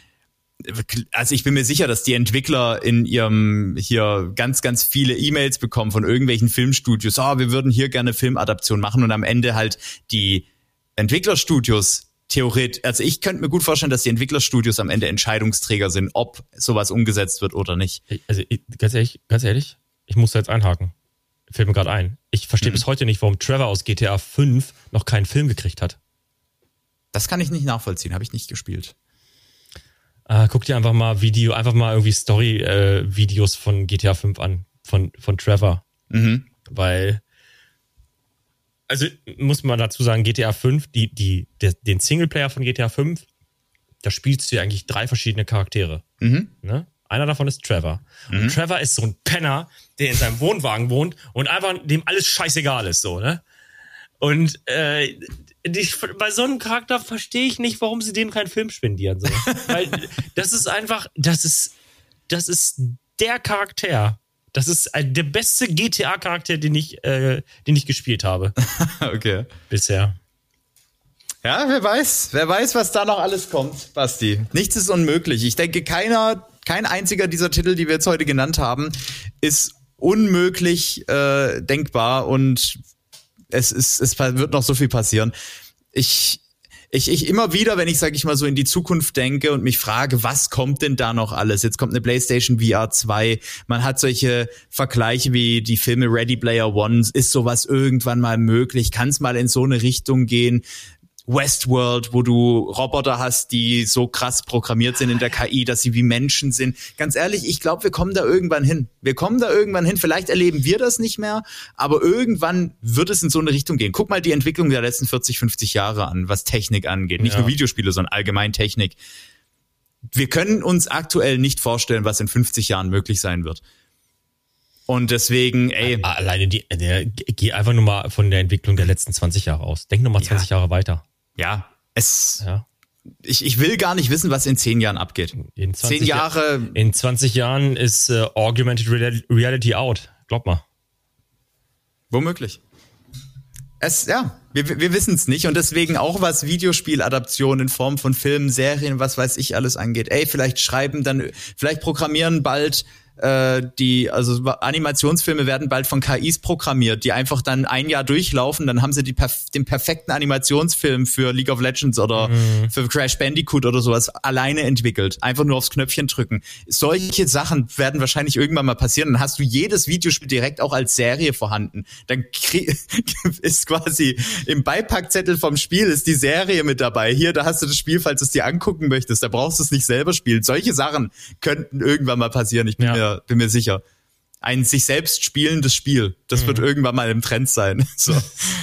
also ich bin mir sicher, dass die Entwickler in ihrem hier ganz, ganz viele E-Mails bekommen von irgendwelchen Filmstudios. Wir würden hier gerne Filmadaption machen und am Ende halt die Entwicklerstudios theoretisch, also ich könnte mir gut vorstellen, dass die Entwicklerstudios am Ende Entscheidungsträger sind, ob sowas umgesetzt wird oder nicht. Also ganz ehrlich, ich muss da jetzt einhaken. Fällt mir gerade ein. Ich verstehe bis heute nicht, warum Trevor aus GTA 5 noch keinen Film gekriegt hat. Das kann ich nicht nachvollziehen, habe ich nicht gespielt. Guck dir einfach mal irgendwie Story-Videos von GTA 5 an, von Trevor. Weil, also muss man dazu sagen, GTA 5, den Singleplayer von GTA 5, da spielst du ja eigentlich 3 verschiedene Charaktere. Ne? Einer davon ist Trevor. Und Trevor ist so ein Penner, der in seinem Wohnwagen wohnt und einfach dem alles scheißegal ist, so, ne? Und bei so einem Charakter verstehe ich nicht, warum sie dem keinen Film spendieren. So. Weil das ist einfach, das ist der Charakter. Das ist der beste GTA-Charakter, den ich gespielt habe. Okay. Bisher. Ja, wer weiß, was da noch alles kommt, Basti. Nichts ist unmöglich. Ich denke, kein einziger dieser Titel, die wir jetzt heute genannt haben, ist unmöglich denkbar und es wird noch so viel passieren. Ich immer wieder, wenn ich, sag ich mal, so in die Zukunft denke und mich frage, was kommt denn da noch alles? Jetzt kommt eine PlayStation VR 2. Man hat solche Vergleiche wie die Filme Ready Player One. Ist sowas irgendwann mal möglich? Kann es mal in so eine Richtung gehen? Westworld, wo du Roboter hast, die so krass programmiert sind in der KI, dass sie wie Menschen sind. Ganz ehrlich, ich glaube, wir kommen da irgendwann hin. Vielleicht erleben wir das nicht mehr, aber irgendwann wird es in so eine Richtung gehen. Guck mal die Entwicklung der letzten 40, 50 Jahre an, was Technik angeht. Nicht nur Videospiele, sondern allgemein Technik. Wir können uns aktuell nicht vorstellen, was in 50 Jahren möglich sein wird. Und deswegen, alleine geh einfach nur mal von der Entwicklung der letzten 20 Jahre aus. Denk nur mal 20 Jahre weiter. Ja, ich will gar nicht wissen, was in 10 Jahren abgeht. In 20 Jahren ist Augmented Reality out. Glaub mal. Womöglich. Wir wissen es nicht und deswegen auch was Videospieladaptionen in Form von Filmen, Serien, was weiß ich alles angeht. Vielleicht programmieren bald Animationsfilme werden bald von KIs programmiert, die einfach dann ein Jahr durchlaufen, dann haben sie den perfekten Animationsfilm für League of Legends oder für Crash Bandicoot oder sowas alleine entwickelt. Einfach nur aufs Knöpfchen drücken. Solche Sachen werden wahrscheinlich irgendwann mal passieren. Dann hast du jedes Videospiel direkt auch als Serie vorhanden. Dann ist quasi im Beipackzettel vom Spiel ist die Serie mit dabei. Hier, da hast du das Spiel, falls du es dir angucken möchtest. Da brauchst du es nicht selber spielen. Solche Sachen könnten irgendwann mal passieren. Ich bin mir sicher. Ein sich selbst spielendes Spiel. Das wird irgendwann mal im Trend sein. So.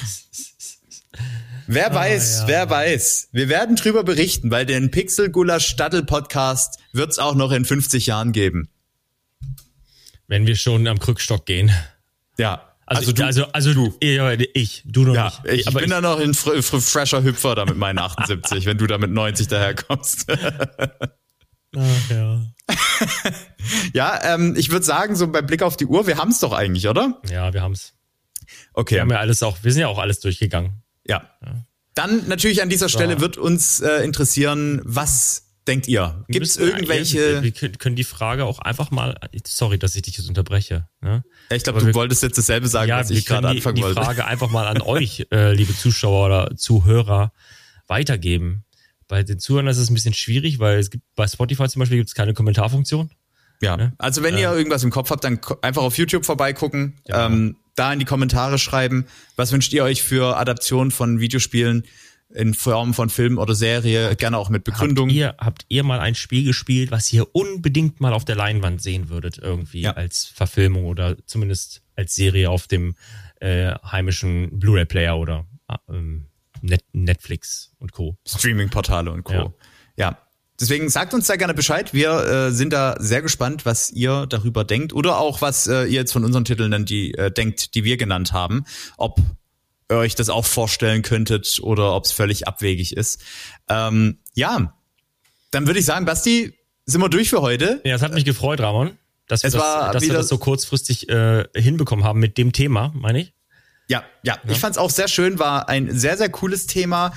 Wer weiß. Wir werden drüber berichten, weil den Pixel Gulasch Staddel Podcast wird's auch noch in 50 Jahren geben. Wenn wir schon am Krückstock gehen. Ja. Also du noch nicht. Ich bin da noch ein fresher Hüpfer da mit meinen 78, wenn du da mit 90 daherkommst. Ach ja. Ja, ich würde sagen, so bei Blick auf die Uhr, wir haben's doch eigentlich, oder? Ja, wir haben's. Okay. Wir sind ja auch alles durchgegangen. Ja. Dann natürlich an dieser Stelle wird uns interessieren, was denkt ihr? Gibt's irgendwelche... Wir können die Frage auch einfach mal... Sorry, dass ich dich jetzt unterbreche. Ne? Ich glaube, du wolltest jetzt dasselbe sagen, was ich gerade anfangen wollte. Die Frage einfach mal an euch, liebe Zuschauer oder Zuhörer, weitergeben. Bei den Zuhörern ist es ein bisschen schwierig, weil es gibt bei Spotify zum Beispiel gibt's keine Kommentarfunktion. Ja, ne? Also wenn ihr irgendwas im Kopf habt, dann einfach auf YouTube vorbeigucken, da in die Kommentare schreiben, was wünscht ihr euch für Adaptionen von Videospielen in Form von Film oder Serie, gerne auch mit Begründung. Habt ihr mal ein Spiel gespielt, was ihr unbedingt mal auf der Leinwand sehen würdet, irgendwie als Verfilmung oder zumindest als Serie auf dem heimischen Blu-ray-Player oder Netflix und Co. Streaming-Portale und Co. Ja. Deswegen sagt uns da gerne Bescheid. Wir sind da sehr gespannt, was ihr darüber denkt oder auch, was ihr jetzt von unseren Titeln dann denkt, die wir genannt haben. Ob ihr euch das auch vorstellen könntet oder ob es völlig abwegig ist. Ja, dann würde ich sagen, Basti, sind wir durch für heute. Ja, es hat mich gefreut, Ramon, dass wir das so kurzfristig hinbekommen haben mit dem Thema, meine ich. Ja, ich fand's auch sehr schön, war ein sehr, sehr cooles Thema.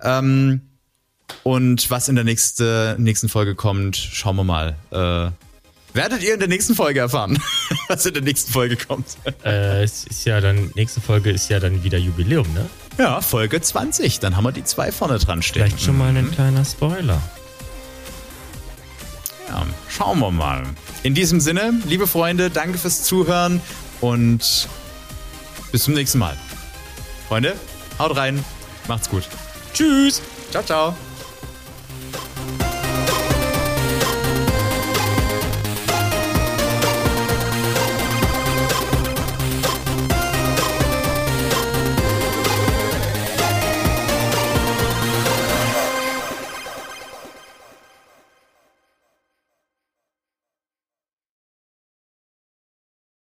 Und was in der nächsten Folge kommt, schauen wir mal. Werdet ihr in der nächsten Folge erfahren, was in der nächsten Folge kommt. Nächste Folge ist ja dann wieder Jubiläum, ne? Ja, Folge 20. Dann haben wir die 2 vorne dran stehen. Vielleicht schon mal ein kleiner Spoiler. Ja, schauen wir mal. In diesem Sinne, liebe Freunde, danke fürs Zuhören und bis zum nächsten Mal. Freunde, haut rein, macht's gut. Tschüss. Ciao, ciao.